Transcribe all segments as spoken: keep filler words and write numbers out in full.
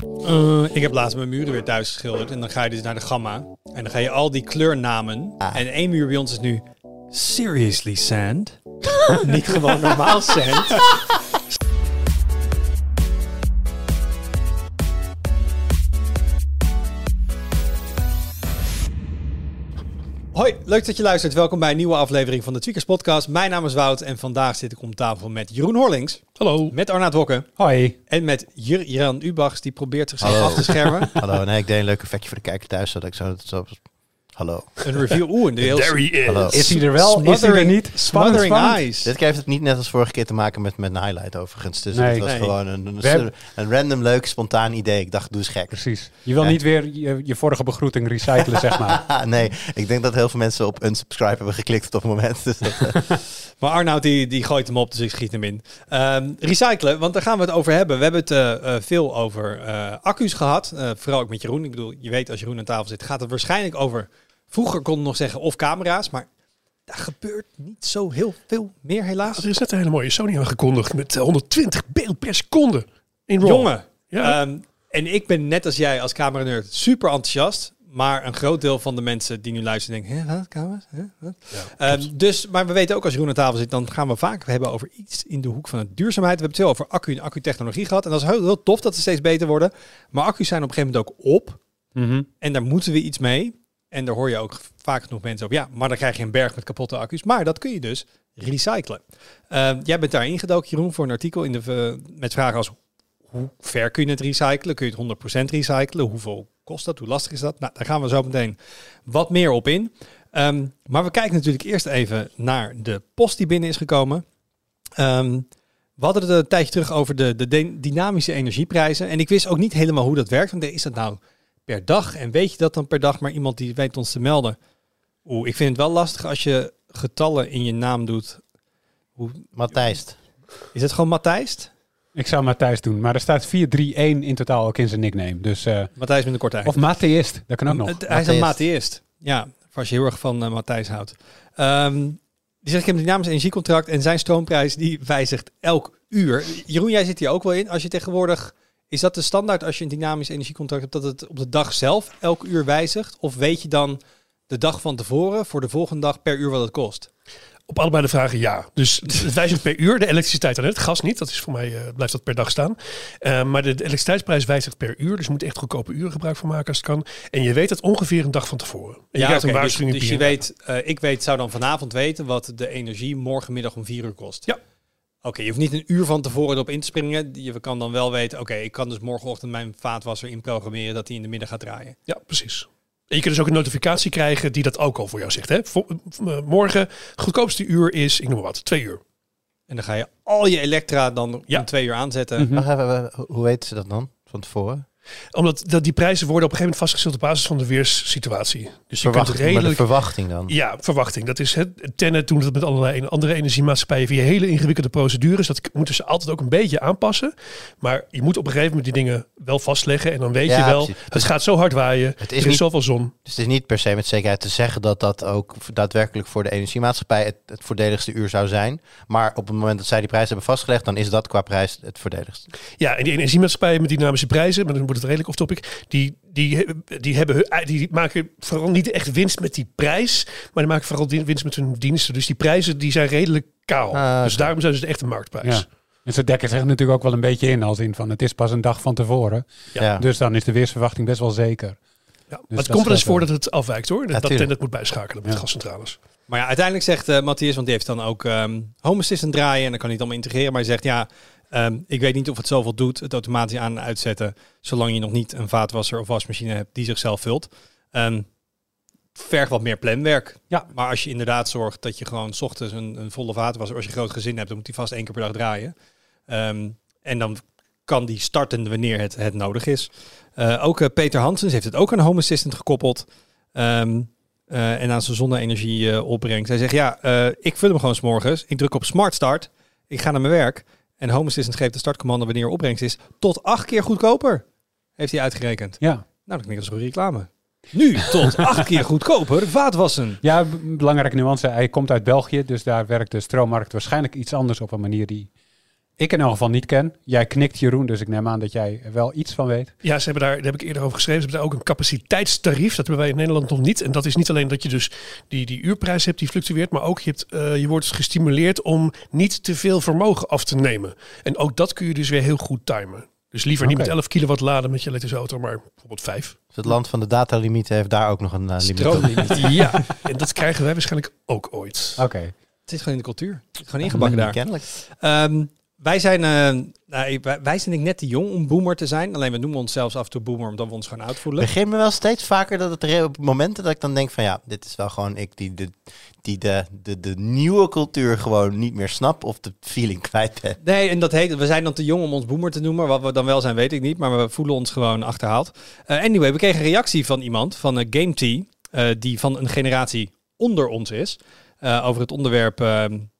Uh, ik heb laatst mijn muren weer thuis geschilderd. En dan ga je dus naar de gamma. En dan ga je al die kleurnamen. Ah. En één muur bij ons is nu... Seriously sand? Niet gewoon normaal sand. Hoi, leuk dat je luistert. Welkom bij een nieuwe aflevering van de Tweakers Podcast. Mijn naam is Wout en vandaag zit ik om tafel met Jeroen Horlings. Hallo. Met Arnaud Wokke. Hoi. En met Jur- Jan Ubachs, die probeert zichzelf Hallo. af te schermen. Hallo, nee, ik deed een leuk effectje voor de kijker thuis, zodat ik zo... zo Hallo. Een review. Oeh, een heel... There he is. Hallo. Is hij er wel? Is hij er niet? Spannend, Smothering spannend. eyes. Dit keer heeft het niet net als vorige keer te maken met, met een highlight overigens. Dus Nee. het was Nee. gewoon een, een, hebben- een random leuk, spontaan idee. Ik dacht, doe eens gek. Precies. Je wil Ja. niet weer je, je vorige begroeting recyclen, zeg maar. Ah, nee, ik denk dat heel veel mensen op unsubscribe hebben geklikt op het moment. Dus dat, uh, Maar Arnoud die, die gooit hem op, dus ik schiet hem in. Um, recyclen, want daar gaan we het over hebben. We hebben het uh, uh, veel over uh, accu's gehad. Uh, vooral ook met Jeroen. Ik bedoel, je weet als Jeroen aan tafel zit, gaat het waarschijnlijk over... Vroeger kon ik nog zeggen of camera's, maar daar gebeurt niet zo heel veel meer helaas. Er is net een hele mooie Sony aangekondigd met uh, honderdtwintig beelden per seconde in RAW. Jongen, Ja. um, en ik ben net als jij als camera-nerd super enthousiast. Maar een groot deel van de mensen die nu luisteren denken, hè, wat, camera's? Hè, wat? Ja, Um, dus, maar we weten ook als Jeroen aan tafel zit, dan gaan we vaak hebben over iets in de hoek van de duurzaamheid. We hebben het veel over accu en accu-technologie gehad. En dat is heel, heel tof dat ze steeds beter worden. Maar accu's zijn op een gegeven moment ook op. Mm-hmm. En daar moeten we iets mee. En daar hoor je ook vaak genoeg mensen over. Ja, maar dan krijg je een berg met kapotte accu's. Maar dat kun je dus recyclen. Uh, jij bent daar ingedoken, Jeroen, voor een artikel in de, uh, met vragen als... Hoe ver kun je het recyclen? Kun je het honderd procent recyclen? Hoeveel kost dat? Hoe lastig is dat? Nou, daar gaan we zo meteen wat meer op in. Um, maar we kijken natuurlijk eerst even naar de post die binnen is gekomen. Um, we hadden het een tijdje terug over de, de de dynamische energieprijzen. En ik wist ook niet helemaal hoe dat werkt. Want is dat nou per dag? En weet je dat dan per dag? Maar iemand die weet ons te melden. Oeh, ik vind het wel lastig als je getallen in je naam doet. Hoe, Matthijs. is het gewoon Matthijs? Ik zou Matthijs doen, maar er staat vier drie een in totaal ook in zijn nickname. Dus, uh, Matthijs met een korte ei. of Mattheïst, dat kan ook nog. Het- hij is een Matthijs. Matthijst. Ja, voor als je heel erg van uh, Matthijs houdt. Um, die zegt, ik heb een dynamisch energiecontract en zijn stroomprijs die wijzigt elk uur. Jeroen, jij zit hier ook wel in. Als je tegenwoordig, is dat de standaard als je een dynamisch energiecontract hebt, dat het op de dag zelf elk uur wijzigt? Of weet je dan de dag van tevoren voor de volgende dag per uur wat het kost? Op allebei de vragen ja. Dus het wijzigt per uur. De elektriciteit dan net. Het gas niet. Dat is voor mij, uh, blijft dat per dag staan. Uh, maar de, de elektriciteitsprijs wijzigt per uur. Dus je moet echt goedkope uren gebruik van maken als het kan. En je weet het ongeveer een dag van tevoren. En je Ja, krijgt oké, een dus, waarschuwing. dus je op je- weet, uh, ik weet, zou dan vanavond weten wat de energie morgenmiddag om vier uur kost. Ja. Oké, okay, je hoeft niet een uur van tevoren erop in te springen. Je kan dan wel weten, oké, okay, ik kan dus morgenochtend mijn vaatwasser inprogrammeren dat hij in de middag gaat draaien. Ja, precies. En je kunt dus ook een notificatie krijgen die dat ook al voor jou zegt. Hè? Vo- uh, morgen, goedkoopste uur is, ik noem maar wat, twee uur. En dan ga je al je elektra dan Ja. om twee uur aanzetten. Mhm. Wacht even, hoe- hoe weten ze dat dan van tevoren? Omdat dat die prijzen worden op een gegeven moment vastgesteld op basis van de weerssituatie. Dus je Verwacht, kunt maar de redelijk... verwachting dan? Ja, verwachting. Dat is het. Tenet doen dat met allerlei andere energiemaatschappijen via hele ingewikkelde procedures. Dat moeten ze altijd ook een beetje aanpassen. Maar je moet op een gegeven moment die dingen wel vastleggen. En dan weet Ja, je wel, precies. het gaat zo hard waaien. Het is Er is niet- zoveel zon. Dus het is niet per se met zekerheid te zeggen dat dat ook daadwerkelijk voor de energiemaatschappij het, het voordeligste uur zou zijn. Maar op het moment dat zij die prijs hebben vastgelegd, dan is dat qua prijs het voordeligste. Ja, en die energiemaatschappijen met dynamische prijzen, maar dan wordt het redelijk off-topic. Die, die, die, hebben, hun- die maken vooral niet echt winst met die prijs. Maar die maken vooral winst met hun diensten. Dus die prijzen die zijn redelijk kaal. Ah, dus oké. daarom zijn ze de echte marktprijs. Ja. En ze dekken zich natuurlijk ook wel een beetje in als in van het is pas een dag van tevoren. Ja. Ja. Dus dan is de weersverwachting best wel zeker. Ja, maar dat het komt wel eens scheelt voor wel. dat het afwijkt hoor. Dat, dat tuurlijk. Tenet moet bijschakelen met Ja. gascentrales. Maar ja, uiteindelijk zegt uh, Matthias, want die heeft dan ook um, Home Assistant draaien en dan kan hij het allemaal integreren. Maar hij zegt ja, um, ik weet niet of het zoveel doet, het automatisch aan en uitzetten, zolang je nog niet een vaatwasser of wasmachine hebt die zichzelf vult. Um, vergt wat meer planwerk. Ja. Maar als je inderdaad zorgt dat je gewoon 's ochtends een, een volle vaatwasser, als je een groot gezin hebt, dan moet die vast één keer per dag draaien. Um, en dan kan die starten wanneer het, het nodig is. Uh, ook uh, Peter Hansens heeft het ook aan Home Assistant gekoppeld. Um, uh, en aan zijn zonne-energie uh, opbrengt. Hij zegt, ja, uh, ik vul hem gewoon 's morgens. Ik druk op Smart Start. Ik ga naar mijn werk. En Home Assistant geeft de startcommando wanneer opbrengst is. Tot acht keer goedkoper. Heeft hij uitgerekend. Ja. Nou, dat klinkt als een goede reclame. Nu tot acht keer goedkoper vaatwassen. Ja, b- belangrijke nuance. Hij komt uit België, dus daar werkt de stroommarkt waarschijnlijk iets anders op een manier die ik in elk geval niet ken. Jij knikt, Jeroen, dus ik neem aan dat jij er wel iets van weet. Ja, ze hebben daar, daar heb ik eerder over geschreven, ze hebben daar ook een capaciteitstarief. Dat hebben wij in Nederland nog niet. En dat is niet alleen dat je dus die, die uurprijs hebt die fluctueert, maar ook je, hebt, uh, je wordt gestimuleerd om niet te veel vermogen af te nemen. En ook dat kun je dus weer heel goed timen. Dus liever niet Oké. met elf kilowatt laden met je elektrische auto, maar bijvoorbeeld vijf. Dus het land van de datalimieten heeft daar ook nog een uh, limiet op. Stroomlimiet. Ja, en dat krijgen wij waarschijnlijk ook ooit. Oké. Het zit gewoon in de cultuur. Het zit gewoon ingebakken daar. Kennelijk. Um, wij zijn, uh, nou, wij, wij zijn denk ik net te jong om boomer te zijn. Alleen we noemen ons zelfs af en toe boomer omdat we ons gewoon oud voelen. Begin me wel steeds vaker dat het er op momenten dat ik dan denk van ja, dit is wel gewoon ik die de, die de, de, de nieuwe cultuur gewoon niet meer snap of de feeling kwijt ben. Nee, en dat heet, we zijn dan te jong om ons boomer te noemen. Wat we dan wel zijn, weet ik niet. Maar we voelen ons gewoon achterhaald. Uh, anyway, we kregen een reactie van iemand, van uh, GameT, uh, die van een generatie onder ons is. Uh, over het onderwerp uh,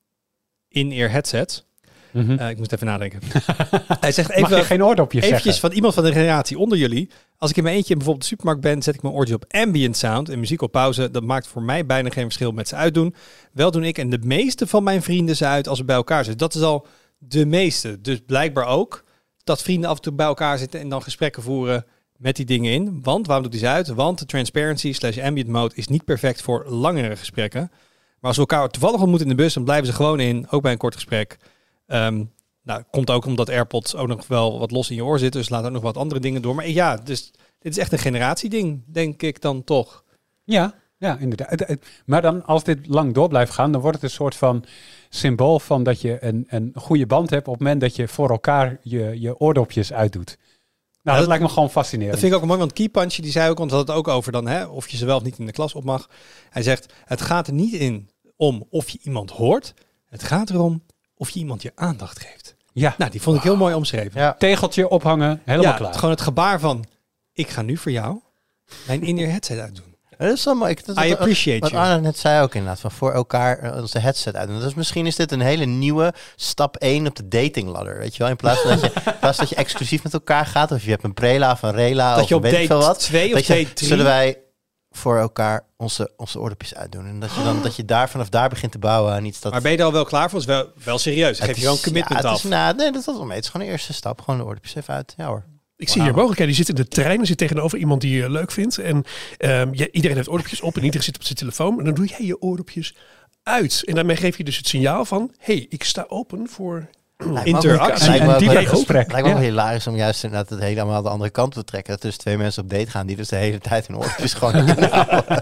in-ear headsets. Mm-hmm. Uh, ik moest even nadenken. Hij zegt Mag je even, geen oordopjes eventjes zeggen? van iemand van de generatie onder jullie. Als ik in mijn eentje bijvoorbeeld de supermarkt ben, zet ik mijn oortjes op ambient sound en muziek op pauze. Dat maakt voor mij bijna geen verschil met ze uitdoen. Wel doen ik en de meeste van mijn vrienden ze uit als we bij elkaar zitten. Dat is al de meeste. Dus blijkbaar ook dat vrienden af en toe bij elkaar zitten en dan gesprekken voeren met die dingen in. Want, waarom doet hij ze uit? Want de transparency slash ambient mode is niet perfect voor langere gesprekken. Maar als we elkaar toevallig ontmoeten in de bus, dan blijven ze gewoon in, ook bij een kort gesprek. Um, nou, komt ook omdat AirPods ook nog wel wat los in je oor zitten. Dus laat ook nog wat andere dingen door. Maar ja, dus dit is echt een generatieding, denk ik dan toch. Ja, ja, inderdaad. Het- het- Maar dan, als dit lang door blijft gaan, dan wordt het een soort van symbool van dat je een, een goede band hebt op het moment dat je voor elkaar je, je oordopjes uitdoet. Nou, dat, dat- lijkt me gewoon fascinerend. Dat vind ik ook mooi, want Keypunch die zei ook, want we hadden het ook over dan, hè, of je ze wel of niet in de klas op mag. Hij zegt, het gaat er niet in om of je iemand hoort. Het gaat erom of je iemand je aandacht geeft. Ja, Nou, die vond ik heel mooi omschreven. Ja. tegeltje ophangen, helemaal ja, klaar. gewoon het gebaar van, ik ga nu voor jou mijn in-ear headset uitdoen. Dat is wel mooi. Ik- Dat, I dat- appreciate wat you. Arne net zei ook inderdaad, van voor elkaar eh, onze headset uitdoen. Dus misschien is dit een hele nieuwe stap één op de datingladder, weet je wel? In plaats van dat je, in plaats dat je exclusief met elkaar gaat, of je hebt een prela of een rela, Dat of je op weet ik veel date wat. twee of Dat je, date drie... zullen wij voor elkaar onze, onze oordopjes uitdoen. En dat je dan dat je daar vanaf daar begint te bouwen aan iets dat... Maar ben je er al wel klaar voor? Is wel, wel serieus. het Geef je is- wel een commitment ja, het af. is, nou, nee, dat is wel mee. Het is gewoon de eerste stap. Gewoon de oordopjes even uit. Ja hoor. Ik zie hier mogelijkheden. Je zit in de trein, er zit tegenover iemand die je leuk vindt. En um, ja, iedereen heeft oordopjes op en iedereen zit op zijn telefoon. En dan doe jij je oordopjes uit. En daarmee geef je dus het signaal van, hey, ik sta open voor Interactie. Lijkt me ook die wel- jij ook. gesprek. lijkt me ook Ja. hilarisch om juist inderdaad het helemaal de andere kant te trekken. Dat dus twee mensen op date gaan die dus de hele tijd hun oordopjes gewoon kunnen houden.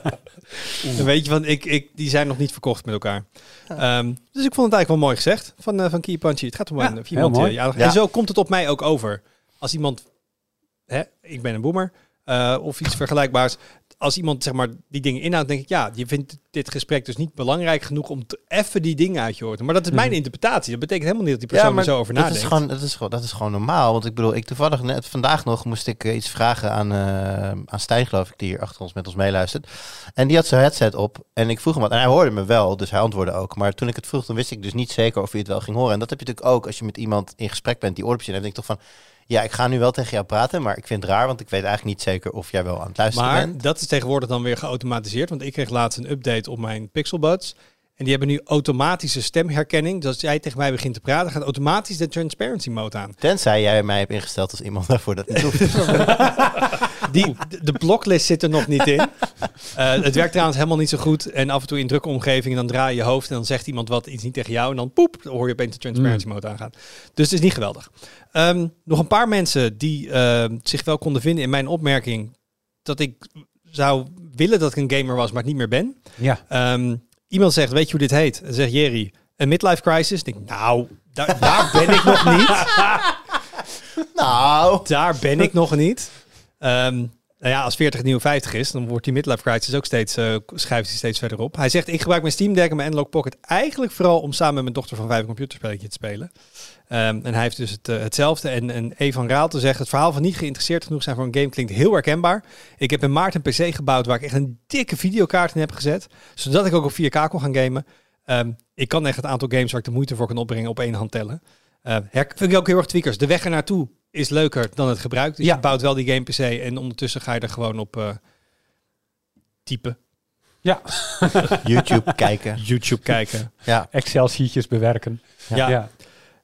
Dan weet je van, ik, ik, die zijn nog niet verkocht met elkaar. Um, dus ik vond het eigenlijk wel mooi gezegd van, uh, van Key Punchy. Het gaat om Ja, een, of heel iemand. mooi. uh, je aandacht- Ja. En zo komt het op mij ook over. Als iemand, hè, ik ben een boomer, uh, of iets vergelijkbaars. Als iemand zeg maar die dingen inhoudt, denk ik, ja, je vindt dit gesprek dus niet belangrijk genoeg om te, even die dingen uit je hoort. Maar dat is mijn Mhm. interpretatie. Dat betekent helemaal niet dat die persoon er zo over dat nadenkt. is, gewoon, dat, is gewoon, dat is gewoon normaal. Want ik bedoel, ik toevallig net vandaag nog moest ik eh, iets vragen aan, uh, aan Stijn, geloof ik, die hier achter ons met ons meeluistert. En die had zijn headset op en ik vroeg hem wat. En hij hoorde me wel, dus hij antwoordde ook. Maar toen ik het vroeg, dan wist ik dus niet zeker of hij het wel ging horen. En dat heb je natuurlijk ook als je met iemand in gesprek bent die oordopjes in heeft. Denk ik toch van, ja, ik ga nu wel tegen jou praten, maar ik vind het raar, want ik weet eigenlijk niet zeker of jij wel aan het luisteren Maar bent. dat is tegenwoordig dan weer geautomatiseerd. Want ik kreeg laatst een update op mijn Pixel Buds. En die hebben nu automatische stemherkenning. Dus als jij tegen mij begint te praten, gaat automatisch de transparency mode aan. Tenzij jij mij hebt ingesteld als iemand waarvoor dat niet hoeft. Die, de, de blocklist zit er nog niet in. Uh, het werkt trouwens helemaal niet zo goed. En af en toe in drukke omgevingen, dan draai je je hoofd en dan zegt iemand wat iets niet tegen jou. En dan poep, dan hoor je opeens de transparency mode aangaan. Dus het is niet geweldig. Um, nog een paar mensen die uh, zich wel konden vinden in mijn opmerking dat ik zou willen dat ik een gamer was, maar het niet meer ben. Ja. Um, iemand zegt, weet je hoe dit heet? Dan zegt Jerry, een midlife crisis. Ik denk, nou, daar, daar ben ik nog niet. Nou, Daar ben ik nog niet. Um, nou ja, als veertig nieuw vijftig is, dan wordt die midlife crisis ook steeds, uh, schuift hij steeds verder op. Hij zegt, ik gebruik mijn Steam Deck en mijn Analog Pocket eigenlijk vooral om samen met mijn dochter van vijf een computerspelletje te spelen. Um, en hij heeft dus het, uh, hetzelfde. En, en E. van Raalte zegt, het verhaal van niet geïnteresseerd genoeg zijn voor een game klinkt heel herkenbaar. Ik heb in maart een P C gebouwd waar ik echt een dikke videokaart in heb gezet, zodat ik ook op vier K kon gaan gamen. Um, ik kan echt het aantal games waar ik de moeite voor kan opbrengen op één hand tellen. Uh, her- vind ik ook heel erg tweakers. De weg er naartoe is leuker dan het gebruik. Dus Ja. je bouwt wel die game P C en ondertussen ga je er gewoon op uh, typen. Ja. YouTube kijken. YouTube kijken. Ja. Excel-sheetjes bewerken. Ja. Ja.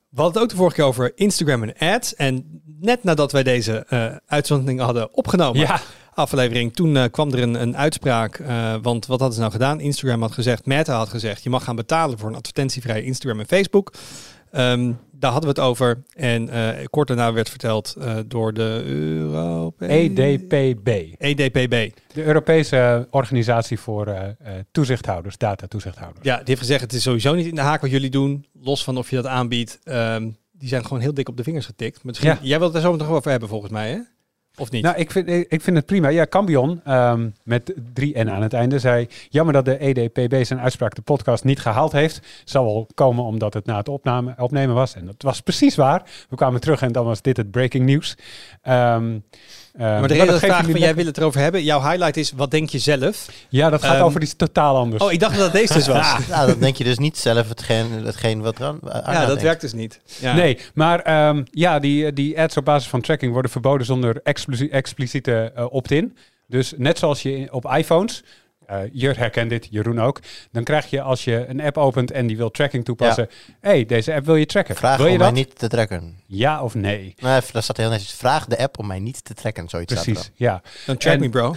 We hadden het ook de vorige keer over Instagram en ads. En net nadat wij deze uh, uitzending hadden opgenomen, Ja. aflevering, toen uh, kwam er een, een uitspraak. Uh, want wat hadden ze nou gedaan? Instagram had gezegd, Meta had gezegd, je mag gaan betalen voor een advertentievrije Instagram en Facebook. Um, daar hadden we het over. En uh, kort daarna werd verteld uh, door de Europese... E D P B. E D P B. De Europese organisatie voor uh, uh, toezichthouders, data-toezichthouders. Ja, die heeft gezegd, het is sowieso niet in de haak wat jullie doen. Los van of je dat aanbiedt. Um, die zijn gewoon heel dik op de vingers getikt. Misschien, Ja. Jij wilt het er zo nog over hebben volgens mij, hè? Of niet? Nou, ik vind, ik vind het prima. Ja, Cambion, um, met drie N aan het einde, zei... Jammer dat de E D P B zijn uitspraak de podcast niet gehaald heeft. Zal wel komen omdat het na het opname, opnemen was. En dat was precies waar. We kwamen terug en dan was dit het breaking news. Um, Uh, maar de reden dat vraag van jij wil het erover hebben. Jouw highlight is, wat denk je zelf? Ja, dat gaat um, over iets totaal anders. Oh, ik dacht dat dat deze dus was. Nou, dan denk je dus niet zelf hetgeen, hetgeen wat er aan Ja, dat denkt. werkt dus niet. Ja. Nee, maar um, ja, die, die ads op basis van tracking worden verboden zonder explici- expliciete uh, opt-in. Dus net zoals je op iPhones... Uh, Jur herkent dit, Jeroen ook. Dan krijg je als je een app opent en die wil tracking toepassen. Hé, ja. hey, deze app wil je tracken. Vraag wil je om dat? mij niet te tracken. Ja of nee? Nee, daar staat heel netjes. Vraag de app om mij niet te tracken. Zoiets Precies, ja. Don't track en, me, bro.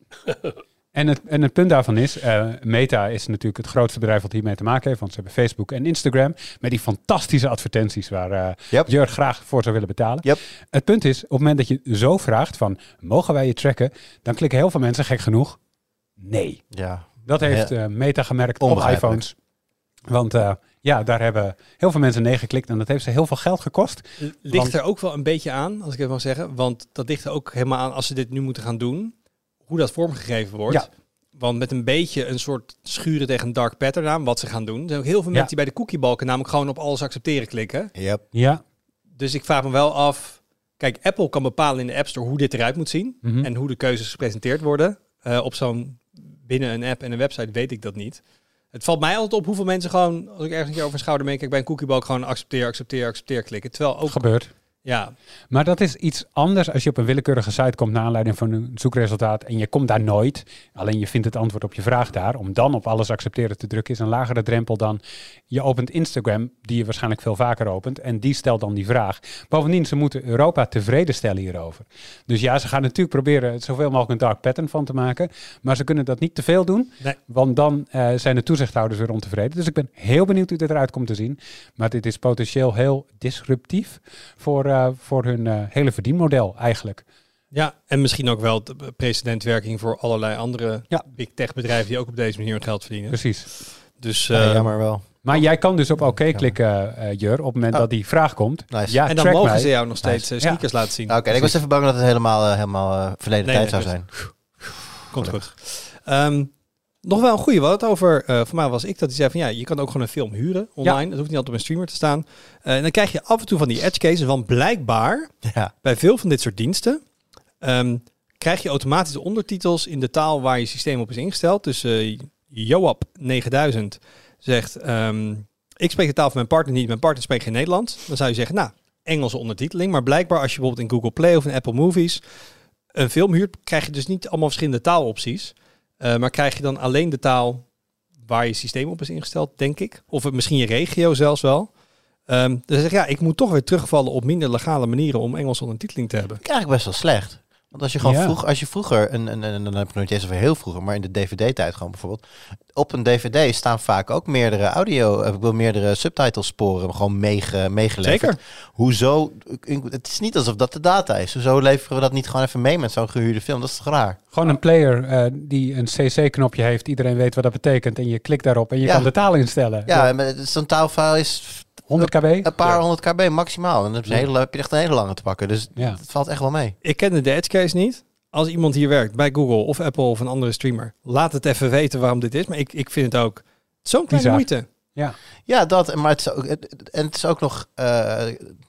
en, het, en het punt daarvan is, uh, Meta is natuurlijk het grootste bedrijf wat hiermee te maken heeft. Want ze hebben Facebook en Instagram met die fantastische advertenties waar uh, yep. Jur graag voor zou willen betalen. Yep. Het punt is, op het moment dat je zo vraagt van, mogen wij je tracken? Dan klikken heel veel mensen, gek genoeg, nee. Ja. Dat heeft uh, Meta gemerkt op iPhones. Want uh, ja, daar hebben heel veel mensen nee geklikt en dat heeft ze heel veel geld gekost. Ligt want, er ook wel een beetje aan, als ik het mag zeggen. Want dat ligt er ook helemaal aan als ze dit nu moeten gaan doen. Hoe dat vormgegeven wordt. Ja. Want met een beetje een soort schuren tegen een dark pattern aan, wat ze gaan doen. Er zijn ook heel veel ja. mensen die bij de cookiebalken namelijk gewoon op alles accepteren klikken. Yep. Ja. Dus ik vraag me wel af. Kijk, Apple kan bepalen in de App Store hoe dit eruit moet zien. Mm-hmm. En hoe de keuzes gepresenteerd worden. Uh, op zo'n binnen een app en een website weet ik dat niet. Het valt mij altijd op hoeveel mensen gewoon, als ik ergens een keer over een schouder meekijk bij een cookiebalk, gewoon accepteer, accepteer, accepteer klikken. Terwijl ook... Gebeurt. Ja. Maar dat is iets anders als je op een willekeurige site komt naar aanleiding van een zoekresultaat en je komt daar nooit. Alleen je vindt het antwoord op je vraag daar. Om dan op alles accepteren te drukken is een lagere drempel dan je opent Instagram, die je waarschijnlijk veel vaker opent. En die stelt dan die vraag. Bovendien, ze moeten Europa tevreden stellen hierover. Dus ja, ze gaan natuurlijk proberen zoveel mogelijk een dark pattern van te maken. Maar ze kunnen dat niet te veel doen. Nee. Want dan uh, zijn de toezichthouders weer ontevreden. Dus ik ben heel benieuwd hoe dit eruit komt te zien. Maar dit is potentieel heel disruptief voor... Uh, voor hun uh, hele verdienmodel eigenlijk. Ja, en misschien ook wel de precedentwerking voor allerlei andere ja. big tech bedrijven die ook op deze manier hun geld verdienen. Precies. Dus, uh, ja, jammer wel. Maar jij kan dus op oké klikken, uh, Jur, op het moment oh. dat die vraag komt. Nice. Ja, en dan mogen mij. ze jou nog steeds nice. uh, sneakers ja. laten zien. Oké, okay, ik was even bang dat het helemaal, uh, helemaal uh, verleden nee, tijd nee, zou goed. zijn. Komt terug. Um, Nog wel een goede, wat het over, uh, voor mij was ik dat die zei van ja, je kan ook gewoon een film huren online. Ja. Dat hoeft niet altijd op een streamer te staan. Uh, en dan krijg je af en toe van die edge cases, want blijkbaar ja. bij veel van dit soort diensten um, krijg je automatische ondertitels in de taal waar je systeem op is ingesteld. Dus uh, Joap negenduizend zegt, um, ik spreek de taal van mijn partner niet, mijn partner spreekt geen Nederlands. Dan zou je zeggen, nou, Engelse ondertiteling. Maar blijkbaar als je bijvoorbeeld in Google Play of in Apple Movies een film huurt, krijg je dus niet allemaal verschillende taalopties. Uh, maar krijg je dan alleen de taal waar je systeem op is ingesteld, denk ik. Of misschien je regio zelfs wel. Um, dus zeg ja, ik moet toch weer terugvallen op minder legale manieren om Engelse ondertiteling te hebben. Dat krijg ik best wel slecht. Want als je gewoon ja. vroeg, als je vroeger, en, en, en dan heb ik nog niet eens over heel vroeger, maar in de D V D-tijd gewoon bijvoorbeeld, op een D V D staan vaak ook meerdere audio, ik wil meerdere subtitlesporen gewoon meege, meegeleverd. Zeker. Hoezo? Het is niet alsof dat de data is. Hoezo leveren we dat niet gewoon even mee met zo'n gehuurde film? Dat is toch raar? Gewoon een player uh, die een C C-knopje heeft. Iedereen weet wat dat betekent en je klikt daarop en je ja. kan de taal instellen. Ja, ja. Maar zo'n taalfile is honderd kb? Een paar ja. honderd kb maximaal. En dan heb je, hele, heb je echt een hele lange te pakken. Dus ja. het valt echt wel mee. Ik ken de edge case niet. Als iemand hier werkt bij Google of Apple of een andere streamer, laat het even weten waarom dit is. Maar ik, ik vind het ook zo'n kleine Bizar. moeite. Ja. Ja, dat. Maar het is ook, het, en het is ook nog uh,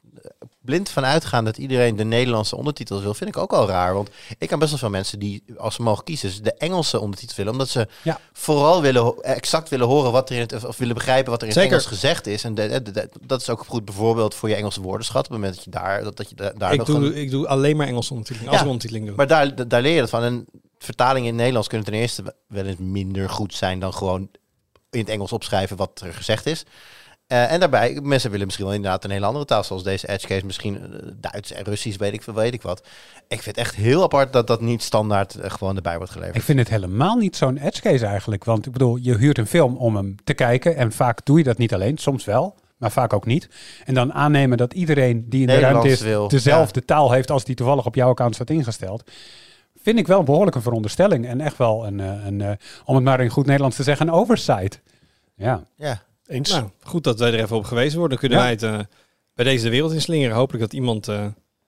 blind van uitgaan dat iedereen de Nederlandse ondertitels wil, vind ik ook al raar. Want ik kan best wel veel mensen die, als ze mogen kiezen, de Engelse ondertitels willen. Omdat ze ja. vooral willen, exact willen horen wat er in het, of willen begrijpen wat er in Zeker. het Engels gezegd is. En de, de, de, dat is ook goed bijvoorbeeld voor je Engelse woordenschat. Op het moment dat je daar, dat, dat je daar ik, nog doe, een, ik doe alleen maar Engelse ondertiteling. Als Ja. ik ondertiteling doe. maar daar, daar leer je het van. En vertalingen in het Nederlands kunnen ten eerste wel eens minder goed zijn dan gewoon in het Engels opschrijven wat er gezegd is. Uh, en daarbij, mensen willen misschien wel inderdaad een hele andere taal, zoals deze edge case, misschien uh, Duits en Russisch, weet ik veel, weet ik wat. Ik vind het echt heel apart dat dat niet standaard uh, gewoon erbij wordt geleverd. Ik vind het helemaal niet zo'n edge case eigenlijk, want ik bedoel, je huurt een film om hem te kijken en vaak doe je dat niet alleen, soms wel, maar vaak ook niet. En dan aannemen dat iedereen die in de ruimte is wil, dezelfde ja. taal heeft als die toevallig op jouw account staat ingesteld. Vind ik wel een behoorlijke veronderstelling en echt wel een, een, een, een om het maar in goed Nederlands te zeggen, een oversight. Ja. Ja. Eens. Nou, goed dat wij er even op gewezen worden. Dan kunnen Ja. wij het uh, bij deze de wereld inslingeren. Hopelijk dat iemand uh,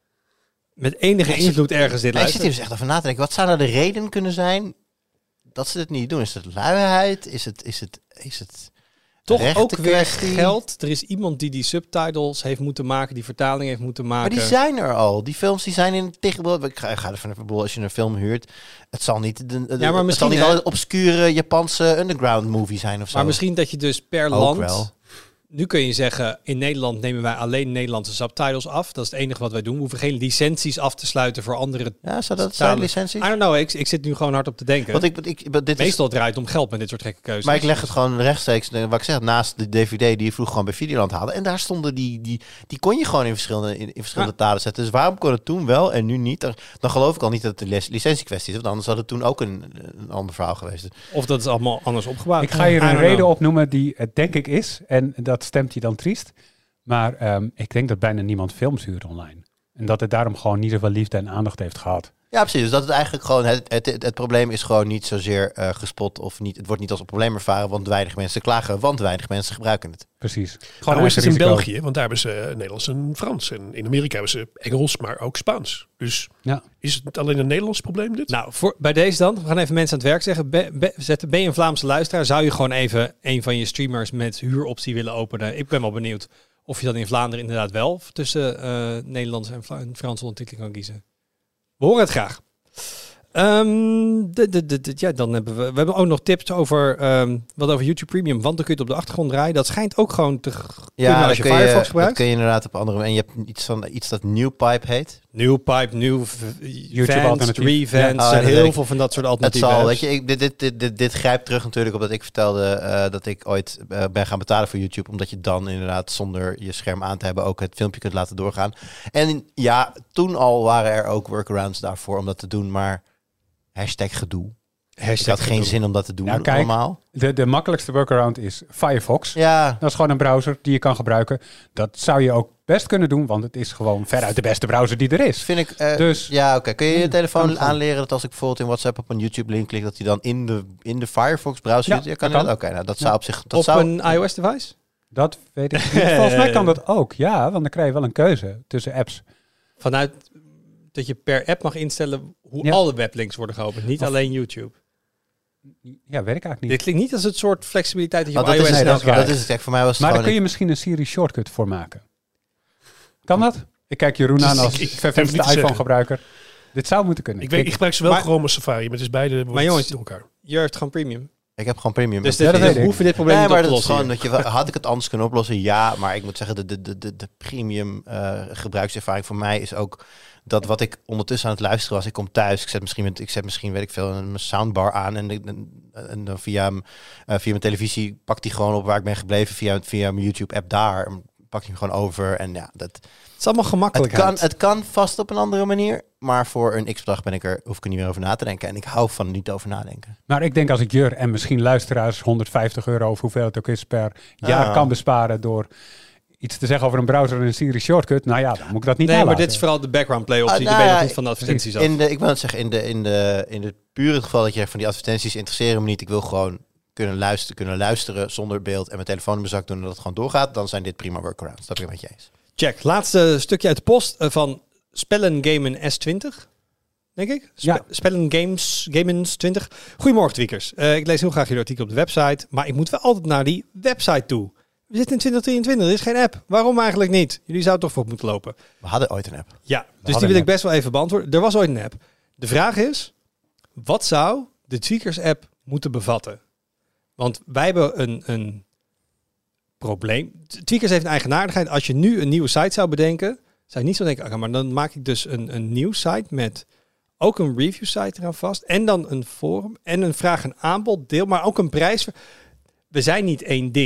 met enige invloed ergens dit Ik zit luistert. hier dus echt over na te denken. Wat zou nou de reden kunnen zijn dat ze het niet doen? Is het luiheid? Is het, is het, is het Toch ook weer kwestie? geld. Er is iemand die die subtitles heeft moeten maken, die vertaling heeft moeten maken. Maar die zijn er al. Die films die zijn in tegenwoordig. Ik ga, ik ga ervan even, als je een film huurt, het zal niet de, de, Ja, maar het misschien, zal niet hè? al een obscure Japanse underground movie zijn of zo. Maar misschien dat je dus per Ook land... wel. Nu kun je zeggen, in Nederland nemen wij alleen Nederlandse subtitles af. Dat is het enige wat wij doen. We hoeven geen licenties af te sluiten voor andere Ja, zou dat talen. zijn licenties? I don't know, ik, ik zit nu gewoon hard op te denken. Want ik, ik, ik- dit is, Meestal draait het om geld met dit soort gekke keuzes. maar ik leg het gewoon rechtstreeks, eh, wat ik zeg, naast de D V D die je vroeger gewoon bij Videoland haalde. En daar stonden die, die, die kon je gewoon in verschillende, in, in verschillende talen zetten. Dus waarom kon het toen wel en nu niet? Dan, dan geloof ik al niet dat het een lic- licentiekwestie is. Want anders had het toen ook een, een ander verhaal geweest. Of dat is allemaal anders opgebouwd. Ik ga hier I een don't reden know. opnoemen die het denk ik is. En dat stemt je dan triest. Maar ehm, ik denk dat bijna niemand films huurt online. En dat het daarom gewoon niet zoveel liefde en aandacht heeft gehad. Ja, precies. Dus dat het eigenlijk gewoon, het, het, het, het probleem is gewoon niet zozeer uh, gespot of niet. Het wordt niet als een probleem ervaren, want weinig mensen klagen, want weinig mensen gebruiken het. Precies. Gewoon hoe is het eigen in risico. België? Want daar hebben ze Nederlands en Frans. En in Amerika hebben ze Engels, maar ook Spaans. Dus Ja. is het alleen een Nederlands probleem dit? Nou, voor, bij deze dan. We gaan even mensen aan het werk zeggen. Be, be, zetten, ben je een Vlaamse luisteraar? Zou je gewoon even een van je streamers met huuroptie willen openen? Ik ben wel benieuwd of je dan in Vlaanderen inderdaad wel tussen uh, Nederlands en, Vla- en Franse ondertiteling kan kiezen. We horen het graag. Um, de, de, de, de, ja, dan hebben we, we hebben ook nog tips over um, wat over YouTube Premium, want dan kun je het op de achtergrond draaien. Dat schijnt ook gewoon te g- kunnen als je kun Firefox dat gebruikt. kun je inderdaad op andere. En je hebt iets van iets dat NewPipe heet. NewPipe, New Vans, alternatief. Revans, Ja. Oh, en dat weet heel ik. veel van dat soort Het alternatieven. zal, apps. weet je, ik, dit, dit, dit, dit, dit grijpt terug natuurlijk op dat ik vertelde uh, dat ik ooit uh, ben gaan betalen voor YouTube, omdat je dan inderdaad zonder je scherm aan te hebben ook het filmpje kunt laten doorgaan. En ja, toen al waren er ook workarounds daarvoor om dat te doen, maar hashtag gedoe. Hashtag Ik had geen gedoe. zin om dat te doen Nou, kijk. allemaal. De, de makkelijkste workaround is Firefox. Ja, Dat is gewoon een browser die je kan gebruiken. Dat zou je ook best kunnen doen, want het is gewoon veruit de beste browser die er is. vind ik. Uh, Dus- ja, oké. Okay. Kun je je Hmm, kan telefoon het gewoon. aanleren dat als ik bijvoorbeeld in WhatsApp op een YouTube link klik, dat hij dan in de, in de Firefox browser Ja, zit? Ja, kan dat dat? kan. Oké, nou dat Ja. zou op zich. Dat Op zou, een iOS-device? Dat weet ik niet. Volgens mij kan dat ook, ja. Want dan krijg je wel een keuze tussen apps. Vanuit dat je per app mag instellen hoe Ja. alle weblinks worden geopend, niet Of- alleen YouTube. Ja, weet ik eigenlijk niet. Dit klinkt niet als het soort flexibiliteit dat je Oh, op dat, iOS is, nee, snel dat is waar. krijgt. dat is het. Kijk, voor mij was het Maar daar gewoon. kun je misschien een Siri shortcut voor maken. Kan dat? Ik kijk Jeroen aan als Ik- ik durf vervente niet te zeggen. iPhone-gebruiker. Dit zou moeten kunnen. Ik, weet, ik gebruik zowel Maar- Chrome als Safari, maar het is beide Maar jongens, door elkaar. Je hebt gewoon premium. Ik heb gewoon premium. Dus Ja, dit, dat we weet ik. hoeven dit probleem nee, niet maar op te dat is lossen. gewoon dat je had ik het anders kunnen oplossen. Ja, maar ik moet zeggen de de de de, de premium uh, gebruikservaring voor mij is ook dat wat ik ondertussen aan het luisteren was. Ik kom thuis, ik zet misschien met ik zet misschien weet ik veel een soundbar aan en, en, en dan via uh, via mijn televisie pakt hij gewoon op waar ik ben gebleven via via mijn YouTube app daar. Pak je hem gewoon over en ja, dat Het is allemaal het gemakkelijkheid. kan, het kan vast op een andere manier, maar voor een x-bedrag ben ik er, hoef ik er niet meer over na te denken. En ik hou van niet over nadenken. Maar ik denk als ik Jur en misschien luisteraars honderdvijftig euro of hoeveel het ook is per jaar Ah. kan besparen door iets te zeggen over een browser en een Siri shortcut. Nou ja, dan moet ik dat niet Nee, maar nalaten. dit is vooral de background play optie. Ah, die nou ben je nog ja, niet van de advertenties af. In de, ik wil het zeggen, in de, in de, in het pure geval dat je van die advertenties interesseren me niet. Ik wil gewoon kunnen luisteren, kunnen luisteren zonder beeld en mijn telefoon in mijn zak doen en dat het gewoon doorgaat. Dan zijn dit prima workarounds. Dat ben ik met je eens. Check. Laatste stukje uit de post uh, van Spellen Gamen S twintig. Denk ik? Spe- Ja. Spellen Games Gamens twintig. Goedemorgen, tweakers. Uh, ik lees heel graag jullie artikel op de website, maar ik moet wel altijd naar die website toe. We zitten in twintig drieëntwintig, er is geen app. Waarom eigenlijk niet? Jullie zouden toch voor moeten lopen. We hadden ooit een app. Ja, dus die hadden wil een ik best wel even beantwoorden. Er was ooit een app. De vraag is, wat zou de Tweakers app moeten bevatten? Want wij hebben een, een probleem. Tweakers heeft een eigenaardigheid. Als je nu een nieuwe site zou bedenken, zou je niet zo denken, okay, maar dan maak ik dus een, een nieuw site met ook een review site eraan vast. En dan een forum en een vraag en aanbod deel, maar ook een prijs. We zijn niet één ding.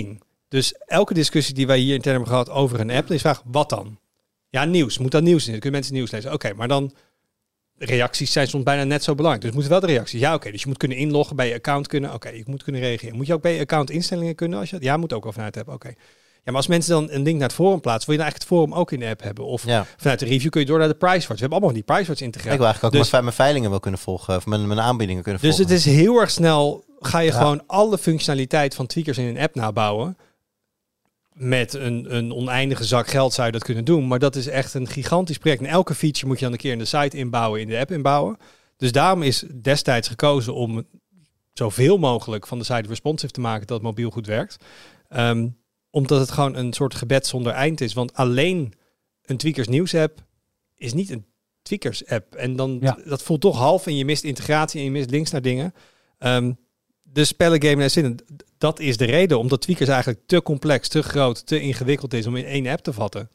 Dus elke discussie die wij hier intern hebben gehad over een app, is vraag, wat dan? Ja, nieuws. Moet dat nieuws in? Dan kunnen mensen nieuws lezen. Oké, okay, maar dan reacties zijn soms bijna net zo belangrijk. Dus moeten wel de reacties. Ja, oké. Okay, dus je moet kunnen inloggen, bij je account kunnen. Oké, okay, je moet kunnen reageren. Moet je ook bij je account instellingen kunnen? Als je, ja, moet ook wel vanuit hebben. Oké. Okay. Ja, maar als mensen dan een link naar het forum plaatsen, wil je dan eigenlijk het forum ook in de app hebben? Of ja. vanuit de review kun je door naar de PriceWatch. We hebben allemaal die PriceWatch integratie. Ik wil eigenlijk ook dus, mijn, mijn veilingen wel kunnen volgen. Of mijn, mijn aanbiedingen kunnen dus volgen. Dus het is heel erg snel, ga je ja. gewoon alle functionaliteit van Tweakers in een app nabouwen. Met een, een oneindige zak geld zou je dat kunnen doen. Maar dat is echt een gigantisch project. En elke feature moet je dan een keer in de site inbouwen, in de app inbouwen. Dus daarom is destijds gekozen om zoveel mogelijk van de site responsive te maken dat het mobiel goed werkt. Um, omdat het gewoon een soort gebed zonder eind is. Want alleen een Tweakers nieuws app is niet een Tweakers app. En dan ja. dat voelt toch half en je mist integratie en je mist links naar dingen. Um, de spellen, game en zinnen, dat is de reden. Omdat Tweakers eigenlijk te complex, te groot, te ingewikkeld is om in één app te vatten.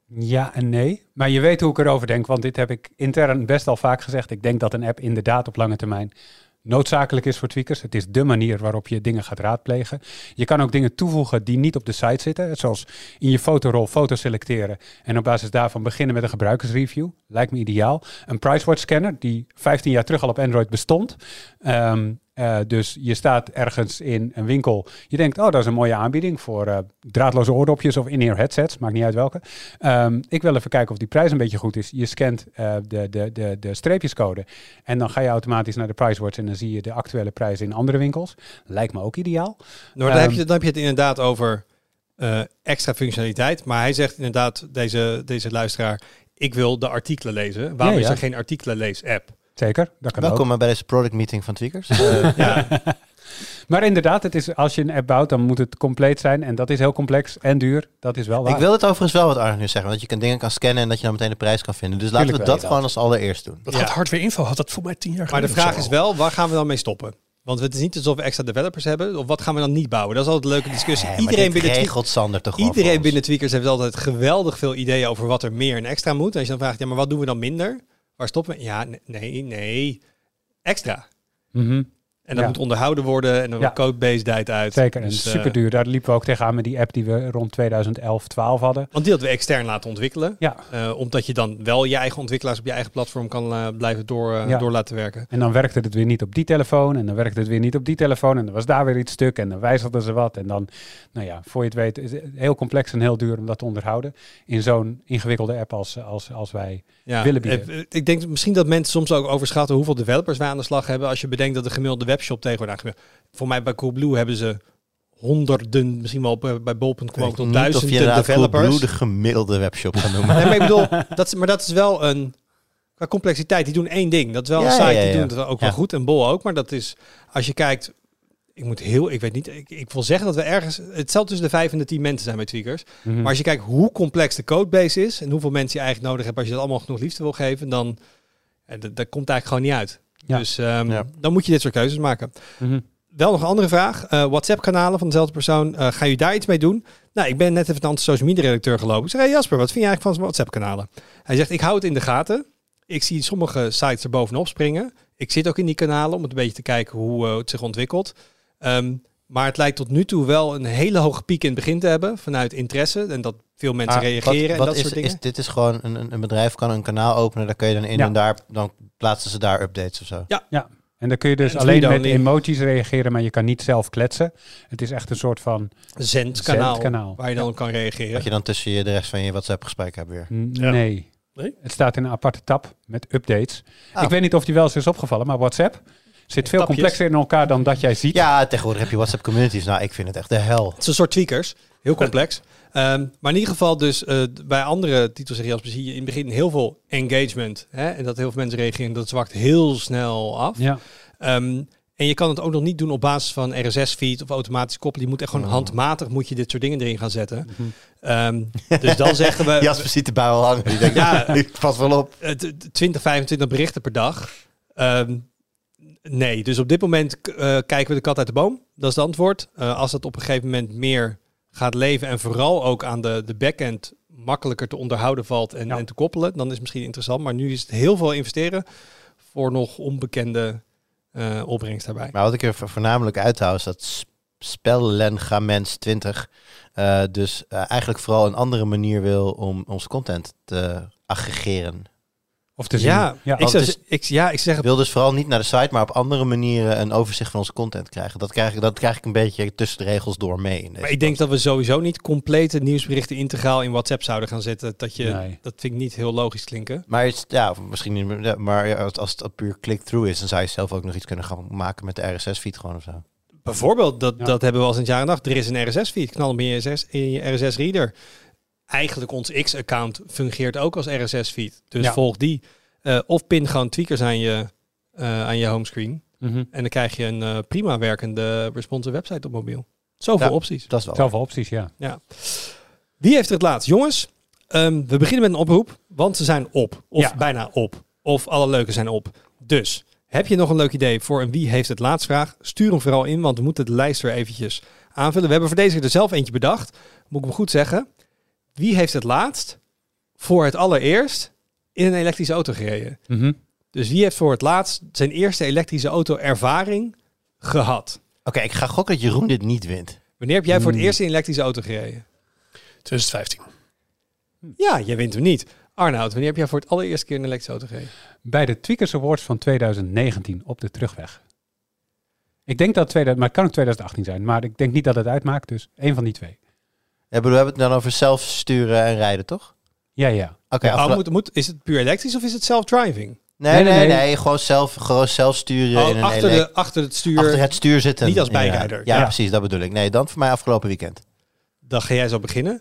Ja en nee. Maar je weet hoe ik erover denk. Want dit heb ik intern best al vaak gezegd. Ik denk dat een app inderdaad op lange termijn noodzakelijk is voor Tweakers. Het is dé manier waarop je dingen gaat raadplegen. Je kan ook dingen toevoegen die niet op de site zitten. Zoals in je fotorol foto's selecteren en op basis daarvan beginnen met een gebruikersreview. Lijkt me ideaal. Een PriceWatch scanner die vijftien jaar terug al op Android bestond. Um, uh, dus je staat ergens in een winkel. Je denkt, oh, dat is een mooie aanbieding voor uh, draadloze oordopjes of in-ear headsets. Maakt niet uit welke. Um, ik wil even kijken of die prijs een beetje goed is. Je scant uh, de, de, de, de streepjescode. En dan ga je automatisch naar de PriceWatch en dan zie je de actuele prijs in andere winkels. Lijkt me ook ideaal. Nou, dan, um, heb je, dan heb je het inderdaad over uh, extra functionaliteit. Maar hij zegt inderdaad, deze, deze luisteraar, ik wil de artikelen lezen. Waarom ja, ja. is er geen artikelen lees app? Zeker, dat kan Welkom ook. bij deze product meeting van Tweakers. Uh, ja. Maar inderdaad, het is, als je een app bouwt, dan moet het compleet zijn. En dat is heel complex en duur. Dat is wel waar. Ik wil het overigens wel wat Arne nu zeggen. Dat je kan dingen kan scannen en dat je dan meteen de prijs kan vinden. Dus laten we dat gewoon als allereerst doen. Dat ja. had Hardware Info had dat voor mij tien jaar geleden. Maar de vraag is wel, waar gaan we dan mee stoppen? Want het is niet alsof we extra developers hebben. Of wat gaan we dan niet bouwen? Dat is altijd een leuke discussie. Nee, iedereen binnen, regelt Sander toch iedereen binnen Tweakers heeft altijd geweldig veel ideeën over wat er meer en extra moet. En als je dan vraagt, ja, maar wat doen we dan minder? Waar stoppen we? Ja, nee, nee. Extra. Mm-hmm. En dat ja. moet onderhouden worden en dan ja. codebase dijt uit. Zeker, dus, en super duur. Daar liepen we ook tegenaan met die app die we rond tweeduizend elf twaalf hadden. Want die hadden we extern laten ontwikkelen. Ja. Uh, omdat je dan wel je eigen ontwikkelaars op je eigen platform kan uh, blijven door, uh, ja. door laten werken. En dan werkte het weer niet op die telefoon en dan werkte het weer niet op die telefoon en dan was daar weer iets stuk en dan wijzigden ze wat. En dan, nou ja, voor je het weet, is het heel complex en heel duur om dat te onderhouden in zo'n ingewikkelde app als, als, als wij ja. willen bieden. Uh, ik denk misschien dat mensen soms ook overschatten hoeveel developers wij aan de slag hebben. Als je bedenkt dat de gemiddelde webshop tegenwoordig, voor mij bij Coolblue hebben ze honderden, misschien wel bij, bij bol punt com ook tot duizenden of je developers. Coolblue de gemiddelde webshop gaan noemen. Nee, maar ik bedoel, dat is, maar dat is wel een, qua complexiteit, die doen één ding. Dat is wel ja, een site, ja, ja, ja. die doen het ook wel ja. goed en Bol ook. Maar dat is, als je kijkt, ik moet heel, ik weet niet, ik, ik wil zeggen dat we ergens, het zal tussen de vijf en de tien mensen zijn bij Tweakers. Mm-hmm. Maar als je kijkt hoe complex de codebase is en hoeveel mensen je eigenlijk nodig hebt als je dat allemaal genoeg liefde wil geven, dan, dat, dat komt eigenlijk gewoon niet uit. Ja. Dus um, ja. dan moet je dit soort keuzes maken. Mm-hmm. Wel nog een andere vraag. Uh, WhatsApp-kanalen van dezelfde persoon. Uh, ga je daar iets mee doen? Nou, ik ben net even naar de social media redacteur gelopen. Ik zeg, hey Jasper, wat vind je eigenlijk van WhatsApp-kanalen? Hij zegt, ik hou het in de gaten. Ik zie sommige sites er bovenop springen. Ik zit ook in die kanalen om het een beetje te kijken hoe uh, het zich ontwikkelt. Um, maar het lijkt tot nu toe wel een hele hoge piek in het begin te hebben. Vanuit interesse. En dat veel mensen ah, reageren wat, wat en dat is, soort dingen. Is, dit is gewoon een, een bedrijf kan een kanaal openen. Daar kun je dan in ja. en daar, dan plaatsen ze daar updates of zo. Ja, ja. En dan kun je dus en alleen met emojis reageren, maar je kan niet zelf kletsen. Het is echt een soort van zendkanaal, zendkanaal. waar je dan ja. kan reageren. Dat je dan tussen je de rest van je WhatsApp-gesprek hebt weer. N- ja. nee. nee. Het staat in een aparte tab met updates. Oh. Ik weet niet of die wel eens is opgevallen, maar WhatsApp zit veel Tapjes. complexer in elkaar dan dat jij ziet. Ja, tegenwoordig heb je WhatsApp communities. Nou, ik vind het echt de hel. Het is een soort Tweakers. Heel complex. Um, maar in ieder geval dus uh, bij andere titels zeg je, zie je in het begin heel veel engagement. Hè? En dat heel veel mensen reageren. Dat zwakt heel snel af. Ja. Um, en je kan het ook nog niet doen op basis van R S S-feed of automatisch koppelen. Je moet echt gewoon oh. handmatig moet je dit soort dingen erin gaan zetten. Mm-hmm. Um, dus dan zeggen we... Jasper ziet de bui al hangen. Die denkt, ja, pas wel op. twintig, vijfentwintig berichten per dag. Um, nee, dus op dit moment uh, kijken we de kat uit de boom. Dat is het antwoord. Uh, als het op een gegeven moment meer gaat leven en vooral ook aan de, de backend makkelijker te onderhouden valt en, ja. en te koppelen, dan is het misschien interessant. Maar nu is het heel veel investeren voor nog onbekende uh, opbrengst daarbij. Maar wat ik er voornamelijk uithoud is dat Spellengaments twintig. Uh, dus uh, eigenlijk vooral een andere manier wil om onze content te aggregeren. Of te zien. Ja, Ja, ik, zou, het is- ik, ja ik zeg Ik wil dus vooral niet naar de site, maar op andere manieren een overzicht van onze content krijgen. Dat krijg ik, dat krijg ik een beetje tussen de regels door mee. In deze Maar ik denk dat we sowieso niet complete nieuwsberichten integraal in WhatsApp zouden gaan zetten. Dat, je, Nee. dat vind ik niet heel logisch klinken. Maar het is- ja, misschien niet meer. ja, Maar ja, als, als het puur click-through is, dan zou je zelf ook nog iets kunnen gaan maken met de R S S-feed gewoon of zo. Bijvoorbeeld, dat, Ja. dat hebben we al sinds jaren nacht. Er is een R S S-feed, knal hem in je, R S S, in je R S S-reader. Eigenlijk ons X-account fungeert ook als R S S-feed. Dus Ja. volg die. Uh, of pin gewoon tweakers aan je, uh, aan je homescreen. Mhm. En dan krijg je een uh, prima werkende responsive website op mobiel. Zoveel Ja. opties. Dat is wel. Zoveel opties, ja. Ja. Wie heeft er het laatst? Jongens, um, we beginnen met een oproep, want ze zijn op. Of Ja. bijna op. Of alle leuke zijn op. Dus, heb je nog een leuk idee voor een wie heeft het laatst vraag? Stuur hem vooral in, want we moeten de lijst weer eventjes aanvullen. We hebben voor deze keer er zelf eentje bedacht. Moet ik hem goed zeggen. Wie heeft het laatst voor het allereerst in een elektrische auto gereden? Mhm. Dus wie heeft voor het laatst zijn eerste elektrische auto ervaring gehad? Oké, ik ga gokken dat Jeroen dit niet wint. Wanneer heb jij voor het Hmm. eerst in een elektrische auto gereden? twintig vijftien. Ja, jij wint hem niet. Arnoud, wanneer heb jij voor het allereerste keer in een elektrische auto gereden? Bij de Tweakers Awards van twintig negentien op de terugweg. Ik denk dat het tweeduizend, maar het kan ook twintig achttien zijn. Maar ik denk niet dat het uitmaakt, dus één van die twee. Ja, bedoel, we hebben het dan over zelf sturen en rijden, toch? Ja, ja. Oké, Oh, afgelo- moet, moet, is het puur elektrisch of is het self-driving? nee, Nee, nee, nee, nee, nee. Gewoon, zelf, gewoon zelf sturen in Oh, een achter, elek- de, achter het stuur, achter het stuur zitten. niet als Ja. bijrijder. Ja, Ja. precies, dat bedoel ik. Nee, dan voor mij afgelopen weekend. dan ga jij zo beginnen.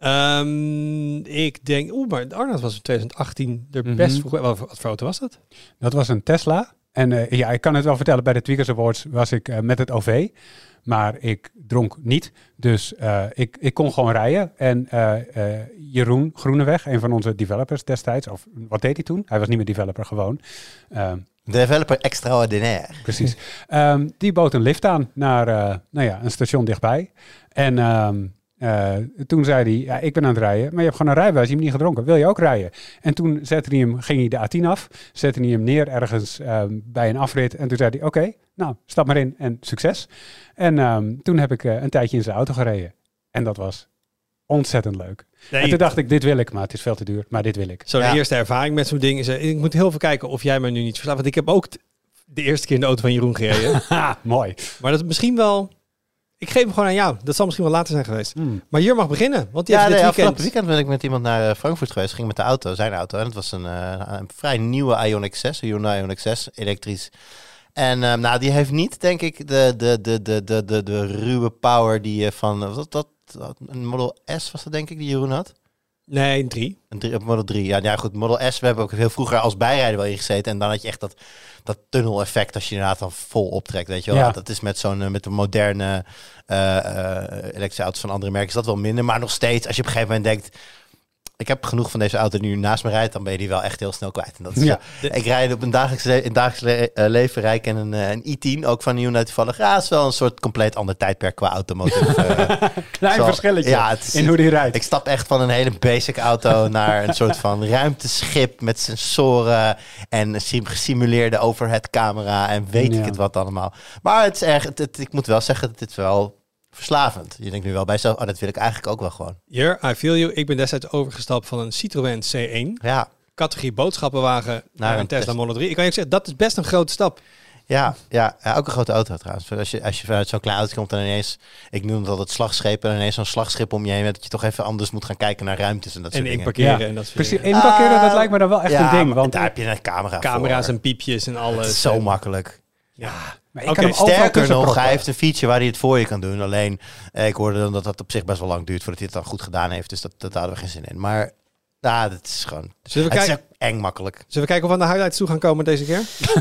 Ehm, ik denk, oeh, maar Arnoud was in twintig achttien er best Mhm. vroeg. Wat, wat voor auto was dat? Dat was een Tesla. En eh, ja, ik kan het wel vertellen, bij de Tweakers Awards was ik eh, met het O V. Maar ik dronk niet. Dus eh, ik, ik kon gewoon rijden. En eh, eh, Jeroen Groeneweg, een van onze developers destijds, of wat deed hij toen? Hij was niet meer developer, gewoon. Ehm, Developer extraordinair. Precies. Ehm, die bood een lift aan naar uh, nou ja, een station dichtbij. En um, uh, toen zei hij, ja, ik ben aan het rijden, maar je hebt gewoon een rijbewijs, je hebt niet gedronken. Wil je ook rijden? En toen zette hij hem, ging hij de A tien af, zette hij hem neer ergens um, bij een afrit. En toen zei hij, oké, okay, nou, stap maar in en succes. En um, toen heb ik uh, een tijdje in zijn auto gereden. En dat was ontzettend leuk. Nee, en toen dacht ik, dit wil ik, maar het is veel te duur. Maar dit wil ik. Zo'n Ja. eerste ervaring met zo'n ding is... eh, Ik moet heel veel kijken of jij me nu niet verslaat. Want ik heb ook t- de eerste keer in de auto van Jeroen gereden. Ha, mooi. Maar dat is misschien wel... Ik geef hem gewoon aan jou. Dat zal misschien wel later zijn geweest. Mm. Maar Jur mag beginnen. Want die Ja, heeft nee, dit afgelopen weekend... weekend ben ik met iemand naar uh, Frankfurt geweest. Ging met de auto, zijn auto. En het was een, uh, een vrij nieuwe Ioniq zes. Een Hyundai Ioniq zes, elektrisch. En uh, nou, die heeft niet, denk ik, de, de, de, de, de, de, de ruwe power die je van... Uh, wat dat, dat, een Model S was dat, denk ik, die Jeroen had? Nee, een drie. Een drie, Model drie. Ja, ja, goed. Model S, we hebben ook heel vroeger als bijrijder wel ingezeten. En dan had je echt dat, dat tunnel-effect als je inderdaad dan vol optrekt, weet je wel. Ja. Dat is met zo'n, uh, met de moderne uh, uh, elektrische auto's van andere merken is dat wel minder. Maar nog steeds, als je op een gegeven moment denkt... Ik heb genoeg van deze auto die nu naast me rijdt, dan ben je die wel echt heel snel kwijt. En dat is Ja. zo. Ik rijd op een dagelijks, le- in dagelijks le- uh, leven rijd ik in een, uh, een i tien, ook van Hyundai toevallig. Ja, het is wel een soort compleet ander tijdperk qua automotive. Uh, Klein zo- verschilletje Ja, het is, in hoe die rijdt. ik stap echt van een hele basic auto naar een soort van ruimteschip met sensoren en een sim- gesimuleerde overhead camera en weet Ja. ik het wat allemaal. Maar het is erg, het, het- ik moet wel zeggen dat dit wel verslavend. Je denkt nu wel bij jezelf, oh, dat wil ik eigenlijk ook wel gewoon. Jur, I feel you. Ik ben destijds overgestapt van een Citroën C één. Ja, Categorie boodschappenwagen naar een een Tesla Tesla. Model drie. Ik kan je zeggen, dat is best een grote stap. ja, ja, ja, ook een grote auto trouwens. Als je, als je vanuit zo'n klein auto komt en ineens, ik noem het altijd slagscheep, en ineens zo'n slagschip om je heen, dat je toch even anders moet gaan kijken naar ruimtes en dat En soort dingen. inparkeren Ja. en dat soort Precies, dingen. inparkeren, dat Ah, lijkt me dan wel echt ja, een ding. maar Want daar heb je een camera Camera's voor. en piepjes en Het alles. is zo En- makkelijk. Ja. Maar ik Oké, kan hem overal Sterker tussen nog, proppen. hij heeft een feature waar hij het voor je kan doen. Alleen, eh, ik hoorde dan dat dat op zich best wel lang duurt voordat hij het dan goed gedaan heeft. Dus dat, dat hadden we geen zin in. Maar, nou, dat is gewoon... Zullen we, Het is kijken, ook eng makkelijk. zullen we kijken of we aan de highlights toe gaan komen deze keer?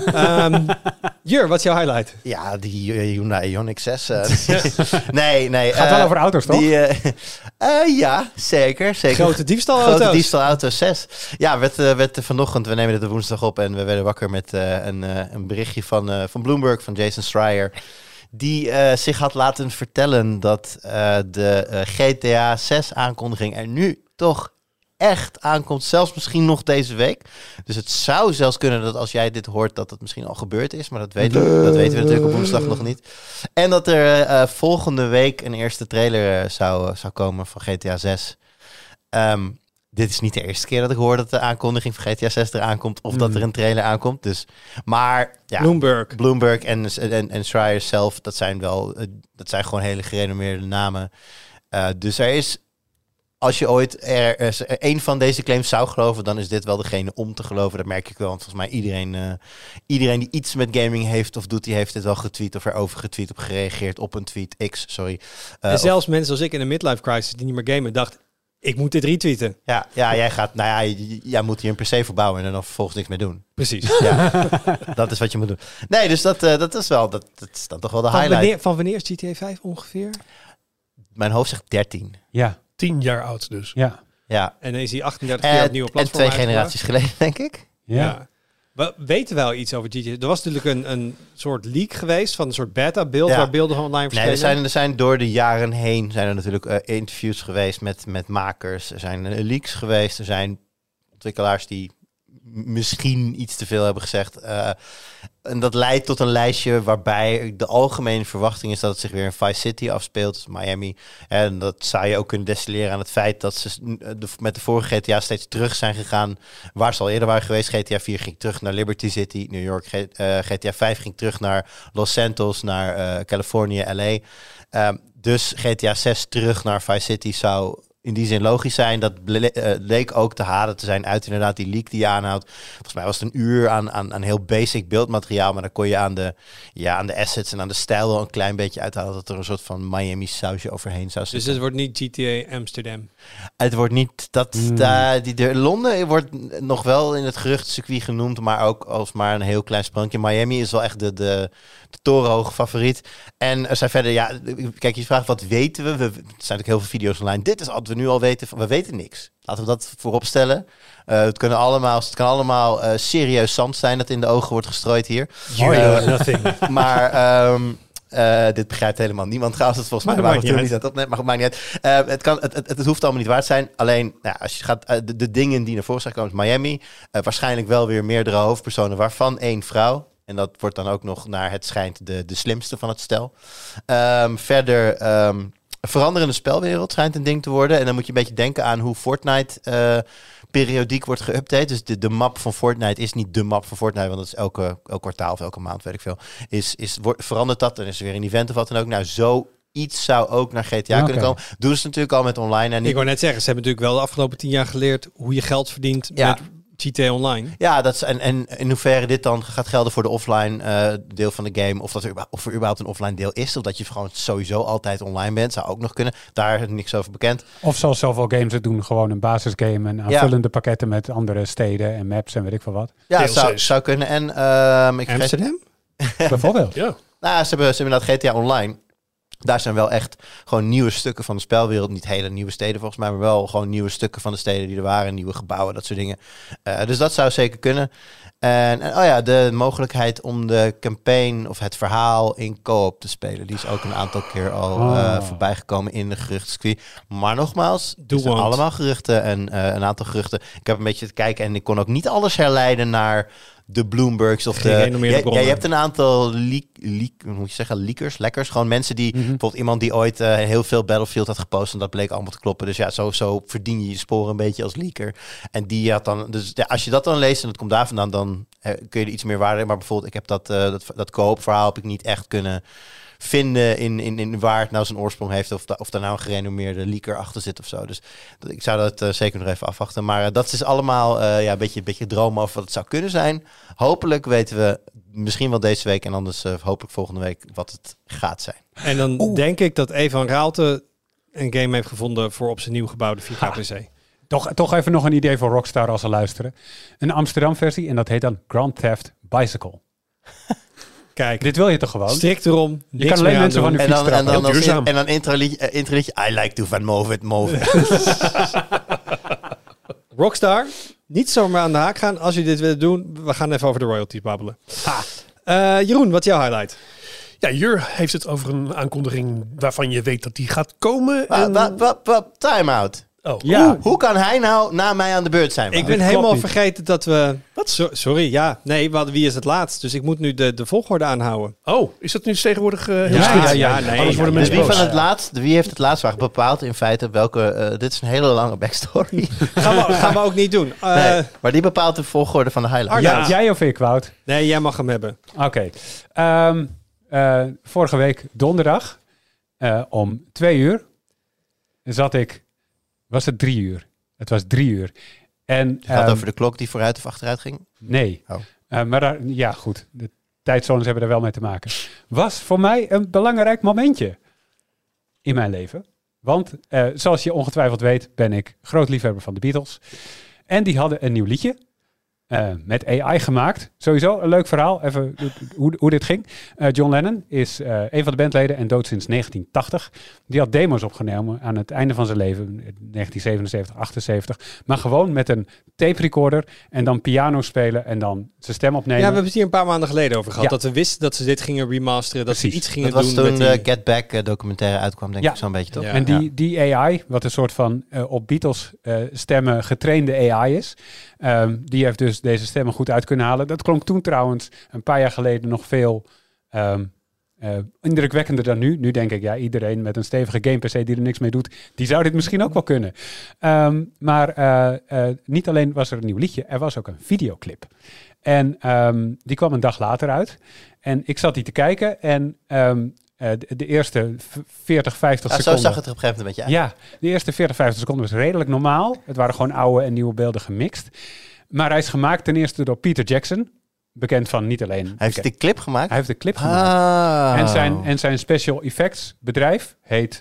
um, Jur, wat is jouw highlight? Ja, die uh, Hyundai Ioniq zes. uh, nee, nee. Gaat eh, wel over auto's, toch? Die, uh, uh, ja, zeker. zeker. Grote diefstalauto's. Grote diefstalauto zes. Ja, werd, uh, werd uh, vanochtend, we nemen dit op woensdag op en we werden wakker met uh, een, uh, een berichtje van, uh, van Bloomberg, van Jason Schreier. Die uh, zich had laten vertellen dat uh, de uh, G T A zes aankondiging er nu toch echt aankomt. Zelfs misschien nog deze week. Dus het zou zelfs kunnen dat als jij dit hoort, dat het misschien al gebeurd is. Maar dat weten we, dat weten we natuurlijk op woensdag nog niet. En dat er uh, volgende week een eerste trailer uh, zou, uh, zou komen van G T A zes. Um, dit is niet de eerste keer dat ik hoor dat de aankondiging van G T A zes eraan komt. Of mm. dat er een trailer aankomt. Dus, maar ja, Bloomberg. Bloomberg en, en, en Schreier zelf, dat zijn wel, uh, dat zijn gewoon hele gerenommeerde namen. Uh, dus er is, als je ooit er, er, er een van deze claims zou geloven, dan is dit wel degene om te geloven. Dat merk ik wel. Want volgens mij iedereen, uh, iedereen die iets met gaming heeft of doet, die heeft dit wel getweet of erover getweet, op gereageerd op een tweet X, sorry. Uh, en zelfs of, mensen als ik in een midlife crisis die niet meer gamen, dacht, ik moet dit retweeten. Ja, ja, jij gaat, nou ja, j- jij moet hier een P C voor bouwen en dan vervolgens niks meer doen. Precies. Ja, dat is wat je moet doen. Nee, dus dat, uh, dat is wel, dat, dat is dan toch wel de Van highlight. wanneer, van wanneer is G T A vijf ongeveer? Mijn hoofd zegt dertien. Ja, Tien jaar oud dus. ja, Ja. En dan is hij achtendertig Uh, keer op nieuwe en platformen twee generaties geleden, denk ik. ja. Ja. We weten wel iets over G T A. Er was natuurlijk een, een soort leak geweest van een soort beta-beeld Ja. waar beelden van online Nee, verschenen. er zijn, er zijn door de jaren heen zijn er natuurlijk uh, interviews geweest met, met makers. Er zijn uh, leaks geweest. Er zijn ontwikkelaars die m- misschien iets te veel hebben gezegd. Uh, en dat leidt tot een lijstje waarbij de algemene verwachting is dat het zich weer in Vice City afspeelt, dus Miami. En dat zou je ook kunnen destilleren aan het feit dat ze de, met de vorige G T A steeds terug zijn gegaan waar ze al eerder waren geweest. G T A vier ging terug naar Liberty City, New York. G, uh, G T A vijf ging terug naar Los Santos, naar uh, Californië, L A. Um, dus G T A zes terug naar Vice City zou in die zin logisch zijn. Dat ble- uh, leek ook te halen te zijn uit inderdaad die leak die je aanhoudt. Volgens mij was het een uur aan, aan, aan heel basic beeldmateriaal, maar dan kon je aan de, ja, aan de assets en aan de stijl wel een klein beetje uithalen dat er een soort van Miami sausje overheen zou zitten. Dus het wordt niet G T A Amsterdam. Het wordt niet dat Hmm. da, die de Londen wordt nog wel in het geruchtcircuit genoemd, maar ook als maar een heel klein sprankje. Miami is wel echt de, de, de torenhoge favoriet. En er zijn verder, ja, kijk, je vraagt wat weten we? we er zijn natuurlijk heel veel video's online. Dit is wat we nu al weten. We weten niks. Laten we dat voorop stellen. Uh, het kunnen allemaal, het kan allemaal uh, serieus zand zijn dat in de ogen wordt gestrooid hier. You Uh, know nothing. Maar um, uh, dit begrijpt helemaal niemand trouwens. Het volgens mij Maar waren dat we maakt toen niet aan het opnemen. Maar goed, maakt niet uit. Uh, het, kan, het, het, het hoeft allemaal niet waar te zijn. Alleen, nou, als je gaat, uh, de, de dingen die naar voren zijn komen, is Miami. Uh, waarschijnlijk wel weer meerdere hoofdpersonen, waarvan één vrouw. En dat wordt dan ook nog naar het schijnt de, de slimste van het stel. Um, verder, um, een veranderende spelwereld schijnt een ding te worden. En dan moet je een beetje denken aan hoe Fortnite uh, periodiek wordt geüpdate. Dus de, de map van Fortnite is niet de map van Fortnite, want dat is elke, elk kwartaal of elke maand, weet ik veel. Is, is, wordt, verandert dat, dan is er weer een event of wat dan ook. Nou, zo iets zou ook naar G T A Okay. kunnen komen. Doen ze natuurlijk al met online. En niet, Ik wou net zeggen, ze hebben natuurlijk wel de afgelopen tien jaar geleerd hoe je geld verdient Ja. met G T A Online. Ja, dat is, en, en in hoeverre dit dan gaat gelden voor de offline uh, deel van de game. Of, dat er, überhaupt- of er überhaupt een offline deel is. Of dat je gewoon sowieso altijd online bent. Zou ook nog kunnen. Daar is niks over bekend. Of zoals zoveel games het doen, gewoon een basisgame en aanvullende pakketten met andere steden en maps en weet ik veel wat. Ja, D L C's. zou, zou kunnen. En um, ik vergeet, Amsterdam? Bijvoorbeeld. Ja. nou, ze hebben, ze hebben inderdaad G T A Online. Daar zijn wel echt gewoon nieuwe stukken van de spelwereld. Niet hele nieuwe steden volgens mij, maar wel gewoon nieuwe stukken van de steden die er waren. Nieuwe gebouwen, dat soort dingen. Uh, dus dat zou zeker kunnen. En, en oh ja, de mogelijkheid om de campaign of het verhaal in co-op te spelen. Die is ook een aantal keer al uh, Oh. voorbij gekomen in de geruchtcircuit. Maar nogmaals, Do het zijn want. allemaal geruchten en uh, een aantal geruchten. Ik heb een beetje te kijken en ik kon ook niet alles herleiden naar de Bloombergs of de... Gerenommeerde Ja, ja, bronnen. je hebt een aantal leak, leak, hoe moet je zeggen, leakers, lekkers. Gewoon mensen die, Mhm. bijvoorbeeld iemand die ooit uh, heel veel Battlefield had gepost en dat bleek allemaal te kloppen. Dus ja, zo, zo verdien je je sporen een beetje als leaker. En die had dan, dus ja, als je dat dan leest en het komt daar vandaan, dan uh, kun je er iets meer waarde in. Maar bijvoorbeeld, ik heb dat, uh, dat, dat co-op verhaal heb ik niet echt kunnen vinden in, in, in waar het nou zijn oorsprong heeft. Of, da, of daar nou een gerenommeerde leaker achter zit of zo. Dus dat, ik zou dat uh, zeker nog even afwachten. Maar uh, dat is allemaal uh, ja, een beetje, een beetje dromen over wat het zou kunnen zijn. Hopelijk weten we misschien wel deze week en anders uh, hopelijk volgende week wat het gaat zijn. En dan Oeh. denk ik dat Evan Raalte een game heeft gevonden voor op zijn nieuw gebouwde vier K Ha. P C. Toch, toch even nog een idee voor Rockstar als ze luisteren. Een Amsterdam versie en dat heet dan Grand Theft Bicycle. Kijk, Dit wil je toch gewoon? strikt erom. Je kan alleen mensen van de de En fiets dan, en trappen. dan, Heel als in, duurzaam. en dan introliedje, uh, introliedje, I like to van move it, move it. Rockstar, niet zomaar aan de haak gaan als je dit wilt doen. We gaan even over de royalties babbelen. Uh, Jeroen, wat is jouw highlight? Ja, Jur heeft het over een aankondiging waarvan je weet dat die gaat komen. Wa- En- wa- wa- wa- Time out. Oh. Ja. Hoe, hoe kan hij nou na mij aan de beurt zijn? Ik Wout? ben klopt helemaal niet. vergeten dat we... Wat? So- sorry, ja. Nee, we hadden wie is het laatst? Dus ik moet nu de, de volgorde aanhouden. Oh, is dat nu tegenwoordig uh, heel Ja, strikt? ja, ja, nee, Anders ja, worden Dus mensen wie, boos. van het laatst, wie heeft het laatst waar bepaald in feite welke... eh, dit is een hele lange backstory. Gaan we, gaan we ook niet doen. Uh, nee, maar die bepaalt de volgorde van de highlights. Arno. Ja, jij of ik, Wout? Nee, jij mag hem hebben. Oké. Ehm, eh, vorige week donderdag eh, om twee uur zat ik... Was het drie uur? Het was drie uur. En, Het gaat ehm, over de klok die vooruit of achteruit ging. Nee. Oh. Eh, maar daar, ja, goed. De tijdzones hebben er wel mee te maken. Was voor mij een belangrijk momentje in mijn leven. Want eh, zoals je ongetwijfeld weet, ben ik groot liefhebber van de Beatles. En die hadden een nieuw liedje. Uh, met A I gemaakt. Sowieso een leuk verhaal. Even hoe, hoe dit ging. Uh, John Lennon is uh, een van de bandleden en dood sinds negentien tachtig. Die had demo's opgenomen aan het einde van zijn leven. negentien zevenenzeventig, achtenzeventig. Maar gewoon met een tape recorder. En dan piano spelen en dan zijn stem opnemen. Ja, we hebben het hier een paar maanden geleden over gehad. Ja. Dat we wisten dat ze dit gingen remasteren. Dat Precies. ze iets gingen Dat was doen toen met de die... Get Back uh, documentaire uitkwam, denk Ja. ik zo'n beetje, toch? Ja. En die, die A I, wat een soort van uh, op Beatles uh, stemmen getrainde A I is. Um, die heeft dus deze stemmen goed uit kunnen halen. Dat klonk toen trouwens een paar jaar geleden nog veel um, uh, indrukwekkender dan nu. Nu denk ik, ja, iedereen met een stevige game P C die er niks mee doet, die zou dit misschien ook wel kunnen. Um, maar uh, uh, niet alleen was er een nieuw liedje, er was ook een videoclip. En um, die kwam een dag later uit. En ik zat die te kijken en... Um, Uh, de, de eerste veertig, vijftig Ah, zo seconden. zag het er op een gegeven moment een beetje uit. Ja, de eerste veertig, vijftig seconden was redelijk normaal. Het waren gewoon oude en nieuwe beelden gemixt. Maar hij is gemaakt ten eerste door Peter Jackson. Bekend van niet alleen... Hij heeft bekend- de clip gemaakt? hij heeft de clip gemaakt. Ah. En zijn, en zijn special effects bedrijf heet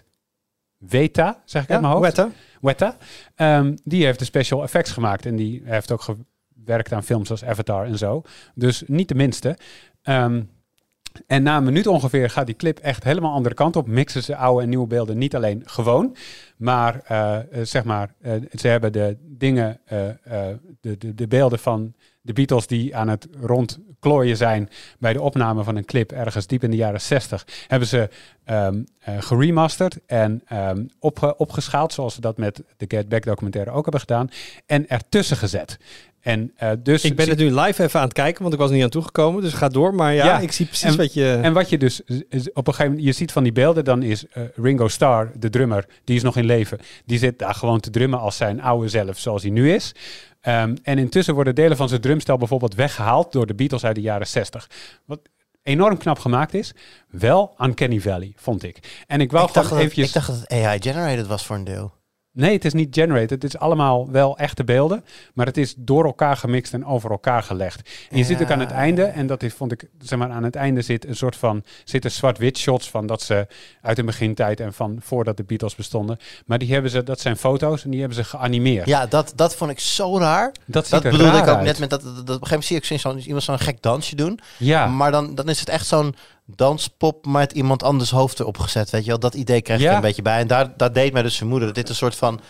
Weta, zeg ik uit mijn Ja, hoofd. Weta. Weta. Um, die heeft de special effects gemaakt. En die heeft ook gewerkt aan films als Avatar en zo. Dus niet de minste. Um, En na een minuut ongeveer gaat die clip echt helemaal andere kant op. Mixen ze oude en nieuwe beelden niet alleen gewoon. Maar uh, uh, zeg maar, uh, ze hebben de dingen, uh, uh, de, de, de beelden van de Beatles die aan het rondklooien zijn bij de opname van een clip ergens diep in de jaren zestig. Hebben ze um, uh, geremasterd en um, opge, opgeschaald zoals ze dat met de Get Back documentaire ook hebben gedaan. En ertussen gezet. En, uh, dus Ik ben het nu live even aan het kijken, want ik was er niet aan toegekomen. Dus ga door. Maar ja, Ja. ik zie precies En- wat je... En wat je dus is, op een gegeven moment, je ziet van die beelden, dan is uh, Ringo Starr, de drummer, die is nog in leven. Die zit daar gewoon te drummen als zijn oude zelf, zoals hij nu is. Um, en intussen worden delen van zijn drumstel bijvoorbeeld weggehaald door de Beatles uit de jaren zestig. Wat enorm knap gemaakt is. Wel Uncanny Valley, vond ik. En ik wou ik, dacht gewoon dat, eventjes... ik dacht dat het A I-generated was voor een deel. Nee, het is niet generated. Het is allemaal wel echte beelden. Maar het is door elkaar gemixt en over elkaar gelegd. En je Ja. ziet ook aan het einde, en dat is, vond ik, zeg maar, aan het einde zit een soort van, zitten zwart-wit shots van dat ze uit de begintijd en van voordat de Beatles bestonden. Maar die hebben ze, dat zijn foto's en die hebben ze geanimeerd. Ja, dat, dat vond ik zo raar. dat ziet Dat er bedoelde raar ik ook uit. net met dat, dat, dat op een gegeven moment zie ik zo, zo, iemand zo'n gek dansje doen. Ja, Maar dan, dan is het echt zo'n danspop met iemand anders hoofd erop gezet. Weet je wel, dat idee kreeg ik Ja. er een beetje bij. En daar, dat deed mij dus vermoeden dat dit een soort van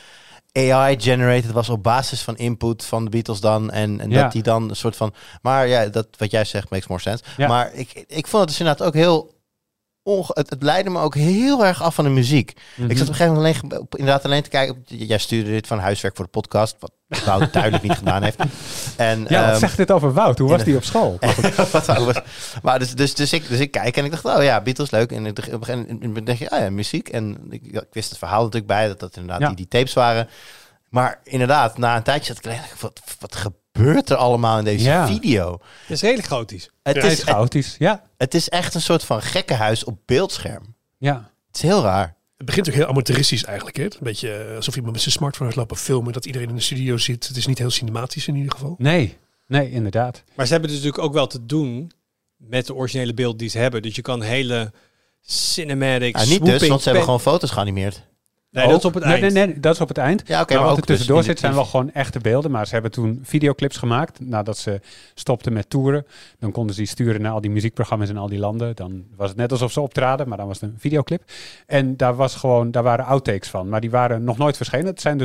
A I-generated was op basis van input van de Beatles dan. En, en Ja. dat die dan een soort van... Maar ja, dat wat jij zegt makes more sense. Ja. Maar ik, ik vond het dus inderdaad ook heel... Onge het, het leidde me ook heel erg af van de muziek. Mhm. Ik zat op een gegeven moment alleen, op, inderdaad alleen te kijken. Jij stuurde dit van huiswerk voor de podcast. Wat Wout duidelijk niet gedaan heeft. En, ja, wat ehm, zegt dit over Wout? Hoe was die op school? wat anders. Maar dus, dus, dus, ik, dus ik kijk en ik dacht, oh ja, Beatles leuk. En ik, op een gegeven moment denk je, oh ja, muziek. En ik, ja, ik wist het verhaal natuurlijk bij, dat dat inderdaad Ja. die, die tapes waren. Maar inderdaad, na een tijdje zat ik alleen, wat, wat gebeurt er allemaal in deze Ja. video? Het is redelijk chaotisch. Het, Ja, Hij is, is het, chaotisch, ja. het is echt een soort van gekkenhuis op beeldscherm. Ja. Het is heel raar. Het begint ook heel amateuristisch eigenlijk. Hè? Een beetje eh, alsof iemand met zijn smartphone heeft lopen filmen. Dat iedereen in de studio zit. Het is niet heel cinematisch in ieder geval. Nee, nee, inderdaad. Maar ze hebben dus natuurlijk ook wel te doen met de originele beelden die ze hebben. Dus je kan hele cinematic, Ja, niet dus, swooping want ze hebben pen- gewoon foto's geanimeerd. Nee, dat is op het nee, eind. Nee, nee, dat is op het eind. Ja, oké, maar maar wat ook er tussendoor dus in zit zijn de- wel gewoon echte beelden. Maar ze hebben toen videoclips gemaakt. Nadat ze stopten met toeren. Dan konden ze die sturen naar al die muziekprogramma's in al die landen. Dan was het net alsof ze optraden. Maar dan was het een videoclip. En daar, was gewoon, daar waren outtakes van. Maar die waren nog nooit verschenen. Het zijn dus ook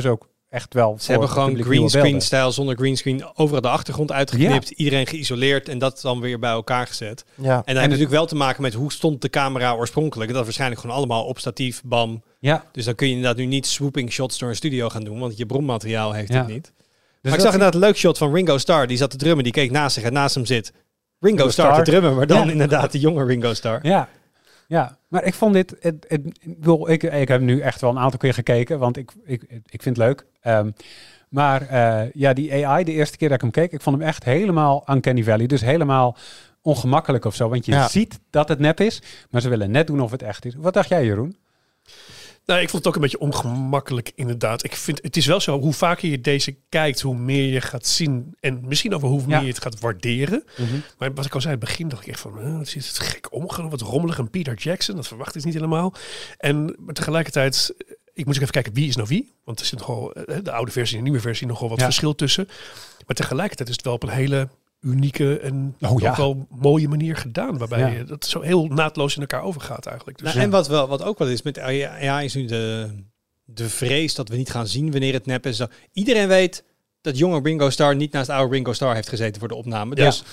echt wel... Ze hebben gewoon greenscreen-stijl zonder greenscreen overal de achtergrond uitgeknipt. Ja. Iedereen geïsoleerd en dat dan weer bij elkaar gezet. Ja. En dan en heeft het natuurlijk wel te maken met hoe stond de camera oorspronkelijk. Dat waarschijnlijk gewoon allemaal op statief, bam. Ja. Dus dan kun je inderdaad nu niet swooping shots door een studio gaan doen, want je bronmateriaal heeft ja. het niet. Dus maar ik zag inderdaad een leuk shot van Ringo Starr. Die zat te drummen, die keek naast zich en naast hem zit Ringo, Ringo Starr, Starr te drummen, maar dan ja. inderdaad de jonge Ringo Starr. Ja. Ja, maar ik vond dit... Het, het, ik, ik heb nu echt wel een aantal keer gekeken, want ik, ik, ik vind het leuk. Um, maar uh, ja, die A I, de eerste keer dat ik hem keek, ik vond hem echt helemaal Uncanny Valley. Dus helemaal ongemakkelijk of zo. Want je ja. ziet dat het nep is, maar ze willen net doen of het echt is. Wat dacht jij, Jeroen? Nou, ik vond het ook een beetje ongemakkelijk, inderdaad. Ik vind, het is wel zo, hoe vaker je deze kijkt, hoe meer je gaat zien. En misschien over hoe meer ja. je het gaat waarderen. Mm-hmm. Maar wat ik al zei, in het begin dacht ik echt van, uh, het is het gek omgegaan, wat rommelig. En Peter Jackson, dat verwacht ik niet helemaal. En maar tegelijkertijd, ik moet even kijken, wie is nou wie? Want er zit nogal, de oude versie en de nieuwe versie, nogal wat ja. verschil tussen. Maar tegelijkertijd is het wel op een hele unieke en oh, ja. ook wel mooie manier gedaan. Waarbij ja. je dat zo heel naadloos in elkaar overgaat eigenlijk. Dus, nou, ja. En wat, wel, wat ook wel is met A I is nu de, de vrees dat we niet gaan zien wanneer het nep is. Zo. Iedereen weet dat jonge Ringo Starr niet naast oude Ringo Starr heeft gezeten voor de opname. Ja. Dus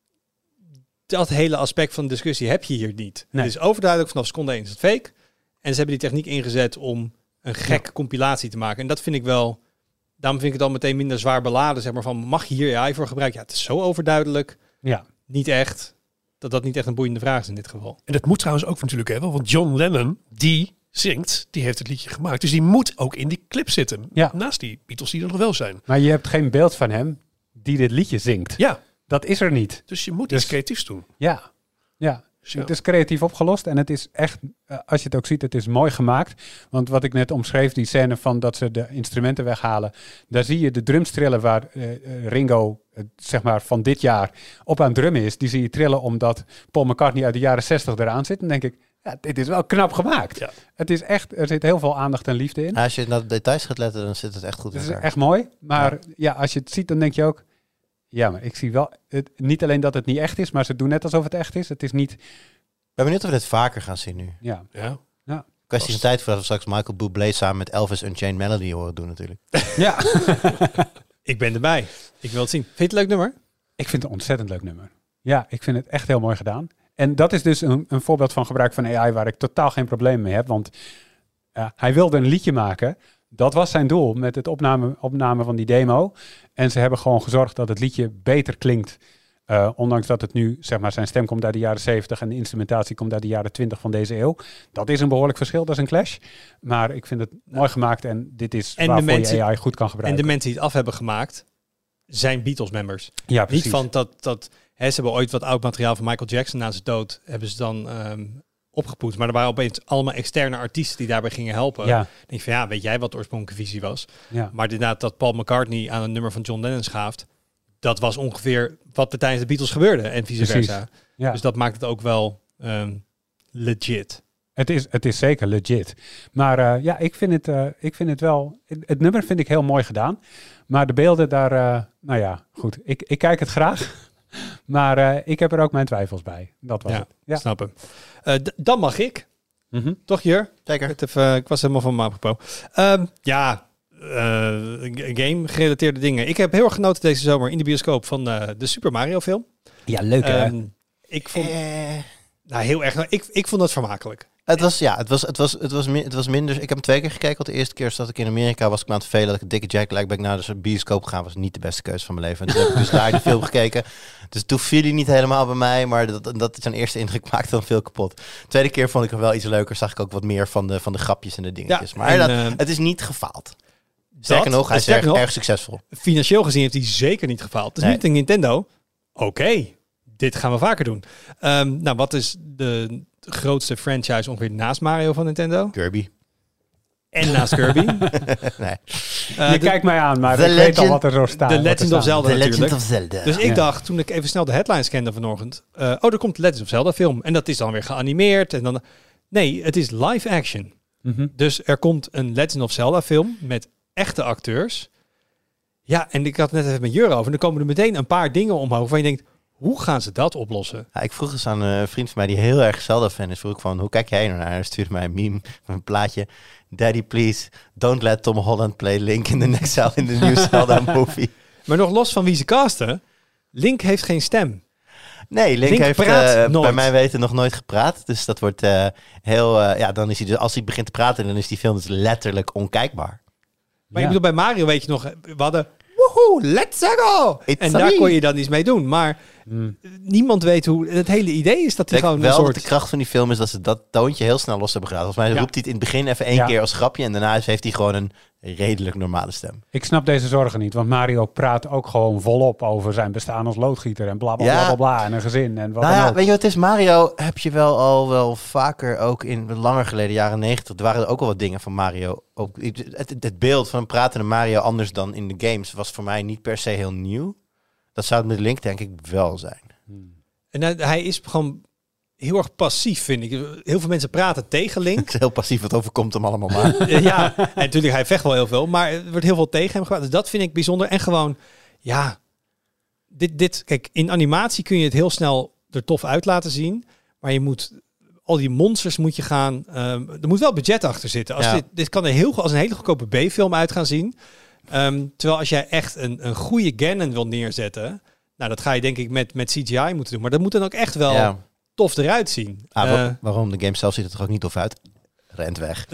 dat hele aspect van de discussie heb je hier niet. Nee. Het is overduidelijk vanaf seconde één is het fake. En ze hebben die techniek ingezet om een gek ja. compilatie te maken. En dat vind ik wel... Daarom vind ik het al meteen minder zwaar beladen. Zeg maar van, mag je hier A I voor gebruiken? Ja, het is zo overduidelijk. Ja. Niet echt. Dat dat niet echt een boeiende vraag is in dit geval. En dat moet trouwens ook natuurlijk hebben. Want John Lennon, die zingt, die heeft het liedje gemaakt. Dus die moet ook in die clip zitten. Ja. Naast die Beatles die er nog wel zijn. Maar je hebt geen beeld van hem die dit liedje zingt. Ja. Dat is er niet. Dus je moet dus, iets creatiefs doen. Ja. Ja. Ja. Het is creatief opgelost en het is echt, uh, als je het ook ziet, het is mooi gemaakt. Want wat ik net omschreef, die scène van dat ze de instrumenten weghalen, daar zie je de drums trillen waar uh, Ringo, uh, zeg maar van dit jaar, op aan het drummen is. Die zie je trillen omdat Paul McCartney uit de jaren zestig eraan zit. En dan denk ik, ja, dit is wel knap gemaakt. Ja. Het is echt, er zit heel veel aandacht en liefde in. Als je naar de details gaat letten, dan zit het echt goed in elkaar. Het is echt mooi, maar ja. ja, als je het ziet, dan denk je ook, ja, maar ik zie wel, het, niet alleen dat het niet echt is, maar ze doen net alsof het echt is. Het is niet... Ik ben benieuwd of we dit vaker gaan zien nu. Ja. ja. ja. Kwestie van tijd voordat we straks Michael Bublé samen met Elvis Unchained Melody horen doen natuurlijk. Ja. Ik ben erbij. Ik wil het zien. Vind je het een leuk nummer? Ik vind het een ontzettend leuk nummer. Ja, ik vind het echt heel mooi gedaan. En dat is dus een, een voorbeeld van gebruik van A I waar ik totaal geen probleem mee heb. Want uh, hij wilde een liedje maken. Dat was zijn doel met het opname, opname van die demo. En ze hebben gewoon gezorgd dat het liedje beter klinkt. Uh, ondanks dat het nu, zeg maar, zijn stem komt uit de jaren zeventig en de instrumentatie komt uit de jaren twintig van deze eeuw. Dat is een behoorlijk verschil, dat is een clash. Maar ik vind het mooi gemaakt en dit is en waarvoor mensen, je A I goed kan gebruiken. En de mensen die het af hebben gemaakt, zijn Beatles-members. Ja, precies. Niet van dat, dat hè, ze hebben ooit wat oud materiaal van Michael Jackson na zijn dood, hebben ze dan um, opgepoetst. Maar er waren opeens allemaal externe artiesten die daarbij gingen helpen. Ja. Dan denk je van, ja, weet jij wat de oorspronkelijke visie was? Ja. Maar inderdaad, dat Paul McCartney aan een nummer van John Lennon schaaft, dat was ongeveer wat er tijdens de Beatles gebeurde en vice versa. Ja. Dus dat maakt het ook wel um, legit. Het is, het is zeker legit. Maar uh, ja, ik vind, het, uh, ik vind het wel... Het, het nummer vind ik heel mooi gedaan. Maar de beelden daar... Uh, nou ja, goed. Ik, ik kijk het graag. Maar uh, ik heb er ook mijn twijfels bij. Dat was ja, het. Ja, snap hem. Uh, d- dan mag ik. Mm-hmm. Toch, Jur? Zeker. Ik, even, ik was helemaal van me apropos. Um, ja... Uh, game-gerelateerde dingen. Ik heb heel erg genoten deze zomer in de bioscoop van uh, de Super Mario film. Ja, leuk hè? Um, ik vond... Eh. Nou, heel erg... Ik, ik vond het vermakelijk. Het was, ja, het was, het was, het was, het was minder... Ik heb hem twee keer gekeken, want de eerste keer dat ik in Amerika was, ik me aan het vervelen dat ik een dikke jack lijk ben ik naar de bioscoop gegaan. Was niet de beste keuze van mijn leven. En toen heb ik dus daar de film gekeken. Dus toen viel hij niet helemaal bij mij, maar dat, dat zijn eerste indruk maakte dan veel kapot. Tweede keer vond ik hem wel iets leuker. Zag ik ook wat meer van de, van de grapjes en de dingetjes. Ja, maar en, dat, uh, het is niet gefaald. Sterker nog, hij is erg, nog, erg succesvol. Financieel gezien heeft hij zeker niet gefaald. Het is nee. niet een Nintendo. Oké, okay, dit gaan we vaker doen. Um, nou, wat is de grootste franchise ongeveer naast Mario van Nintendo? Kirby. En naast Kirby. nee. Uh, Je de, kijkt mij aan, maar ik legend, weet al wat er zo staat. The Legend of Zelda The natuurlijk. Legend of Zelda. Dus ik ja. dacht, toen ik even snel de headlines scande vanochtend. Uh, oh, er komt de Legend of Zelda film. En dat is dan weer geanimeerd. En dan, nee, het is live action. Mm-hmm. Dus er komt een Legend of Zelda film met echte acteurs. Ja, en ik had het net even met Jur over. En dan komen er meteen een paar dingen omhoog waar je denkt, Hoe gaan ze dat oplossen? Ja, ik vroeg eens aan een vriend van mij die heel erg Zelda-fan is. Vroeg ik van, hoe kijk jij er naar? Hij stuurde mij een meme, een plaatje. Daddy, please, don't let Tom Holland play Link in the next Zelda in the new Zelda movie. Maar nog los van wie ze casten, Link heeft geen stem. Nee, Link, Link heeft praat uh, nooit. bij mij weten nog nooit gepraat. Dus dat wordt uh, heel... Uh, ja, dan is hij dus, als hij begint te praten, dan is die film dus letterlijk onkijkbaar. Maar Ja. ik bedoel, bij Mario weet je nog, we hadden... Woehoe, let's go! It's En a daar me. kon je dan iets mee doen. Maar Mm. niemand weet hoe... Het hele idee is dat hij Ik denk gewoon wel een dat soort... de kracht van die film is dat ze dat toontje heel snel los hebben gelaten. Volgens mij Ja. roept hij het in het begin even één Ja. keer als grapje. En daarna heeft hij gewoon een redelijk normale stem. Ik snap deze zorgen niet, want Mario praat ook gewoon volop over zijn bestaan als loodgieter en bla bla Ja. bla bla, bla en een gezin en wat Nou dan ja, ook. weet je wat het is? Mario heb je wel al wel vaker ook in langer geleden, jaren negentig. Er waren er ook al wat dingen van Mario. Ook, het, het, het beeld van een pratende Mario anders dan in de games was voor mij niet per se heel nieuw. Dat zou het met Link denk ik wel zijn. En hij- hij is gewoon heel erg passief, vind ik. Heel veel mensen praten tegen Link. Het is heel passief, wat overkomt hem allemaal maar. Eh, ja, en natuurlijk, hij vecht wel heel veel. Maar er wordt heel veel tegen hem gepraat. Dus dat vind ik bijzonder. En gewoon, ja... Dit, dit, kijk, in animatie kun je het heel snel er tof uit laten zien. Maar je moet... Al die monsters moet je gaan... ehm, er moet wel budget achter zitten. Als Ja. dit, dit kan er heel, als een hele goedkope B-film uit gaan zien. Ehm, terwijl als jij echt een, een goede Ganon wil neerzetten... Nou, dat ga je denk ik met, met C G I moeten doen. Maar dat moet dan ook echt wel Ja. tof eruit zien. Ah, Eh, wa- waarom? De game zelf ziet er toch ook niet tof uit? Rent weg.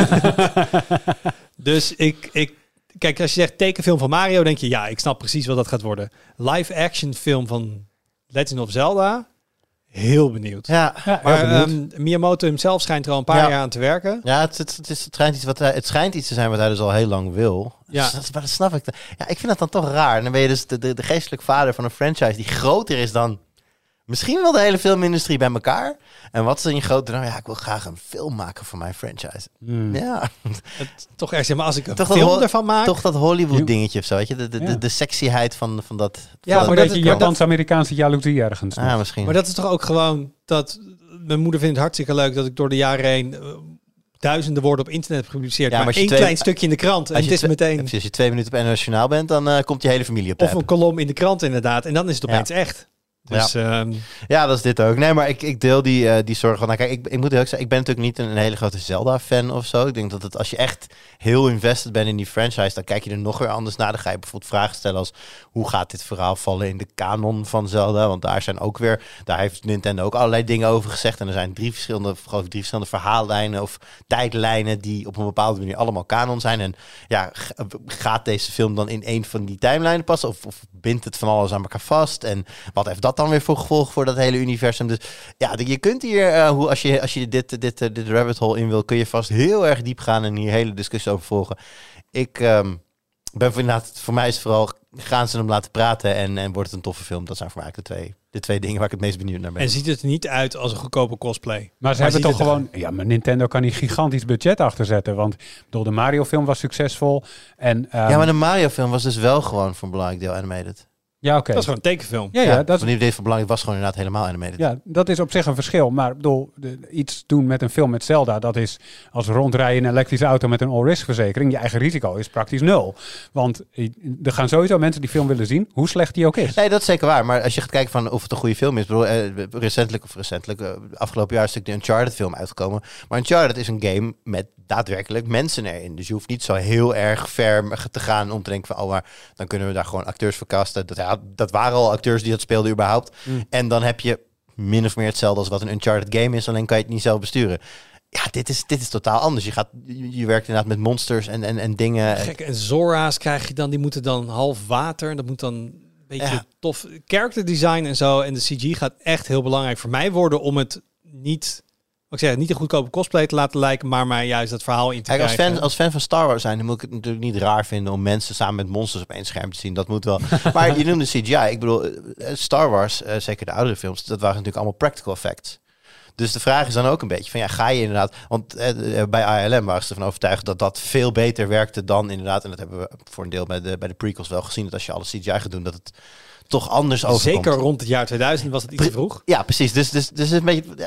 Dus ik, ik... Kijk, als je zegt tekenfilm van Mario, denk je... Ja, ik snap precies wat dat gaat worden. Live-action film van Legend of Zelda... Heel benieuwd. Ja, Ja, Maar heel benieuwd. ehm, Miyamoto hemzelf schijnt er al een paar Ja. jaar aan te werken. ja het, het, het, is, het, schijnt iets wat hij, het schijnt iets te zijn wat hij dus al heel lang wil. Ja. Dus dat, maar dat snap ik. Ja, ik vind dat dan toch raar. En dan ben je dus de, de, de geestelijk vader van een franchise die groter is dan misschien wel de hele filmindustrie bij elkaar. En wat is dan je grote droom? Ja, ik wil graag een film maken voor mijn franchise. Mm. Ja, Het, toch ergens, maar als ik een Toch dat film ho- ervan maak... toch dat Hollywood dingetje of zo, weet je? De, de, Ja. de, de sexyheid van, van dat... Ja, Ja, van maar dat dat is- je maar dat- Japans-Amerikaanse jaloezie ergens. nog. Ah, misschien. Maar dat is toch ook gewoon dat... Mijn moeder vindt het hartstikke leuk dat ik door de jaren heen... eh, duizenden woorden op internet heb gepubliceerd. Ja, maar maar als je één twee- klein stukje in de krant. En Als het je is twee- meteen... Precies, als je twee minuten op N O S Journaal bent, dan eh, komt je hele familie op de Of app. een kolom in de krant inderdaad. En dan is het Ja. opeens echt. Dus ehm, Ja, dat is dit ook. Nee, maar ik, ik deel die, eh, die zorgen. Nou, kijk, ik, ik moet heel erg zeggen, ik ben natuurlijk niet een, een hele grote Zelda-fan of zo. Ik denk dat het, als je echt heel invested bent in die franchise, dan kijk je er nog weer anders naar. Dan ga je bijvoorbeeld vragen stellen als, hoe gaat dit verhaal vallen in de kanon van Zelda? Want daar zijn ook weer, daar heeft Nintendo ook allerlei dingen over gezegd. En er zijn drie verschillende, geloof ik, drie verschillende verhaallijnen of tijdlijnen die op een bepaalde manier allemaal kanon zijn. En ja, g- gaat deze film dan in een van die timelijnen passen? Of, of bindt het van alles aan elkaar vast? En wat heeft dat dan weer voor gevolgen voor dat hele universum? Dus ja, de- je kunt hier, eh, hoe, als je, als je dit, dit, dit, dit rabbit hole in wil, kun je vast heel erg diep gaan en hier hele discussie over volgen. Ik ehm, ben voor, inderdaad, voor mij is het vooral, gaan ze hem laten praten en, en wordt het een toffe film? Dat zijn voor mij eigenlijk de twee, de twee dingen waar ik het meest benieuwd naar ben. en ziet het er niet uit als een goedkope cosplay. Maar ze Maar hebben ziet toch het er- gewoon... Ja, maar Nintendo kan hier gigantisch budget achter zetten. Want ik bedoel, de Mario-film was succesvol. En, ehm, ja, maar de Mario film was dus wel gewoon voor een belangrijk deel animated. ja, oké. Dat is gewoon een tekenfilm. Ja, ja, dat is, wanneer dit voor belangrijk was, gewoon inderdaad helemaal animated. ja, dat is op zich een verschil. Maar ik bedoel, de, iets doen met een film met Zelda, dat is als rondrijden in een elektrische auto met een all-risk verzekering. Je eigen risico is praktisch nul. Want eh, er gaan sowieso mensen die film willen zien, hoe slecht die ook is. Nee, dat is zeker waar. Maar als je gaat kijken van of het een goede film is. Bedoel, eh, recentelijk of recentelijk, eh, afgelopen jaar is natuurlijk de Uncharted film uitgekomen. Maar Uncharted is een game met daadwerkelijk mensen erin. Dus je hoeft niet zo heel erg ver te gaan om te denken van, oh, maar dan kunnen we daar gewoon acteurs voor casten. Dat, ja, dat waren al acteurs die dat speelden überhaupt. Mm. En dan heb je min of meer hetzelfde als wat een Uncharted game is, alleen kan je het niet zelf besturen. Ja, dit is, dit is totaal anders. Je, gaat, je, je werkt inderdaad met monsters en, en, en dingen. Gek, en Zora's krijg je dan, die moeten dan half water. Dat moet dan een beetje Ja. tof character design en zo. En de C G gaat echt heel belangrijk voor mij worden om het niet, wat ik zeg, niet een goedkope cosplay te laten lijken, maar mij juist dat verhaal in te Kijk, als krijgen. fan, als fan van Star Wars zijn, dan moet ik het natuurlijk niet raar vinden om mensen samen met monsters op één scherm te zien. Dat moet wel. Maar je noemde C G I. Ik bedoel, eh, Star Wars, eh, zeker de oudere films, dat waren natuurlijk allemaal practical effects. Dus de vraag is dan ook een beetje van, ja, ga je inderdaad... Want eh, bij I L M waren ze ervan overtuigd dat dat veel beter werkte dan inderdaad... En dat hebben we voor een deel bij de, bij de prequels wel gezien, dat als je alles C G I gaat doen, dat het toch anders overkomt. Zeker rond het jaar tweeduizend was het iets te vroeg. Ja, precies. Dus, dus, dus het is een beetje... ja,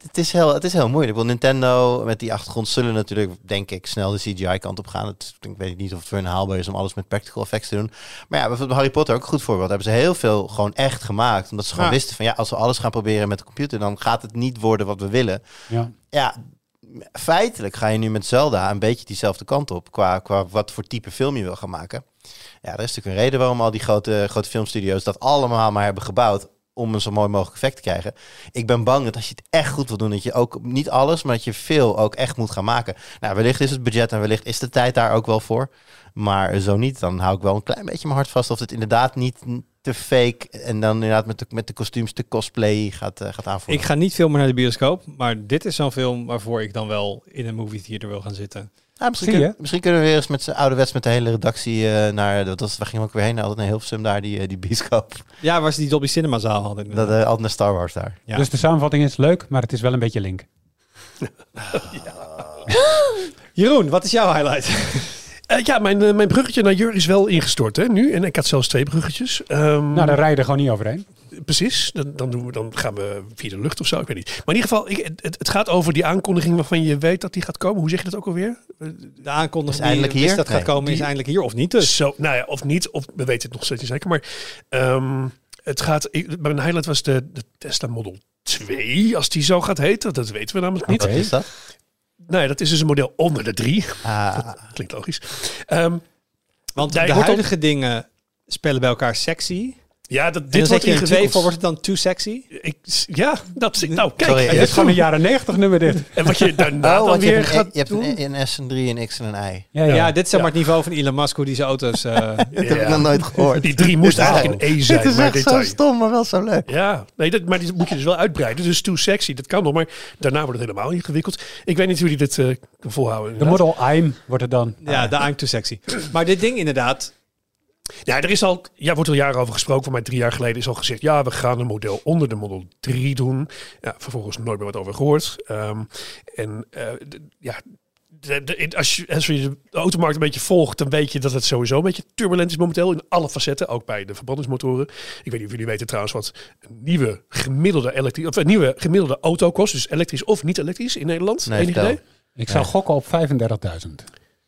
het, is heel, het is heel moeilijk. Want Nintendo met die achtergrond zullen natuurlijk, denk ik, snel de C G I-kant op gaan. Het, ik weet niet of het voor hun haalbaar is om alles met practical effects te doen. Maar ja, bijvoorbeeld Harry Potter ook een goed voorbeeld. Daar hebben ze heel veel gewoon echt gemaakt. Omdat ze gewoon Ja. wisten van, ja, als we alles gaan proberen met de computer, dan gaat het niet worden wat we willen. Ja. Ja, feitelijk ga je nu met Zelda een beetje diezelfde kant op. Qua, qua wat voor type film je wil gaan maken. Ja, er is natuurlijk een reden waarom al die grote, grote filmstudio's dat allemaal maar hebben gebouwd om een zo mooi mogelijk effect te krijgen. Ik ben bang dat als je het echt goed wil doen, dat je ook niet alles, maar dat je veel ook echt moet gaan maken. Nou, wellicht is het budget en wellicht is de tijd daar ook wel voor. Maar zo niet, dan hou ik wel een klein beetje mijn hart vast of het inderdaad niet te fake en dan inderdaad met de, met de kostuums te cosplay gaat, uh, gaat aanvoeren. Ik ga niet veel meer naar de bioscoop, maar dit is zo'n film waarvoor ik dan wel in een movie theater wil gaan zitten. Ja, misschien, Zie je? kun- misschien kunnen we weer eens met z'n ouderwets met de hele redactie uh, naar, dat was, waar gingen we ook weer heen? Altijd naar Hilversum daar, die, uh, die bioscoop. Ja, waar ze die Dolby Cinema zaal hadden. Dat, uh, altijd naar Star Wars daar. Ja. Dus de samenvatting is leuk, maar het is wel een beetje link. Jeroen, wat is jouw highlight? Uh, ja, mijn, uh, mijn bruggetje naar Jur is wel ingestort hè, nu. En ik had zelfs twee bruggetjes. Um, Nou, daar rijden we gewoon niet overheen. Precies, dan, dan, doen we, dan gaan we via de lucht of zo, ik weet niet. Maar in ieder geval, ik, het, het gaat over die aankondiging waarvan je weet dat die gaat komen. Hoe zeg je dat ook alweer? De aankondiging Is eindelijk die hier? wist dat gaat Nee. komen is Die- eindelijk hier of niet dus. Zo, nou ja, of niet, of we weten het nog steeds niet zeker. Maar um, het gaat, ik, mijn highlight was de, de Tesla Model twee, als die zo gaat heten. Dat weten we namelijk niet. Oké. Wat is dat? Nou ja, dat is dus een model onder de drie. Ah, Klinkt logisch. Um, Want Daar de wordt huidige dingen spelen bij elkaar sexy. ja, dat, En dit dan wordt zet je er twee ingewikkeld. voor, wordt het dan too sexy? Ik, ja, dat is... Nou, kijk. Sorry, en, Het is gewoon een jaren negentig nummer dit. en wat je daarna oh, dan want je weer hebt, een, gaat je hebt doen... een, een S, een drie, een X en een Y. Ja, Ja, ja. dit is zeg maar Ja. het niveau van Elon Musk, hoe die zijn auto's... eh, Dat heb ik Ja. nog nooit gehoord. Die drie moest Dit is eigenlijk een E echt- zijn, Dit is maar echt detail. zo stom, maar wel zo leuk. Ja, nee, dat, maar die moet je dus wel uitbreiden. Dus too sexy, dat kan nog. Maar daarna wordt het helemaal ingewikkeld. Ik weet niet hoe die dit uh, kan volhouden. De inderdaad. Model I M wordt het dan. ja, de I'm too sexy. Maar dit ding inderdaad... Ja, er is al, ja, wordt al jaren over gesproken. Voor mij drie jaar geleden is al gezegd... ja, we gaan een model onder de Model drie doen. Ja, vervolgens nooit meer wat over gehoord. Um, en uh, d- ja... De, de, als, je, als je de automarkt een beetje volgt, dan weet je dat het sowieso een beetje turbulent is momenteel in alle facetten, ook bij de verbrandingsmotoren. Ik weet niet of jullie weten trouwens wat een nieuwe gemiddelde elektrische, of een nieuwe gemiddelde auto kost, dus elektrisch of niet elektrisch in Nederland. Nee, Enig vertel. idee? Ik zou gokken op vijfendertigduizend.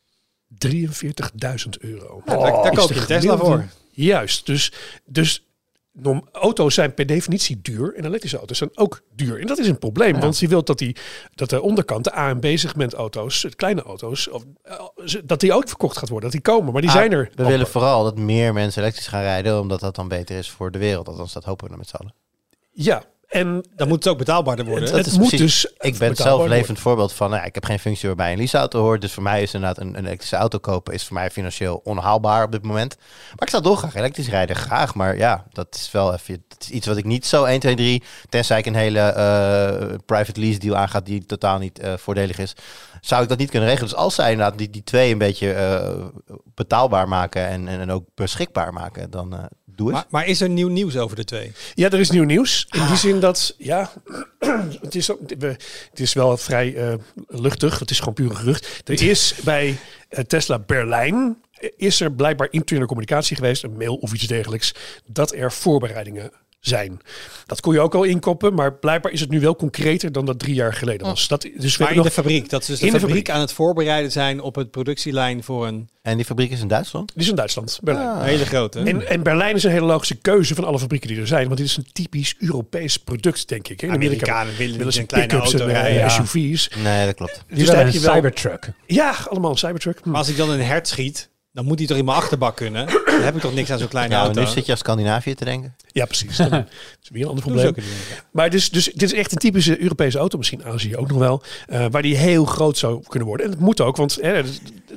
drieënveertigduizend euro. Ja, daar, daar Is koop de je een Tesla gemiddelde- voor. Juist, dus, dus nom- auto's zijn per definitie duur en elektrische auto's zijn ook duur. En dat is een probleem, Ja. want je wilt dat, die, dat de onderkant, de A en B-segmentauto's, de kleine auto's, of, eh, ze- dat die ook verkocht gaat worden, dat die komen. Maar die Ah, zijn er. We al. willen vooral dat meer mensen elektrisch gaan rijden, omdat dat dan beter is voor de wereld. Althans, dat hopen we dan met z'n allen. Ja, en Dan moet het ook betaalbaarder worden. het, dat het is moet precies- dus Ik ben betaalbaar zelf een worden. levend voorbeeld van, nou, ja, ik heb geen functie waarbij een leaseauto hoort. Dus voor mij is inderdaad een, een elektrische auto kopen is voor mij financieel onhaalbaar op dit moment. Maar ik zou dolgraag elektrisch rijden, graag. Maar ja, dat is wel even dat is iets wat ik niet zo één, twee, drie, tenzij ik een hele eh, private lease deal aangaat die totaal niet eh, voordelig is, zou ik dat niet kunnen regelen. Dus als zij inderdaad die, die twee een beetje eh, betaalbaar maken en, en, en ook beschikbaar maken, dan uh, doe eens. Maar, maar is er nieuw nieuws over de twee? Ja, er is nieuw nieuws. In die zin dat, ja, het is, ook- we- het is wel vrij eh, luchtig. Het is gewoon puur gerucht. Er is bij eh, Tesla Berlijn, eh, is er blijkbaar interne communicatie geweest, een mail of iets dergelijks, dat er voorbereidingen zijn. Dat kon je ook al inkoppen, maar blijkbaar is het nu wel concreter dan dat drie jaar geleden was. Dat, dus we Maar hebben in nog, de fabriek. Dat ze dus de In de fabriek, fabriek. aan het voorbereiden zijn op het productielijn voor een En die fabriek is in Duitsland? dit is in Duitsland, Berlijn. Ah. hele grote. En, en Berlijn is een hele logische keuze van alle fabrieken die er zijn. Want dit is een typisch Europees product, denk ik. In Amerika Amerikanen willen willen niet ze een kleine pick-ups auto en eh, rijden. ja. S U V's. Nee, dat klopt. Die Dus willen daar een heb je wel... Cybertruck. Ja, allemaal een Cybertruck. Hm. Maar als ik dan een hert schiet, dan moet hij toch in mijn achterbak kunnen? Dan heb ik toch niks aan zo'n kleine Ja, maar auto? nu zit je aan Scandinavië te denken. Ja, precies. Dat is weer een ander Doen probleem. zulke dingen. Maar dus, dus dit is echt een typische Europese auto, misschien Azië ook nog wel, eh, waar die heel groot zou kunnen worden. En het moet ook, want eh,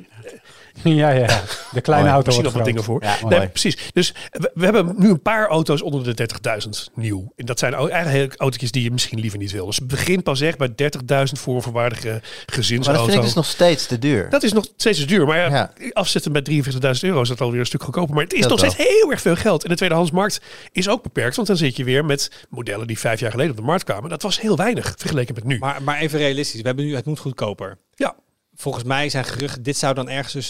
Ja, ja. De kleine Mooi. auto misschien nog wordt wat groot. dingen voor. Ja, Nee, mooi. precies. Dus we, we hebben nu een paar auto's onder de dertigduizend nieuw. En dat zijn au- eigenlijk autootjes die je misschien liever niet wil. Dus het begint pas echt bij dertigduizend voor een volwaardige Maar dat gezinsauto. vind ik dus nog steeds te duur. Dat is nog steeds te duur. Maar ja, Ja. afzetten met drieënveertigduizend euro is dat alweer een stuk goedkoper. Maar het is Dat nog wel. steeds heel erg veel geld. En de tweedehandsmarkt is ook beperkt. Want dan zit je weer met modellen die vijf jaar geleden op de markt kwamen. Dat was heel weinig vergeleken met nu. Maar, maar even realistisch. We hebben nu, het moet goedkoper. ja, Volgens mij zijn geruchten, dit zou dan ergens tussen de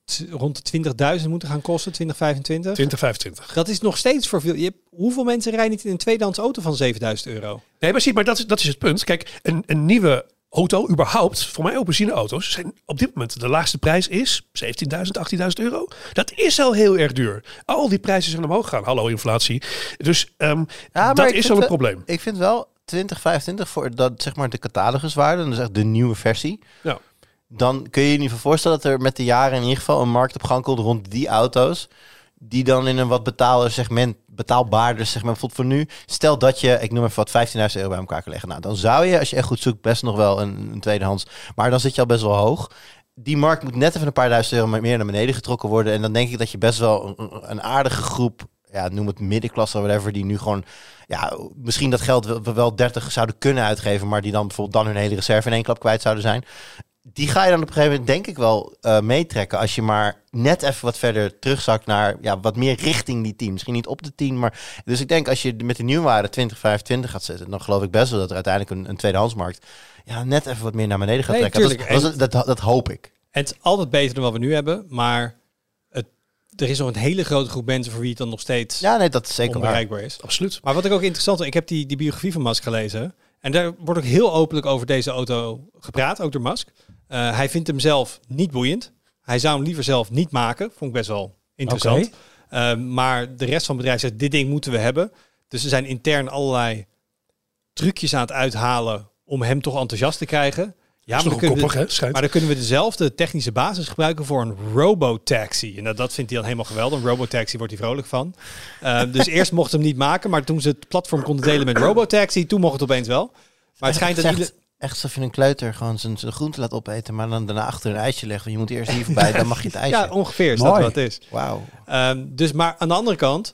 t- rond de twintigduizend moeten gaan kosten, twintig vijfentwintig. twintig vijfentwintig. Dat is nog steeds voor veel. Je hebt, hoeveel mensen rijden niet in een tweedehands auto van zevenduizend euro? Nee, maar zie, maar dat is, dat is het punt. Kijk, een, een nieuwe auto, überhaupt, voor mij ook benzineauto's, zijn op dit moment de laagste prijs is zeventienduizend, achttienduizend euro. Dat is al heel erg duur. Al die prijzen zijn omhoog gegaan. Hallo inflatie. Dus um, Ja, dat ik is vind al een wel- probleem. Ik vind wel twintig vijfentwintig voor dat, zeg maar, de cataloguswaarde, dat is echt de nieuwe versie. Ja. Dan kun je je in ieder geval voorstellen dat er met de jaren in ieder geval een markt op gang komt rond die auto's, die dan in een wat betaalder segment, betaalbaarder segment, bijvoorbeeld voor nu. Stel dat je, ik noem even wat, vijftienduizend euro bij elkaar kan leggen. Nou, dan zou je, als je echt goed zoekt, best nog wel een, een tweedehands. Maar dan zit je al best wel hoog. Die markt moet net even een paar duizend euro meer naar beneden getrokken worden. En dan denk ik dat je best wel een, een aardige groep, ja, noem het middenklasse of whatever, die nu gewoon, ja, misschien dat geld wel, wel dertig zouden kunnen uitgeven, maar die dan bijvoorbeeld dan hun hele reserve in één klap kwijt zouden zijn. Die ga je dan op een gegeven moment denk ik wel uh, meetrekken. Als je maar net even wat verder terugzakt naar, ja, wat meer richting die tien. Misschien niet op de tien, maar... Dus ik denk als je met de nieuwwaarde twintig vijfentwintig gaat zetten, dan geloof ik best wel dat er uiteindelijk een, een tweedehandsmarkt, ja, net even wat meer naar beneden gaat Nee, trekken. Dat, tuurlijk. is- dat, is- dat, dat hoop ik. En het is altijd beter dan wat we nu hebben, maar het, er is nog een hele grote groep mensen voor wie het dan nog steeds Ja, nee, dat is zeker waar. onbereikbaar is. Absoluut. Maar wat ik ook interessant vind, ik heb die, die biografie van Musk gelezen. En daar wordt ook heel openlijk over deze auto gepraat, ook door Musk. Uh, hij vindt hem zelf niet boeiend. Hij zou hem liever zelf niet maken. Vond ik best wel interessant. Oké. Uh, maar de rest van het bedrijf zegt, dit ding moeten we hebben. Dus er zijn intern allerlei trucjes aan het uithalen om hem toch enthousiast te krijgen. Ja, Ja, maar maar, dan, kunnen koppig, we, hè? Schijnt. maar dan kunnen we dezelfde technische basis gebruiken voor een robotaxi. En dat, dat vindt hij dan helemaal geweldig. Een robotaxi wordt hij vrolijk van. Uh, dus eerst mocht hem niet maken, maar toen ze het platform konden delen met robotaxi, toen mocht het opeens wel. Maar het schijnt dat echt, die... echt alsof je een kleuter gewoon zijn, zijn groente laat opeten, maar dan daarna achter een ijsje legt. Want je moet eerst hier voorbij, dan mag je het ijsje. Ja, ongeveer is Mooi. dat wat het is. Wauw. Um, dus maar aan de andere kant,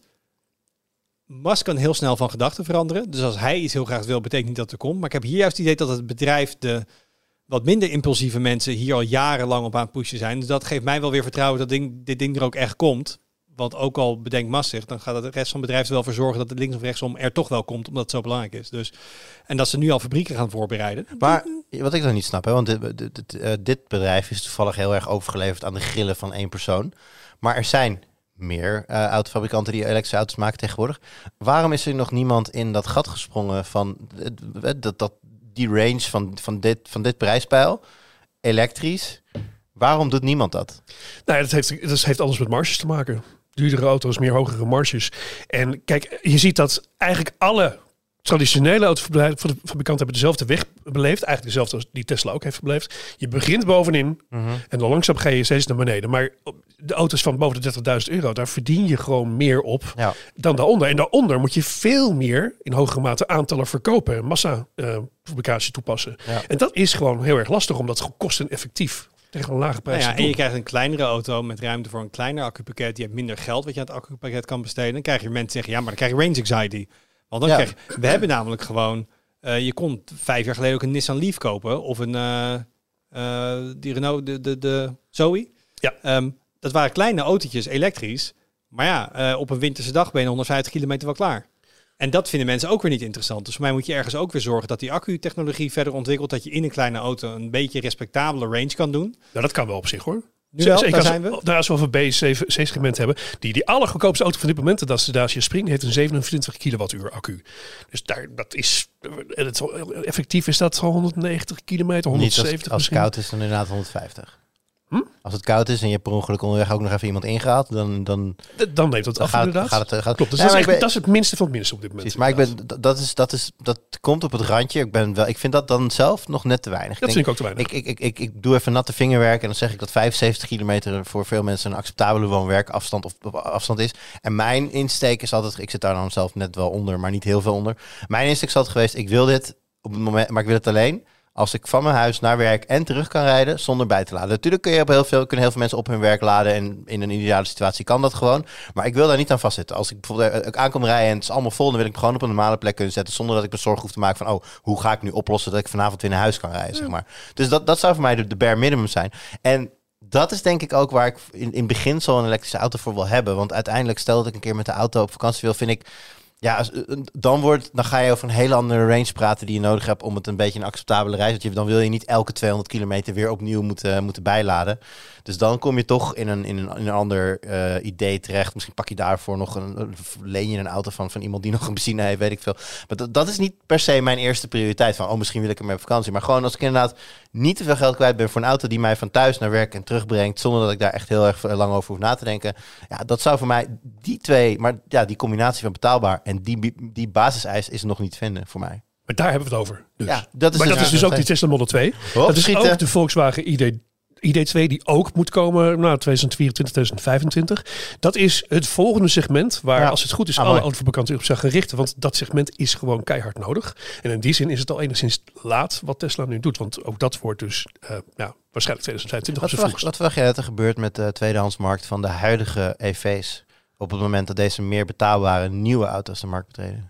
Musk kan heel snel van gedachten veranderen. Dus als hij iets heel graag wil, betekent niet dat het er komt. Maar ik heb hier juist het idee dat het bedrijf de wat minder impulsieve mensen hier al jarenlang op aan het pushen zijn. Dus dat geeft mij wel weer vertrouwen dat ding, dit ding er ook echt komt. Want ook al bedenkt Musk zich, dan gaat het rest van het bedrijf er wel voor zorgen dat het links of rechtsom er toch wel komt, omdat het zo belangrijk is. Dus, en dat ze nu al fabrieken gaan voorbereiden. Maar wat ik dan niet snap, hè, want dit, dit, dit, uh, dit bedrijf is toevallig heel erg overgeleverd aan de grillen van één persoon. Maar er zijn meer uh, autofabrikanten die elektrische auto's maken tegenwoordig. Waarom is er nog niemand in dat gat gesprongen van uh, dat, dat, die range van, van, dit, van dit prijspeil, elektrisch? Waarom doet niemand dat? Nou ja, dat heeft, dat heeft alles met marges te maken. Duurdere auto's, meer hogere marges. En kijk, je ziet dat eigenlijk alle traditionele autofabrikanten hebben dezelfde weg beleefd. Eigenlijk dezelfde als die Tesla ook heeft beleefd. Je begint bovenin Mm-hmm. en dan langzaam ga je steeds naar beneden. Maar de auto's van boven de dertigduizend euro, daar verdien je gewoon meer op Ja. dan daaronder. En daaronder moet je veel meer in hogere mate aantallen verkopen en massa uh, fabricatie toepassen. Ja. En dat is gewoon heel erg lastig, omdat het gewoon kosteneffectief tegen een lage prijs Nou ja, te en je doen. krijgt een kleinere auto met ruimte voor een kleiner accupakket. Je hebt minder geld wat je aan het accupakket kan besteden. Dan krijg je mensen zeggen, ja, maar dan krijg je range anxiety. Want dan Ja. krijg je, we hebben namelijk gewoon, uh, je kon vijf jaar geleden ook een Nissan Leaf kopen of een uh, uh, die Renault, de, de, de Zoe. Ja. Um, dat waren kleine autootjes, elektrisch. Maar ja, uh, op een winterse dag ben je honderdvijftig kilometer wel klaar. En dat vinden mensen ook weer niet interessant. Dus voor mij moet je ergens ook weer zorgen dat die accu-technologie verder ontwikkelt. Dat je in een kleine auto een beetje respectabele range kan doen. Nou, dat kan wel op zich hoor. Nu wel, Zeker daar als, zijn we. Nou, als we over B C-segment hebben. Die, die allergoedkoopste auto van dit moment, dat is de Dacia Spring, heeft een zevenentwintig kilowattuur accu. Dus daar, dat is, en het, effectief is dat honderdnegentig kilometer, Niet als, honderdzeventig als het misschien. koud is, dan inderdaad honderdvijftig. Hm? Als het koud is en je hebt per ongeluk onderweg ook nog even iemand ingehaald, dan, dan, Dan neemt het dan af gaat, inderdaad. gaat het... Gaat, Klopt, dus Ja, dat, is maar echt, ik ben- dat is het minste van het minste op dit moment. Precies, maar ik inderdaad. ben, dat, is, dat, is, dat komt op het randje. Ik, ben wel, ik vind dat dan zelf nog net te weinig. Dat ik vind denk, ik ook te weinig. ik, ik, ik, ik, ik doe even natte vingerwerk en dan zeg ik dat vijfenzeventig kilometer voor veel mensen een acceptabele woon-werkafstand of of afstand is. En mijn insteek is altijd, ik zit daar dan zelf net wel onder, maar niet heel veel onder. Mijn insteek is altijd geweest, ik wil dit op het moment, maar ik wil het alleen als ik van mijn huis naar werk en terug kan rijden zonder bij te laden. Natuurlijk kun je op heel veel, kunnen heel veel mensen op hun werk laden en in een ideale situatie kan dat gewoon. Maar ik wil daar niet aan vastzitten. Als ik bijvoorbeeld ik aankom rijden en het is allemaal vol, dan wil ik hem gewoon op een normale plek kunnen zetten zonder dat ik me zorgen hoef te maken van, oh, hoe ga ik nu oplossen dat ik vanavond weer naar huis kan rijden, zeg maar. Dus dat, dat zou voor mij de, de bare minimum zijn. En dat is denk ik ook waar ik in, in beginsel een elektrische auto voor wil hebben. Want uiteindelijk, stel dat ik een keer met de auto op vakantie wil, vind ik Ja, als, uh, dan, wordt, dan ga je over een hele andere range praten die je nodig hebt om het een beetje een acceptabele reis te hebben. Dan wil je niet elke tweehonderd kilometer weer opnieuw moeten, moeten bijladen. Dus dan kom je toch in een, in een, in een ander uh, idee terecht. Misschien pak je daarvoor nog een, een leen je een auto van, van iemand die nog een benzine heeft, weet ik veel. Maar dat, dat is niet per se mijn eerste prioriteit van, oh, misschien wil ik hem op vakantie. Maar gewoon als ik inderdaad niet te veel geld kwijt ben voor een auto die mij van thuis naar werk en terugbrengt, zonder dat ik daar echt heel erg lang over hoef na te denken. Ja, dat zou voor mij die twee, maar ja, die combinatie van betaalbaar en die, die basiseis is nog niet te vinden voor mij. Maar daar hebben we het over. Dus. Ja, dat is maar dus dat is dus ook die Tesla Model twee. Hop, dat is schieten. ook de Volkswagen I D I D twee die ook moet komen nou, tweeduizend vierentwintig, tweeduizend vijfentwintig. Dat is het volgende segment waar, ja. als het goed is, ah, alle autofabrikanten op zich gaan richten. Want dat segment is gewoon keihard nodig. En in die zin is het al enigszins laat wat Tesla nu doet. Want ook dat wordt dus uh, ja, waarschijnlijk tweeduizend vijfentwintig. Wat verwacht, wat verwacht jij dat er gebeurt met de tweedehandsmarkt van de huidige E V's? Op het moment dat deze meer betaalbare nieuwe auto's de markt betreden?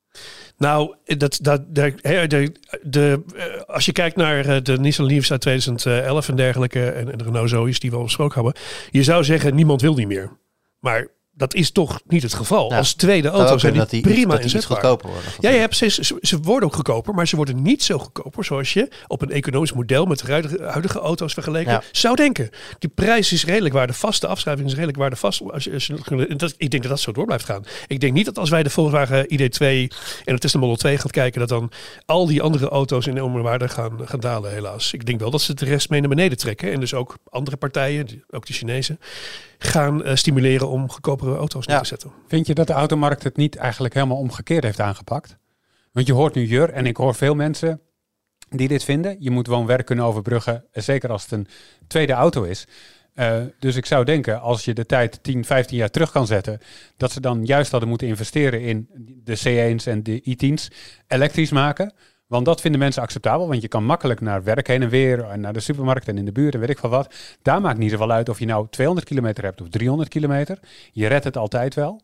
Nou, dat, dat, de, de, de, als je kijkt naar de Nissan Leafs uit tweeduizend elf en dergelijke en, en de Renault Zoe's die we al besproken hebben, je zou zeggen niemand wil die meer. Maar dat is toch niet het geval. Ja. Als tweede auto zijn die, die prima iets, inzetbaar. Goedkoper worden, ja, ja, precies. Ze, ze worden ook goedkoper, maar ze worden niet zo goedkoper zoals je op een economisch model met de huidige, huidige auto's vergeleken ja. zou denken. Die prijs is redelijk waardevast, de afschrijving is redelijk waardevast. Als je, als je, dat, ik denk dat dat zo door blijft gaan. Ik denk niet dat als wij de Volkswagen I D twee en de Tesla Model twee gaan kijken, dat dan al die andere auto's in enorme waarde gaan, gaan dalen, helaas. Ik denk wel dat ze de rest mee naar beneden trekken. En dus ook andere partijen, ook de Chinezen, gaan uh, stimuleren om goedkopere auto's neer te zetten. Vind je dat de automarkt het niet eigenlijk helemaal omgekeerd heeft aangepakt? Want je hoort nu Jur en ik hoor veel mensen die dit vinden. Je moet woon-werk kunnen overbruggen, zeker als het een tweede auto is. Uh, dus ik zou denken, als je de tijd tien, vijftien jaar terug kan zetten, dat ze dan juist hadden moeten investeren in de C één's en de I tien's elektrisch maken. Want dat vinden mensen acceptabel, want je kan makkelijk naar werk heen en weer en naar de supermarkt en in de buurt en weet ik veel wat. Daar maakt niet zoveel uit of je nou tweehonderd kilometer hebt of driehonderd kilometer. Je redt het altijd wel.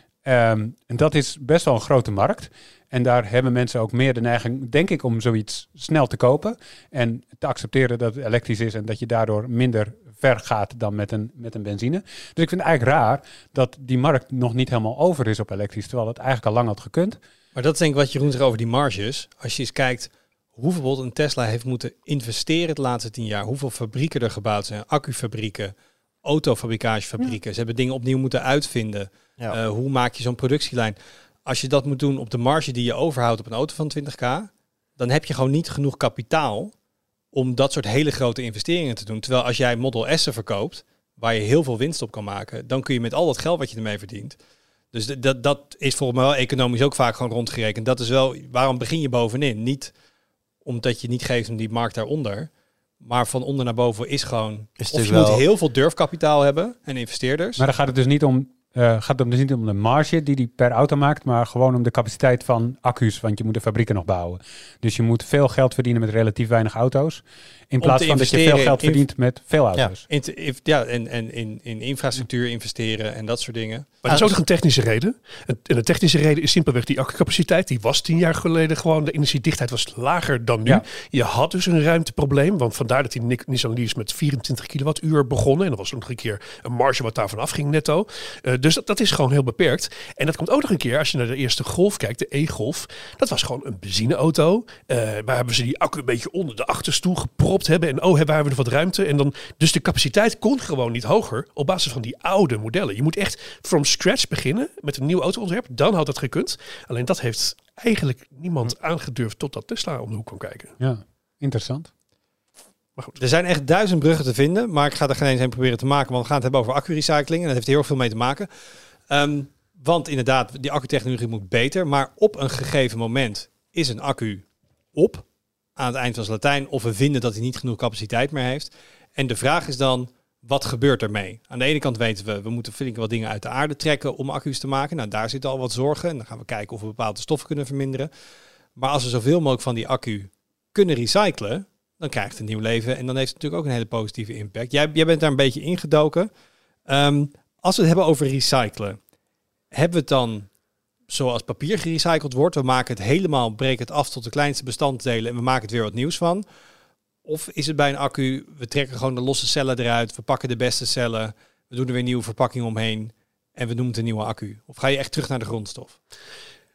Um, en dat is best wel een grote markt. En daar hebben mensen ook meer de neiging, denk ik, om zoiets snel te kopen. En te accepteren dat het elektrisch is en dat je daardoor minder ver gaat dan met een, met een benzine. Dus ik vind het eigenlijk raar dat die markt nog niet helemaal over is op elektrisch, terwijl het eigenlijk al lang had gekund. Maar dat is denk ik wat Jeroen zegt over die marges. Als je eens kijkt hoeveel bijvoorbeeld een Tesla heeft moeten investeren de laatste tien jaar. Hoeveel fabrieken er gebouwd zijn. Accufabrieken, autofabrikagefabrieken. Ja. Ze hebben dingen opnieuw moeten uitvinden. Ja. Uh, hoe maak je zo'n productielijn? Als je dat moet doen op de marge die je overhoudt op een auto van twintig k, dan heb je gewoon niet genoeg kapitaal om dat soort hele grote investeringen te doen. Terwijl als jij Model S'en verkoopt, waar je heel veel winst op kan maken, dan kun je met al dat geld wat je ermee verdient. Dus d- dat, dat is volgens mij wel economisch ook vaak gewoon rondgerekend. Dat is wel, waarom begin je bovenin? Niet omdat je niet geeft om die markt daaronder. Maar van onder naar boven is gewoon, is of je wel... moet heel veel durfkapitaal hebben en investeerders. Maar dan gaat het dus niet om, uh, gaat het dus niet om de marge die die per auto maakt, maar gewoon om de capaciteit van accu's, want je moet de fabrieken nog bouwen. Dus je moet veel geld verdienen met relatief weinig auto's, in plaats van dat je veel geld verdient in, met veel auto's. Ja, in, in, ja en, en in, in infrastructuur investeren en dat soort dingen. Maar dat is ook nog een technische reden. En de technische reden is simpelweg die accupaciteit. Die was tien jaar geleden gewoon, de energiedichtheid was lager dan nu. Ja. Je had dus een ruimteprobleem, want vandaar dat die Nissan Leafs met vierentwintig kilowattuur begonnen. En dat was ook nog een keer een marge wat daarvan afging netto. Uh, dus dat, dat is gewoon heel beperkt. En dat komt ook nog een keer, als je naar de eerste Golf kijkt, de e-Golf. Dat was gewoon een benzineauto. Uh, waar hebben ze die accu een beetje onder de achterstoel gepropt hebben. En oh, hebben we nog wat ruimte. En dan, dus de capaciteit kon gewoon niet hoger op basis van die oude modellen. Je moet echt from scratch beginnen met een nieuw autoontwerp. Dan had dat gekund. Alleen dat heeft eigenlijk niemand aangedurfd totdat Tesla om de hoek kwam kijken. Ja, interessant. Maar goed. Er zijn echt duizend bruggen te vinden, maar ik ga er geen eens een proberen te maken, want we gaan het hebben over accu-recycling en dat heeft heel veel mee te maken. Um, want inderdaad, die accutechnologie moet beter, maar op een gegeven moment is een accu op aan het eind van zijn Latijn, of we vinden dat hij niet genoeg capaciteit meer heeft. En de vraag is dan, wat gebeurt ermee? Aan de ene kant weten we, we moeten flink wat dingen uit de aarde trekken om accu's te maken. Nou, daar zitten al wat zorgen. En dan gaan we kijken of we bepaalde stoffen kunnen verminderen. Maar als we zoveel mogelijk van die accu kunnen recyclen, dan krijgt het een nieuw leven. En dan heeft het natuurlijk ook een hele positieve impact. Jij, jij bent daar een beetje ingedoken. Um, als we het hebben over recyclen, hebben we het dan zoals papier gerecycled wordt? We maken het helemaal, breken het af tot de kleinste bestanddelen en we maken het weer wat nieuws van. Of is het bij een accu, we trekken gewoon de losse cellen eruit, we pakken de beste cellen, we doen er weer een nieuwe verpakking omheen en we noemen het een nieuwe accu? Of ga je echt terug naar de grondstof?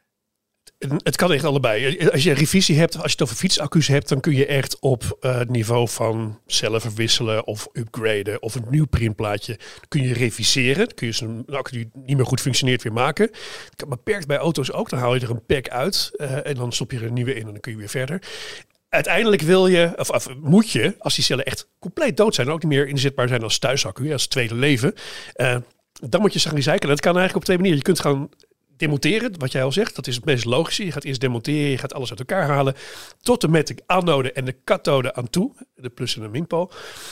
Het kan echt allebei. Als je een revisie hebt, als je het over fietsaccu's hebt, dan kun je echt op uh, het niveau van cellen verwisselen of upgraden of een nieuw printplaatje. Dan kun je reviseren. Dan kun je zo'n accu die niet meer goed functioneert weer maken. Dat kan beperkt bij auto's ook. Dan haal je er een pack uit uh, en dan stop je er een nieuwe in en dan kun je weer verder. Uiteindelijk wil je, of, of moet je, als die cellen echt compleet dood zijn en ook niet meer inzetbaar zijn als thuisaccu, als tweede leven, uh, dan moet je ze gaan recyclen. Dat kan eigenlijk op twee manieren. Je kunt gaan demonteren, wat jij al zegt, dat is het meest logische. Je gaat eerst demonteren, je gaat alles uit elkaar halen, tot en met de anode en de kathode aan toe, de plus en de minpool.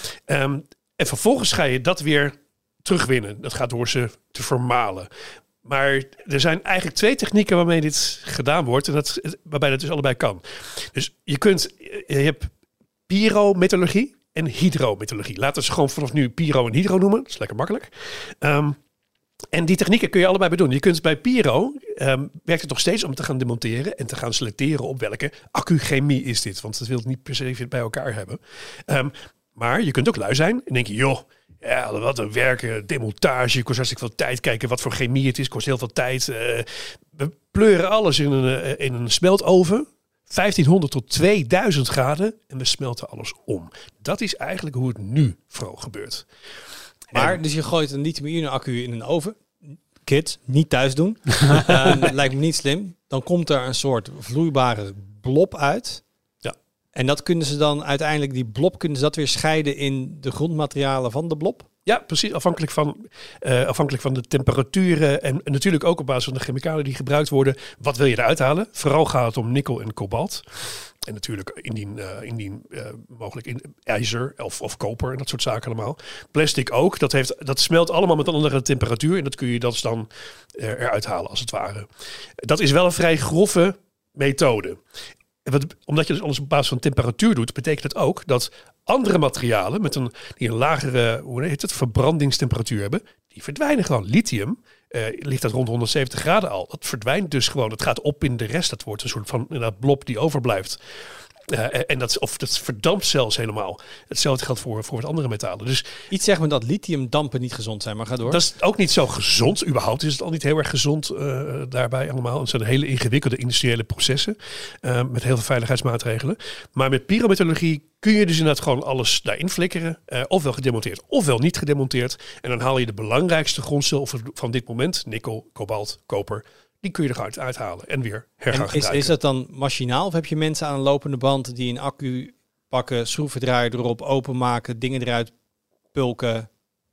Um, en vervolgens ga je dat weer terugwinnen. Dat gaat door ze te vermalen. Maar er zijn eigenlijk twee technieken waarmee dit gedaan wordt en dat, waarbij dat dus allebei kan. Dus je kunt, je hebt pyrometallurgie en hydrometallurgie. Laten we ze gewoon vanaf nu pyro en hydro noemen. Dat is lekker makkelijk. Um, En die technieken kun je allebei bedoelen. Je kunt bij pyro, um, werkt het nog steeds om te gaan demonteren en te gaan selecteren op welke accu-chemie is dit. Want dat wil het niet per se bij elkaar hebben. Um, maar je kunt ook lui zijn en denk je, joh, ja, wat een werken, demontage, kost hartstikke veel tijd. Kijken wat voor chemie het is, kost heel veel tijd. Uh, we pleuren alles in een, uh, in een smeltoven. vijftienhonderd tot tweeduizend graden en we smelten alles om. Dat is eigenlijk hoe het nu vooral gebeurt. Maar, dus je gooit een lithium-ion accu in een oven. Kids, niet thuis doen. uh, dat lijkt me niet slim. Dan komt er een soort vloeibare blob uit. Ja. En dat kunnen ze dan uiteindelijk, die blob, kunnen ze dat weer scheiden in de grondmaterialen van de blob? Ja, precies. Afhankelijk van, uh, afhankelijk van de temperaturen en, en natuurlijk ook op basis van de chemicaliën die gebruikt worden. Wat wil je eruit halen? Vooral gaat het om nikkel en kobalt. En natuurlijk indien, uh, indien uh, mogelijk in ijzer of, of koper en dat soort zaken allemaal. Plastic ook. Dat, heeft, dat smelt allemaal met een andere temperatuur. En dat kun je dus dan uh, eruit halen als het ware. Dat is wel een vrij grove methode. Wat, omdat je dus alles op basis van temperatuur doet, betekent het ook dat andere materialen met een, die een lagere hoe heet het, verbrandingstemperatuur hebben, die verdwijnen gewoon. Lithium uh, ligt dat rond honderdzeventig graden al. Dat verdwijnt dus gewoon. Het gaat op in de rest. Dat wordt een soort van inderdaad blob die overblijft. Uh, en dat, of dat verdampt zelfs helemaal. Hetzelfde geldt voor, voor wat andere metalen. Dus iets zegt me dat lithiumdampen niet gezond zijn, maar ga door. Dat is ook niet zo gezond. Überhaupt is het al niet heel erg gezond uh, daarbij allemaal. Het zijn hele ingewikkelde industriële processen uh, met heel veel veiligheidsmaatregelen. Maar met pyrometallurgie kun je dus inderdaad gewoon alles daarin flikkeren. Uh, ofwel gedemonteerd, ofwel niet gedemonteerd. En dan haal je de belangrijkste grondstoffen van dit moment, nikkel, kobalt, koper, die kun je eruit uithalen en weer hergaan en is, gebruiken. is dat dan machinaal of heb je mensen aan een lopende band die een accu pakken, schroevendraaier erop, openmaken, dingen eruit pulken?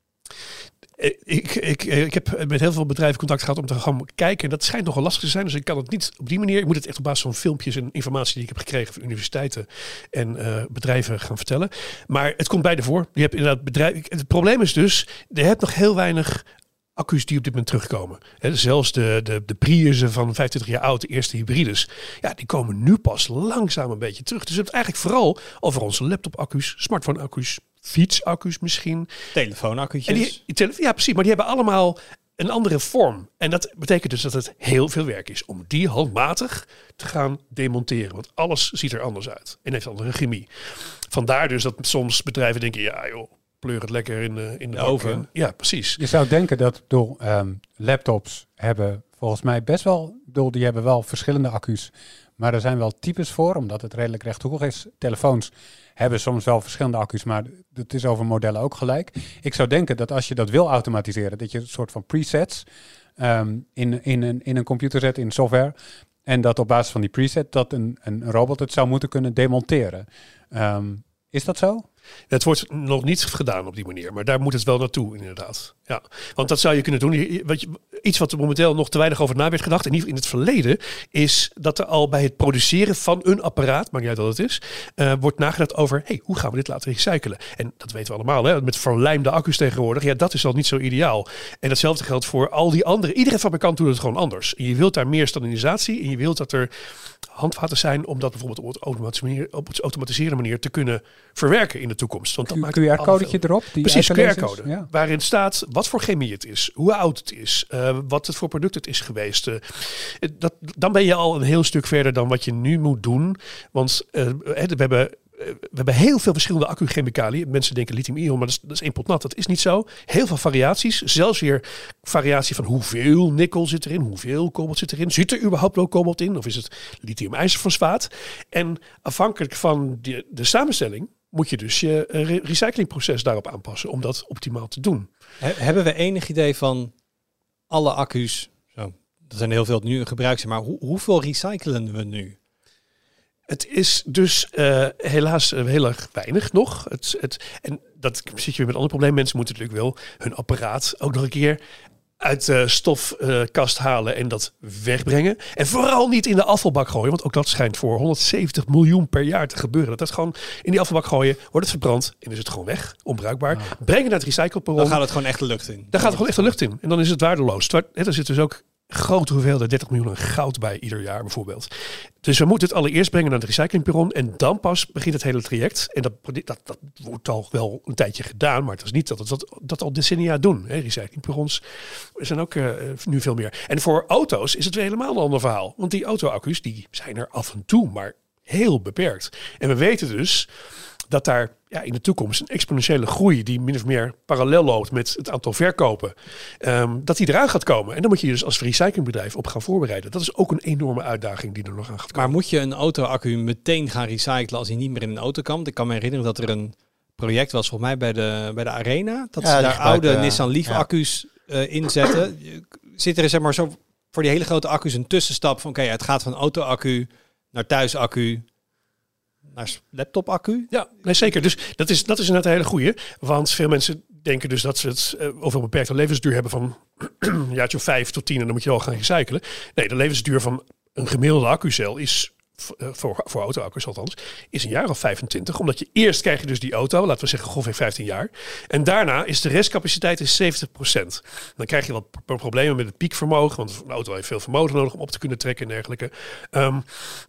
Ik, ik, ik heb met heel veel bedrijven contact gehad om te gaan kijken. En dat schijnt nogal lastig te zijn. Dus ik kan het niet op die manier. Ik moet het echt op basis van filmpjes en informatie die ik heb gekregen van universiteiten en uh, bedrijven gaan vertellen. Maar het komt beide voor. Je hebt inderdaad bedrijven. Het probleem is dus, je hebt nog heel weinig accu's die op dit moment terugkomen. He, zelfs de, de, de Priussen van vijfentwintig jaar oud, de eerste hybrides, ja, die komen nu pas langzaam een beetje terug. Dus we hebben het eigenlijk vooral over onze laptop-accu's, smartphone-accu's, fietsaccu's misschien. Telefoonaccu'tjes. En die, die tele- ja, precies. Maar die hebben allemaal een andere vorm. En dat betekent dus dat het heel veel werk is om die handmatig te gaan demonteren. Want alles ziet er anders uit en heeft andere chemie. Vandaar dus dat soms bedrijven denken, ja joh, pleur het lekker in de, in de, de oven. Ja, precies. Je zou denken dat door um, laptops hebben volgens mij best wel, bedoel, die hebben wel verschillende accu's. Maar er zijn wel types voor, omdat het redelijk rechthoekig is. Telefoons hebben soms wel verschillende accu's, maar het is over modellen ook gelijk. Ik zou denken dat als je dat wil automatiseren, dat je een soort van presets um, in, in, een, in een computer zet, in software. En dat op basis van die preset dat een, een robot het zou moeten kunnen demonteren. Um, is dat zo? Het wordt nog niet gedaan op die manier, maar daar moet het wel naartoe inderdaad. Ja, want dat zou je kunnen doen. Wat je, iets wat er momenteel nog te weinig over na werd gedacht, in ieder geval in het verleden, is dat er al bij het produceren van een apparaat, maakt niet uit wat het is, uh, wordt nagedacht over, hey, hoe gaan we dit laten recyclen? En dat weten we allemaal, hè? Met verlijmde accu's tegenwoordig, ja, dat is al niet zo ideaal. En datzelfde geldt voor al die andere. Iedere fabrikant doet het gewoon anders. En je wilt daar meer standaardisatie en je wilt dat er handvaten zijn om dat bijvoorbeeld op, het automatische manier, op het automatiseerde manier te kunnen verwerken in de toekomst. Want dat Q- maakt Q R-codetje erop? Die Precies, Q uitgelezen R-code. is? Ja. Waarin staat wat voor chemie het is, hoe oud het is, uh, wat het voor product het is geweest. Uh, dat, dan ben je al een heel stuk verder dan wat je nu moet doen. Want uh, we hebben we hebben heel veel verschillende accu-chemicaliën. Mensen denken lithium-ion, maar dat is, dat is één pot nat. Dat is niet zo. Heel veel variaties. Zelfs weer variatie van hoeveel nikkel zit erin, hoeveel kobalt zit erin. Zit er überhaupt wel kobalt in? Of is het lithium-ijzerfosfaat? En afhankelijk van de, de samenstelling moet je dus je re- recyclingproces daarop aanpassen om dat optimaal te doen. He, hebben we enig idee van alle accu's? Zo, er zijn heel veel die nu in gebruik zijn, maar hoe, hoeveel recyclen we nu? Het is dus uh, helaas uh, heel erg weinig nog. Het, het, en dat zit je weer met een ander probleem. Mensen moeten natuurlijk wel hun apparaat ook nog een keer uit de stofkast uh, halen en dat wegbrengen. En vooral niet in de afvalbak gooien, want ook dat schijnt voor honderdzeventig miljoen per jaar te gebeuren. Dat is gewoon in die afvalbak gooien, wordt het verbrand en is het gewoon weg, onbruikbaar. Oh. Brengen naar het recycleperron. Dan gaat het gewoon echt de lucht in. Dan gaat het gewoon echt de lucht in en dan is het waardeloos. Er zit dus ook grote hoeveelheden, dertig miljoen goud bij ieder jaar bijvoorbeeld. Dus we moeten het allereerst brengen naar het recyclingperron en dan pas begint het hele traject. En dat, dat, dat wordt al wel een tijdje gedaan, maar het is niet dat we dat, dat al decennia doen. Hè. Recyclingperrons zijn ook uh, nu veel meer. En voor auto's is het weer helemaal een ander verhaal. Want die auto-accu's die zijn er af en toe, maar heel beperkt. En we weten dus dat daar ja, in de toekomst een exponentiële groei die min of meer parallel loopt met het aantal verkopen, um, dat die eraan gaat komen. En dan moet je je dus als recyclingbedrijf op gaan voorbereiden. Dat is ook een enorme uitdaging die er nog aan gaat komen. Maar moet je een auto-accu meteen gaan recyclen als hij niet meer in een auto kan? Ik kan me herinneren dat er een project was volgens mij bij de, bij de Arena. Dat ja, ze daar oude uh, Nissan Leaf ja. accu's uh, inzetten. Zit er zeg maar zo voor die hele grote accu's een tussenstap van oké, okay, het gaat van auto-accu naar thuisaccu naar laptop-accu? Ja, nee, zeker. Dus dat is, dat is inderdaad een hele goeie. Want veel mensen denken dus dat ze het uh, over een beperkte levensduur hebben van een jaartje of vijf tot tien en dan moet je al gaan recyclen. Nee, de levensduur van een gemiddelde accucel is uh, voor, voor auto-accu's althans, is een jaar of vijfentwintig. Omdat je eerst krijg je dus die auto, laten we zeggen grofweg vijftien jaar. En daarna is de restcapaciteit is zeventig procent. Dan krijg je wat pro- problemen met het piekvermogen, want een auto heeft veel vermogen nodig om op te kunnen trekken en dergelijke. Um,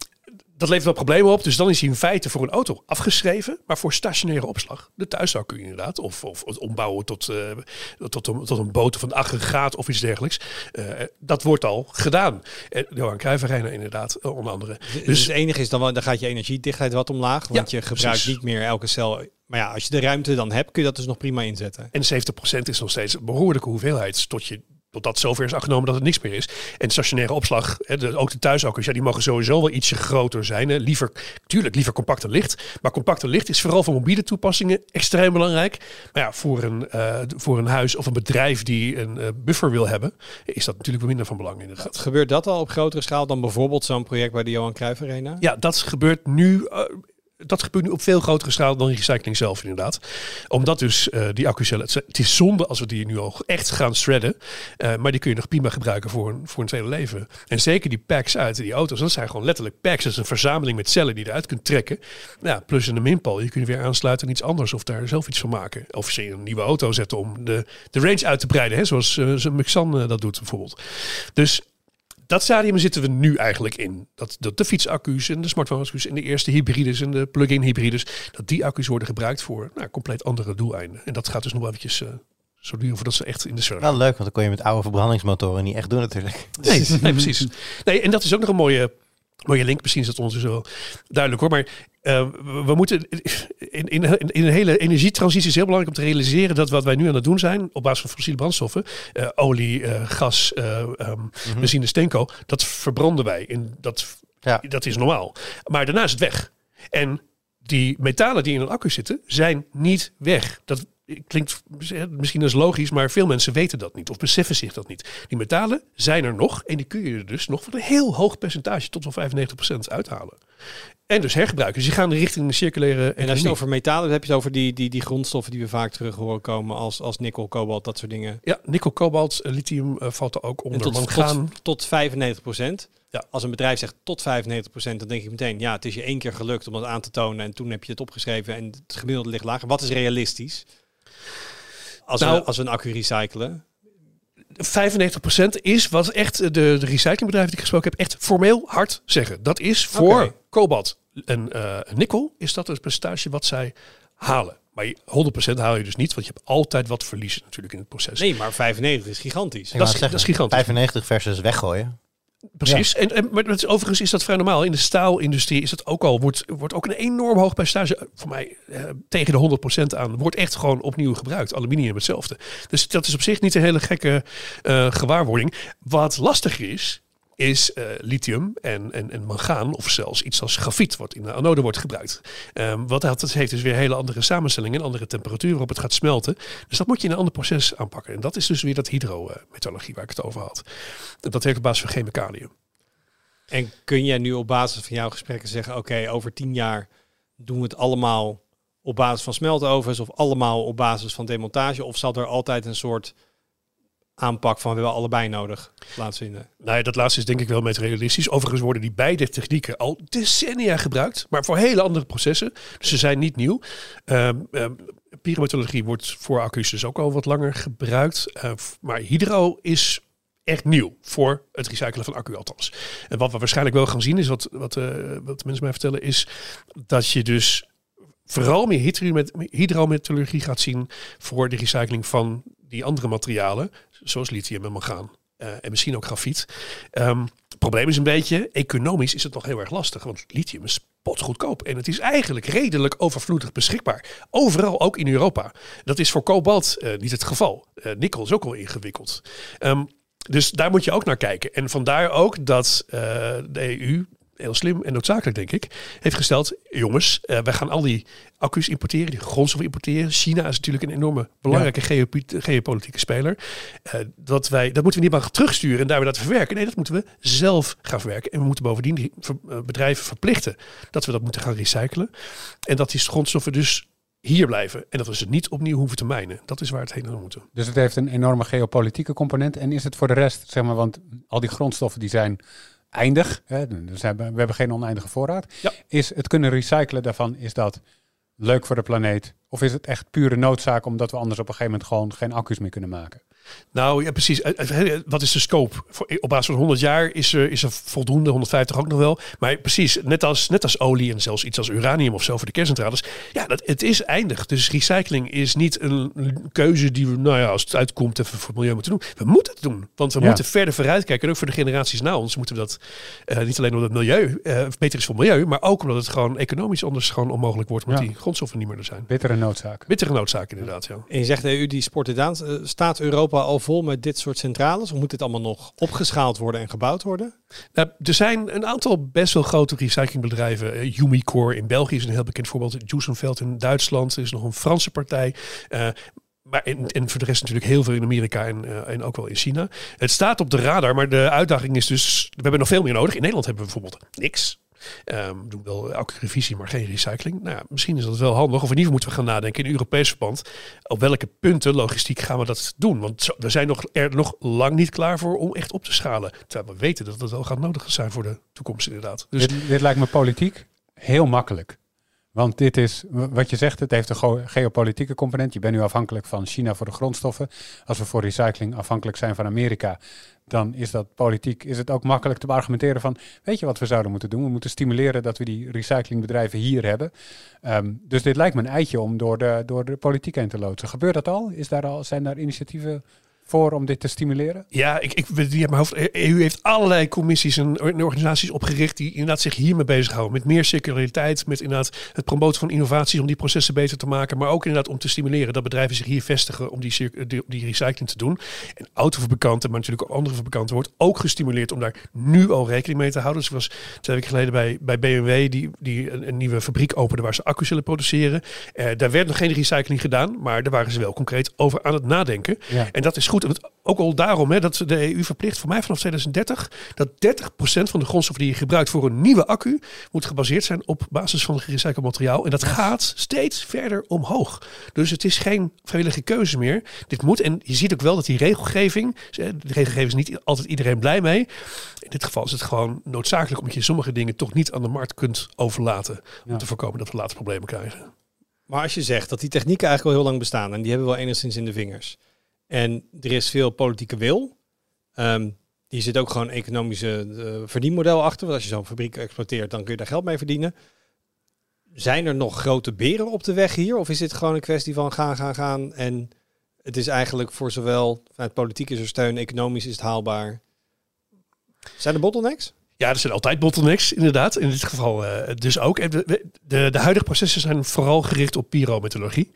Dat levert wel problemen op. Dus dan is hij in feite voor een auto afgeschreven. Maar voor stationaire opslag, de thuisaccu inderdaad. Of, of het ombouwen tot, uh, tot, een, tot een boot of een aggregaat of iets dergelijks. Uh, dat wordt al gedaan. Uh, Johan Cruijff Arena inderdaad, uh, onder andere. Dus, dus het enige is dan, wel, dan gaat je energiedichtheid wat omlaag. Want ja, je gebruikt precies. niet meer elke cel. Maar ja, als je de ruimte dan hebt, kun je dat dus nog prima inzetten. En zeventig procent is nog steeds een behoorlijke hoeveelheid tot je... Totdat zover is afgenomen dat het niks meer is. En stationaire opslag, hè, de, ook de thuisaccu's, ja, die mogen sowieso wel ietsje groter zijn. Hè. Liever, tuurlijk, liever compacter licht. Maar compacter licht is vooral voor mobiele toepassingen extreem belangrijk. Maar ja, voor een, uh, voor een huis of een bedrijf die een uh, buffer wil hebben, is dat natuurlijk wel minder van belang inderdaad. Gebeurt dat al op grotere schaal dan bijvoorbeeld zo'n project bij de Johan Cruijff Arena? Ja, dat gebeurt nu... Uh, Dat gebeurt nu op veel grotere schaal dan recycling zelf inderdaad. Omdat dus uh, die accucellen... Het is zonde als we die nu al echt gaan shredden. Uh, maar die kun je nog prima gebruiken voor een, voor een tweede leven. En zeker die packs uit die auto's. Dat zijn gewoon letterlijk packs. Dat is een verzameling met cellen die je eruit kunt trekken. Ja, plus een minpal. Je kunt weer aansluiten aan iets anders. Of daar zelf iets van maken. Of ze in een nieuwe auto zetten om de, de range uit te breiden. Hè, zoals uh, Muxan uh, dat doet bijvoorbeeld. Dus... Dat stadium zitten we nu eigenlijk in. Dat, dat de fietsaccu's en de smartphone-accu's en de eerste hybrides en de plug-in hybrides, dat die accu's worden gebruikt voor nou, compleet andere doeleinden. En dat gaat dus nog wel eventjes uh, zo duren voordat ze echt in de service. Wel leuk, want dan kon je met oude verbrandingsmotoren niet echt doen natuurlijk. Nee, nee precies. Nee, en dat is ook nog een mooie, mooie link. Misschien is dat ons zo duidelijk hoor. Maar uh, we, we moeten in, in, in een hele energietransitie is heel belangrijk om te realiseren dat wat wij nu aan het doen zijn op basis van fossiele brandstoffen, uh, olie, uh, gas, uh, um, mm-hmm. benzine, steenkool, dat verbranden wij. En dat, ja. dat is normaal. Maar daarna is het weg. En die metalen die in een accu zitten, zijn niet weg. Dat klinkt misschien als logisch, maar veel mensen weten dat niet of beseffen zich dat niet. Die metalen zijn er nog en die kun je er dus nog voor een heel hoog percentage, tot wel vijfennegentig procent uithalen. En dus hergebruiken. Dus die gaan richting de circulaire economie. En als je het over metalen hebt, heb je het over die, die, die grondstoffen die we vaak terug horen komen als, als nikkel, kobalt, dat soort dingen. Ja, nikkel, kobalt, lithium uh, valt er ook onder. En tot, mangaan. Tot, tot vijfennegentig procent. Ja. Als een bedrijf zegt tot vijfennegentig procent, dan denk ik meteen, ja, het is je één keer gelukt om dat aan te tonen en toen heb je het opgeschreven en het gemiddelde ligt lager. Wat is realistisch? Als, nou, we, als we een accu recyclen? vijfennegentig procent is wat echt de, de recyclingbedrijven die ik gesproken heb echt formeel hard zeggen. Dat is voor okay. kobalt en uh, nikkel is dat het percentage wat zij halen. Maar honderd procent haal je dus niet, want je hebt altijd wat verliezen natuurlijk in het proces. Nee, maar vijfennegentig is gigantisch. Dat is, dat is gigantisch. vijfennegentig versus weggooien. Precies. Ja. En, en maar is, overigens is dat vrij normaal. In de staalindustrie is het ook al, wordt, wordt ook een enorm hoog percentage, voor mij eh, tegen de honderd procent aan, wordt echt gewoon opnieuw gebruikt. Aluminium hetzelfde. Dus dat is op zich niet een hele gekke uh, gewaarwording. Wat lastiger is, is uh, lithium en, en, en mangaan, of zelfs iets als grafiet, wat in de anode wordt gebruikt. Um, wat dat, dat heeft dus weer hele andere samenstellingen, en andere temperaturen waarop het gaat smelten. Dus dat moet je in een ander proces aanpakken. En dat is dus weer dat hydrometallurgie waar ik het over had. Dat werkt op basis van chemicaliën. En kun jij nu op basis van jouw gesprekken zeggen, oké, okay, over tien jaar doen we het allemaal op basis van smeltovens of allemaal op basis van demontage? Of zal er altijd een soort aanpak van we hebben allebei nodig plaatsvinden? Nou ja, dat laatste is denk ik wel met realistisch. Overigens worden die beide technieken al decennia gebruikt, maar voor hele andere processen. Dus ze zijn niet nieuw. Um, um, pyrometallurgie wordt voor accu's dus ook al wat langer gebruikt. Uh, maar hydro is echt nieuw voor het recyclen van accu althans. En wat we waarschijnlijk wel gaan zien is, wat, wat, uh, wat mensen mij vertellen, is dat je dus vooral meer hydrometallurgie gaat zien voor de recycling van die andere materialen, zoals lithium en mangaan. Uh, en misschien ook grafiet. Um, het probleem is een beetje, economisch is het nog heel erg lastig. Want lithium is potgoedkoop. En het is eigenlijk redelijk overvloedig beschikbaar. Overal, ook in Europa. Dat is voor kobalt uh, niet het geval. Uh, nikkel is ook al ingewikkeld. Um, dus daar moet je ook naar kijken. En vandaar ook dat uh, de E U, heel slim en noodzakelijk denk ik, heeft gesteld, jongens, uh, wij gaan al die accu's importeren, die grondstoffen importeren. China is natuurlijk een enorme belangrijke ja. geopo- geopolitieke speler. Uh, dat, wij, dat moeten we niet maar terugsturen en daar weer laten verwerken. Nee, dat moeten we zelf gaan verwerken. En we moeten bovendien die ver, uh, bedrijven verplichten dat we dat moeten gaan recyclen. En dat die grondstoffen dus hier blijven. En dat we ze niet opnieuw hoeven te mijnen. Dat is waar het heen moeten. Dus het heeft een enorme geopolitieke component. En is het voor de rest, zeg maar, want al die grondstoffen die zijn eindig. Hè, dus hebben, we hebben geen oneindige voorraad. Ja. Is het kunnen recyclen daarvan, is dat leuk voor de planeet? Of is het echt pure noodzaak omdat we anders op een gegeven moment gewoon geen accu's meer kunnen maken? Nou ja, precies. Wat is de scope? Op basis van honderd jaar is er, is er voldoende, honderdvijftig ook nog wel. Maar precies, net als, net als olie en zelfs iets als uranium of zo voor de kerncentrales. Ja, dat, het is eindig. Dus recycling is niet een keuze die we, nou ja, als het uitkomt, even voor het milieu moeten doen. We moeten het doen. Want we ja. moeten verder vooruitkijken. En ook voor de generaties na ons moeten we dat uh, niet alleen omdat het milieu uh, beter is voor het milieu, maar ook omdat het gewoon economisch anders gewoon onmogelijk wordt, omdat ja. die grondstoffen niet meer er zijn. Bittere noodzaak. Bittere noodzaak, inderdaad, ja. En je zegt de E U die sport het aan. Uh, staat Europa al vol met dit soort centrales? Of moet dit allemaal nog opgeschaald worden en gebouwd worden? Nou, er zijn een aantal best wel grote recyclingbedrijven. Uh, Umicore in België is een heel bekend voorbeeld. Juicenveld in Duitsland. Er is nog een Franse partij. Uh, Maar en, en voor de rest natuurlijk heel veel in Amerika en, uh, en ook wel in China. Het staat op de radar, maar de uitdaging is dus, we hebben nog veel meer nodig. In Nederland hebben we bijvoorbeeld niks. Um, we doen wel accu-revisie, maar geen recycling. Nou ja, misschien is dat wel handig. Of in ieder geval moeten we gaan nadenken in Europees verband. Op welke punten logistiek gaan we dat doen? Want zo, we zijn nog, er nog lang niet klaar voor om echt op te schalen. Terwijl we weten dat het wel gaat nodig zijn voor de toekomst inderdaad. Dus dit, dit lijkt me politiek heel makkelijk. Want dit is, wat je zegt, het heeft een ge- geopolitieke component. Je bent nu afhankelijk van China voor de grondstoffen. Als we voor recycling afhankelijk zijn van Amerika, dan is dat politiek, is het ook makkelijk te argumenteren van, weet je wat we zouden moeten doen? We moeten stimuleren dat we die recyclingbedrijven hier hebben. Um, dus dit lijkt me een eitje om door de, door de politiek heen te loodsen. Gebeurt dat al? Is daar al? Zijn daar initiatieven voor om dit te stimuleren? Ja, ik, ik weet niet uit mijn hoofd. E U heeft allerlei commissies en organisaties opgericht die inderdaad zich hiermee bezighouden. Met meer circulariteit, met inderdaad het promoten van innovaties om die processen beter te maken. Maar ook inderdaad om te stimuleren dat bedrijven zich hier vestigen om die, die, die recycling te doen. En autofabrikanten, maar natuurlijk ook andere fabrikanten, wordt ook gestimuleerd om daar nu al rekening mee te houden. Dus ik was twee weken geleden bij, bij B M W die, die een, een nieuwe fabriek opende waar ze accu's zullen produceren. Uh, daar werd nog geen recycling gedaan, maar daar waren ze wel concreet over aan het nadenken. Ja. En dat is goed. En het, ook al daarom hè, dat de E U verplicht, voor mij vanaf twintig dertig, dat dertig procent van de grondstoffen die je gebruikt voor een nieuwe accu moet gebaseerd zijn op basis van gerecycled materiaal. En dat gaat steeds verder omhoog. Dus het is geen vrijwillige keuze meer. Dit moet, en je ziet ook wel dat die regelgeving, de regelgeving is niet altijd iedereen blij mee. In dit geval is het gewoon noodzakelijk omdat je sommige dingen toch niet aan de markt kunt overlaten. Om ja. te voorkomen dat we later problemen krijgen. Maar als je zegt dat die technieken eigenlijk al heel lang bestaan en die hebben we wel enigszins in de vingers. En er is veel politieke wil. Um, hier zit ook gewoon een economische uh, verdienmodel achter. Want als je zo'n fabriek exploiteert, dan kun je daar geld mee verdienen. Zijn er nog grote beren op de weg hier? Of is dit gewoon een kwestie van gaan, gaan, gaan? En het is eigenlijk voor zowel vanuit politiek is er steun, economisch is het haalbaar. Zijn er bottlenecks? Ja, er zijn altijd bottlenecks, inderdaad. In dit geval uh, dus ook. En de, de, de huidige processen zijn vooral gericht op pyrometallurgie.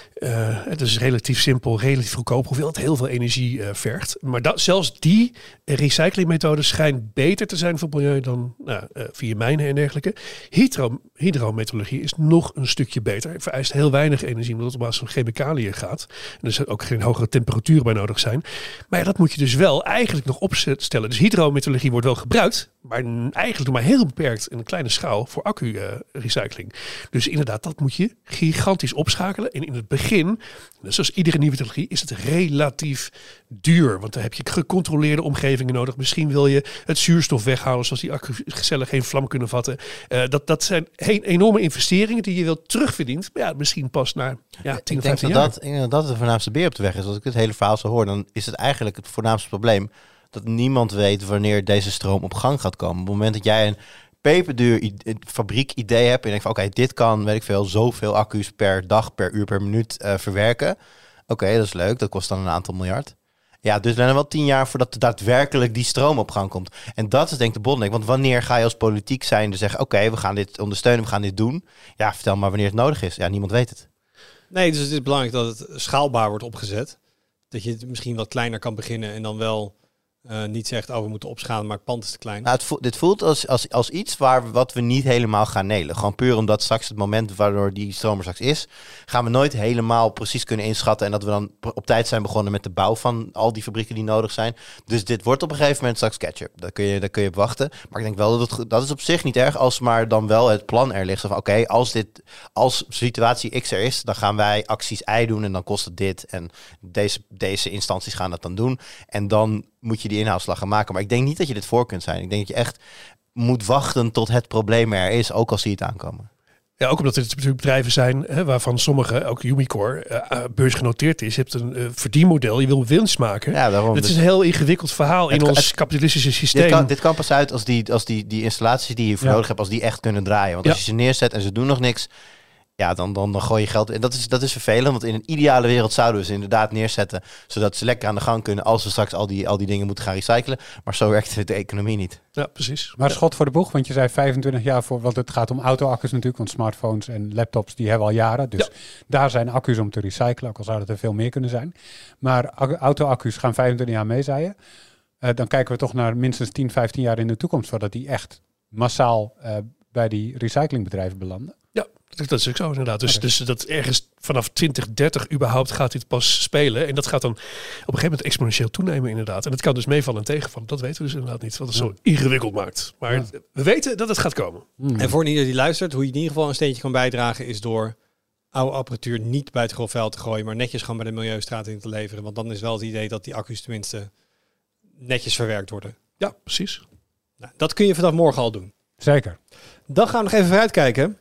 Uh, het is relatief simpel, relatief goedkoop, hoewel het heel veel energie uh, vergt. Maar dat, zelfs die recyclingmethode schijnt beter te zijn voor het milieu dan nou, uh, via mijnen en dergelijke. Hydro, hydrometallurgie is nog een stukje beter. Het vereist heel weinig energie, omdat het op basis van chemicaliën gaat. En er zijn ook geen hogere temperaturen bij nodig zijn. Maar ja, dat moet je dus wel eigenlijk nog opstellen. Dus hydrometallurgie wordt wel gebruikt, maar eigenlijk nog maar heel beperkt in een kleine schaal voor accu-recycling. Dus inderdaad, dat moet je gigantisch opschakelen. En in het begin, zoals iedere nieuwe technologie, is het relatief duur. Want dan heb je gecontroleerde omgevingen nodig. Misschien wil je het zuurstof weghalen, zoals die accugellen geen vlam kunnen vatten. Uh, dat, dat zijn he- enorme investeringen die je wel terugverdient. Maar ja, misschien pas na ja, tien of vijftien jaar. Dat, ik denk dat dat de voornaamste beer op de weg is. Als ik het hele verhaal zo hoor, dan is het eigenlijk het voornaamste probleem dat niemand weet wanneer deze stroom op gang gaat komen. Op het moment dat jij een peperduur i- fabriek idee hebt en je denkt van oké, okay, dit kan, weet ik veel, zoveel accu's per dag, per uur, per minuut uh, verwerken. Oké, okay, dat is leuk. Dat kost dan een aantal miljard. Ja, dus dan wel tien jaar voordat daadwerkelijk die stroom op gang komt. En dat is denk ik de bottleneck. Want wanneer ga je als politiek zijnde zeggen, oké, okay, we gaan dit ondersteunen, we gaan dit doen. Ja, vertel maar wanneer het nodig is. Ja, niemand weet het. Nee, dus het is belangrijk dat het schaalbaar wordt opgezet. Dat je het misschien wat kleiner kan beginnen en dan wel Uh, niet zegt, oh, we moeten opschalen, maar het pand is te klein. Nou, het voelt, dit voelt als, als, als iets waar wat we niet helemaal gaan nelen. Gewoon puur omdat straks het moment waardoor die stroom er straks is, gaan we nooit helemaal precies kunnen inschatten. En dat we dan op tijd zijn begonnen met de bouw van al die fabrieken die nodig zijn. Dus dit wordt op een gegeven moment straks catch-up. Daar kun je, daar kun je op wachten. Maar ik denk wel dat het, dat is op zich niet erg, als maar dan wel het plan er ligt. Van oké, okay, als dit, als situatie X er is, dan gaan wij acties Y doen en dan kost het dit. En deze, deze instanties gaan dat dan doen. En dan moet je die inhaalslag gaan maken. Maar ik denk niet dat je dit voor kunt zijn. Ik denk dat je echt moet wachten tot het probleem er is, ook als die het aankomen. Ja, ook omdat het natuurlijk bedrijven zijn, hè, waarvan sommige, ook Umicore, uh, beursgenoteerd is. Je hebt een uh, verdienmodel, je wil winst maken. Ja, daarom. Het dus is een heel ingewikkeld verhaal in kan, ons het, kapitalistische systeem. Dit kan, dit kan pas uit als die, als die, die installaties die je voor ja. nodig hebt, als die echt kunnen draaien. Want ja. als je ze neerzet en ze doen nog niks, ja, dan, dan, dan gooi je geld. En dat is, dat is vervelend, want in een ideale wereld zouden we ze inderdaad neerzetten, zodat ze lekker aan de gang kunnen als we straks al die, al die dingen moeten gaan recyclen. Maar zo werkt de economie niet. Ja, precies. Maar ja. schot voor de boeg, want je zei vijfentwintig jaar voor, want het gaat om auto-accu's natuurlijk, want smartphones en laptops die hebben al jaren. Dus ja. daar zijn accu's om te recyclen, ook al zouden er veel meer kunnen zijn. Maar auto-accu's gaan vijfentwintig jaar mee, zei je. Uh, dan kijken we toch naar minstens tien, vijftien jaar in de toekomst, voordat die echt massaal uh, bij die recyclingbedrijven belanden. Ja, dat is ook zo inderdaad. Dus, okay. dus dat ergens vanaf twintig dertig überhaupt gaat dit pas spelen. En dat gaat dan op een gegeven moment exponentieel toenemen inderdaad. En dat kan dus meevallen en tegenvallen. Dat weten we dus inderdaad niet. Wat het ja. zo ingewikkeld maakt. Maar ja. we weten dat het gaat komen. Mm. En voor ieder die luistert, hoe je in ieder geval een steentje kan bijdragen, is door oude apparatuur niet buiten grof vuil te gooien, maar netjes gewoon bij de Milieustraat in te leveren. Want dan is wel het idee dat die accu's tenminste netjes verwerkt worden. Ja, precies. Nou, dat kun je vanaf morgen al doen. Zeker. Dan gaan we nog even vooruitkijken.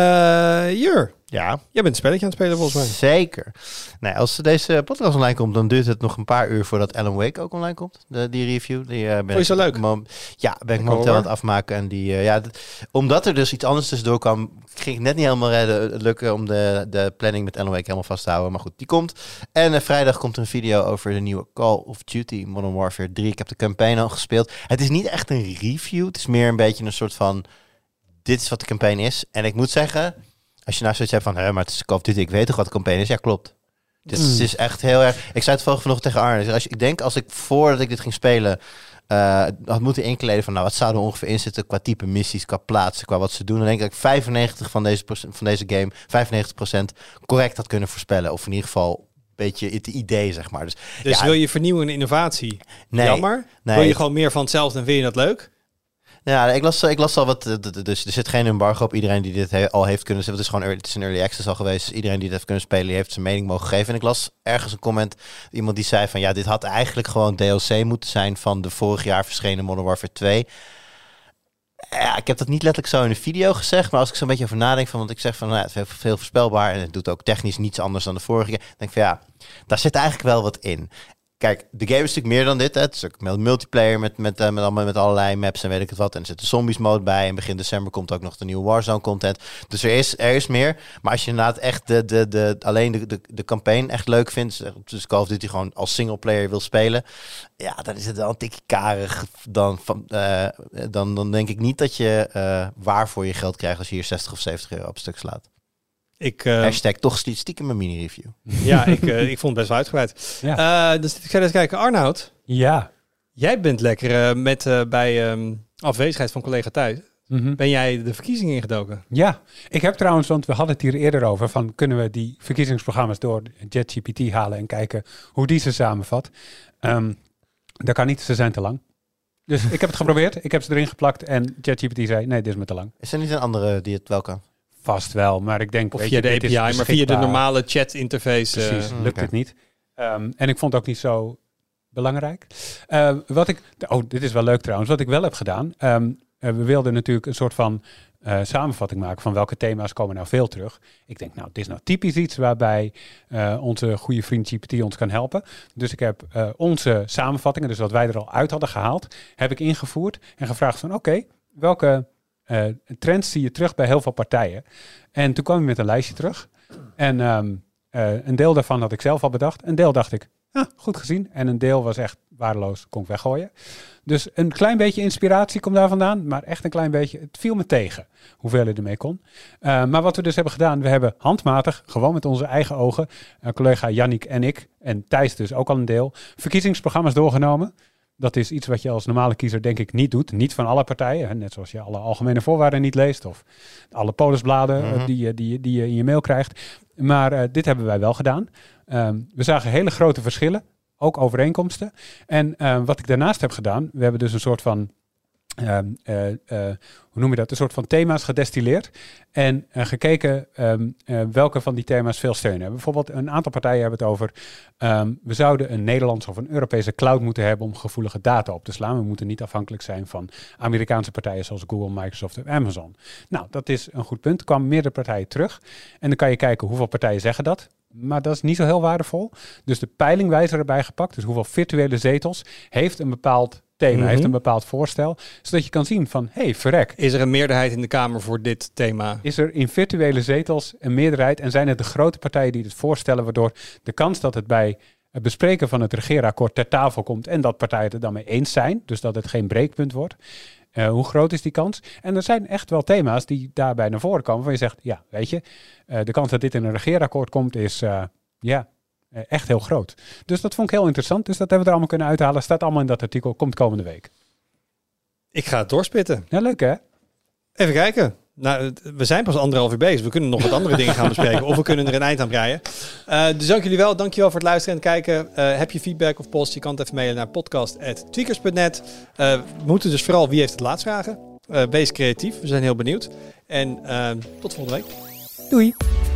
Uh, Jur, ja. jij bent een spelletje aan het spelen volgens mij. Zeker. Nee, als deze podcast online komt, dan duurt het nog een paar uur voordat Alan Wake ook online komt. De, die review. Die, uh, ben Vond je zo leuk? Mom- ja, ben ik momenteel aan het afmaken. En die, uh, ja, d- omdat er dus iets anders tussendoor kwam, ging ik net niet helemaal redden, lukken om de, de planning met Alan Wake helemaal vast te houden. Maar goed, die komt. En uh, vrijdag komt er een video over de nieuwe Call of Duty Modern Warfare drie. Ik heb de campaign al gespeeld. Het is niet echt een review. Het is meer een beetje een soort van, dit is wat de campaign is. En ik moet zeggen, als je nou zoiets hebt van, hé, maar het is Call of Duty, ik weet toch wat de campaign is? Ja, klopt. Dus mm. het is echt heel erg. Ik zei het vorige vanochtend tegen Arne. Dus als je, ik denk als ik voordat ik dit ging spelen uh, had moeten inkleden van, nou, wat zou er ongeveer in zitten qua type missies, qua plaatsen, qua wat ze doen. Dan denk ik dat ik vijfennegentig van deze, van deze game, vijfennegentig procent correct had kunnen voorspellen. Of in ieder geval een beetje het idee, zeg maar. Dus, dus ja, wil je vernieuwing en innovatie? Nee, Jammer. Nee. Wil je gewoon meer van hetzelfde en vind je dat leuk? Ja, ik las, ik las al wat, dus er zit geen embargo op iedereen die dit he- al heeft kunnen zetten. Het is gewoon, het is een early access al geweest. Dus iedereen die dit heeft kunnen spelen, die heeft zijn mening mogen geven. En ik las ergens een comment, iemand die zei van, ja, dit had eigenlijk gewoon D L C moeten zijn van de vorig jaar verschenen Modern Warfare twee. Ja, ik heb dat niet letterlijk zo in de video gezegd, maar als ik zo'n beetje over nadenk, van, want ik zeg van, nou, het is veel voorspelbaar en het doet ook technisch niets anders dan de vorige keer, denk ik van, ja, daar zit eigenlijk wel wat in. kijk, de game is natuurlijk meer dan dit. Hè. Het is ook met multiplayer met, met, uh, met, allemaal, met allerlei maps en weet ik het wat. En er zit de zombies mode bij. En begin december komt ook nog de nieuwe Warzone content. Dus er is, er is meer. Maar als je inderdaad echt de, de, de, alleen de, de, de campaign echt leuk vindt. Dus Call of Duty gewoon als singleplayer wil spelen. Ja, dan is het wel een tikje karig. Dan, van, uh, dan, dan denk ik niet dat je uh, waar voor je geld krijgt als je hier zestig of zeventig euro op stuk slaat. Ik, uh, Hashtag toch stiekem een mini-review. Ja, ik, uh, ik vond het best wel uitgebreid. Ja. Uh, dus ik ga eens kijken. Arnoud, Ja. jij bent lekker uh, met uh, bij um, afwezigheid van collega Thijs. Mm-hmm. Ben jij de verkiezingen ingedoken? Ja, ik heb trouwens, want we hadden het hier eerder over, van kunnen we die verkiezingsprogramma's door ChatGPT halen en kijken hoe die ze samenvat. Um, dat kan niet, ze zijn te lang. Dus ik heb het geprobeerd, ik heb ze erin geplakt en ChatGPT zei, nee, dit is me te lang. Is er niet een andere die het wel kan? Vast wel, maar ik denk... Of weet via je, de A dit P is I, maar via de beschikbaar. normale chat-interface. Uh, Precies, lukt Oké. het niet. Um, en ik vond het ook niet zo belangrijk. Uh, wat ik... Oh, dit is wel leuk trouwens. Wat ik wel heb gedaan... Um, uh, we wilden natuurlijk een soort van uh, samenvatting maken van welke thema's komen nou veel terug. Ik denk, nou, dit is nou typisch iets waarbij uh, onze goede vriend G P T ons kan helpen. Dus ik heb uh, onze samenvattingen, dus wat wij er al uit hadden gehaald, heb ik ingevoerd en gevraagd van, oké, okay, welke uh, trends zie je terug bij heel veel partijen? En toen kwam ik met een lijstje terug. En um, uh, een deel daarvan had ik zelf al bedacht. Een deel dacht ik, ah, goed gezien. En een deel was echt waardeloos, kon ik weggooien. Dus een klein beetje inspiratie komt daar vandaan. Maar echt een klein beetje, het viel me tegen hoeveel ik ermee kon. Uh, maar wat we dus hebben gedaan, we hebben handmatig, gewoon met onze eigen ogen, uh, collega Yannick en ik, en Thijs dus ook al een deel, verkiezingsprogramma's doorgenomen. Dat is iets wat je als normale kiezer denk ik niet doet. Niet van alle partijen. Hè. Net zoals je alle algemene voorwaarden niet leest. Of alle polisbladen Mm-hmm. uh, die, die, die je in je mail krijgt. Maar uh, dit hebben wij wel gedaan. Um, we zagen hele grote verschillen. Ook overeenkomsten. En uh, wat ik daarnaast heb gedaan. We hebben dus een soort van... Uh, uh, uh, hoe noem je dat? Een soort van thema's gedestilleerd. En uh, gekeken um, uh, welke van die thema's veel steun hebben. Bijvoorbeeld een aantal partijen hebben het over... Um, we zouden een Nederlandse of een Europese cloud moeten hebben om gevoelige data op te slaan. We moeten niet afhankelijk zijn van Amerikaanse partijen zoals Google, Microsoft en Amazon. Nou, dat is een goed punt. Er kwamen meerdere partijen terug. En dan kan je kijken hoeveel partijen zeggen dat. Maar dat is niet zo heel waardevol. Dus de peilingwijzer erbij gepakt. Dus hoeveel virtuele zetels heeft een bepaald thema, mm-hmm. heeft een bepaald voorstel. Zodat je kan zien van, hé, hey, verrek. Is er een meerderheid in de Kamer voor dit thema? Is er in virtuele zetels een meerderheid en zijn het de grote partijen die het voorstellen, waardoor de kans dat het bij het bespreken van het regeerakkoord ter tafel komt en dat partijen het er dan mee eens zijn, dus dat het geen breekpunt wordt. Uh, hoe groot is die kans? En er zijn echt wel thema's die daarbij naar voren komen, waar je zegt, ja, weet je, uh, de kans dat dit in een regeerakkoord komt is, uh, ja, uh, echt heel groot. Dus dat vond ik heel interessant. Dus dat hebben we er allemaal kunnen uithalen. Staat allemaal in dat artikel, komt komende week. Ik ga het doorspitten. Ja, leuk hè? Even kijken. Nou, we zijn pas anderhalf uur bezig. We kunnen nog wat andere dingen gaan bespreken. Of we kunnen er een eind aan breien. Uh, dus dank jullie wel. Dankjewel voor het luisteren en kijken. Uh, heb je feedback of post? Je kan het even mailen naar podcast at tweakers punt net. Uh, we moeten dus vooral wie heeft het laatst vragen. Uh, wees creatief. We zijn heel benieuwd. En uh, tot volgende week. Doei.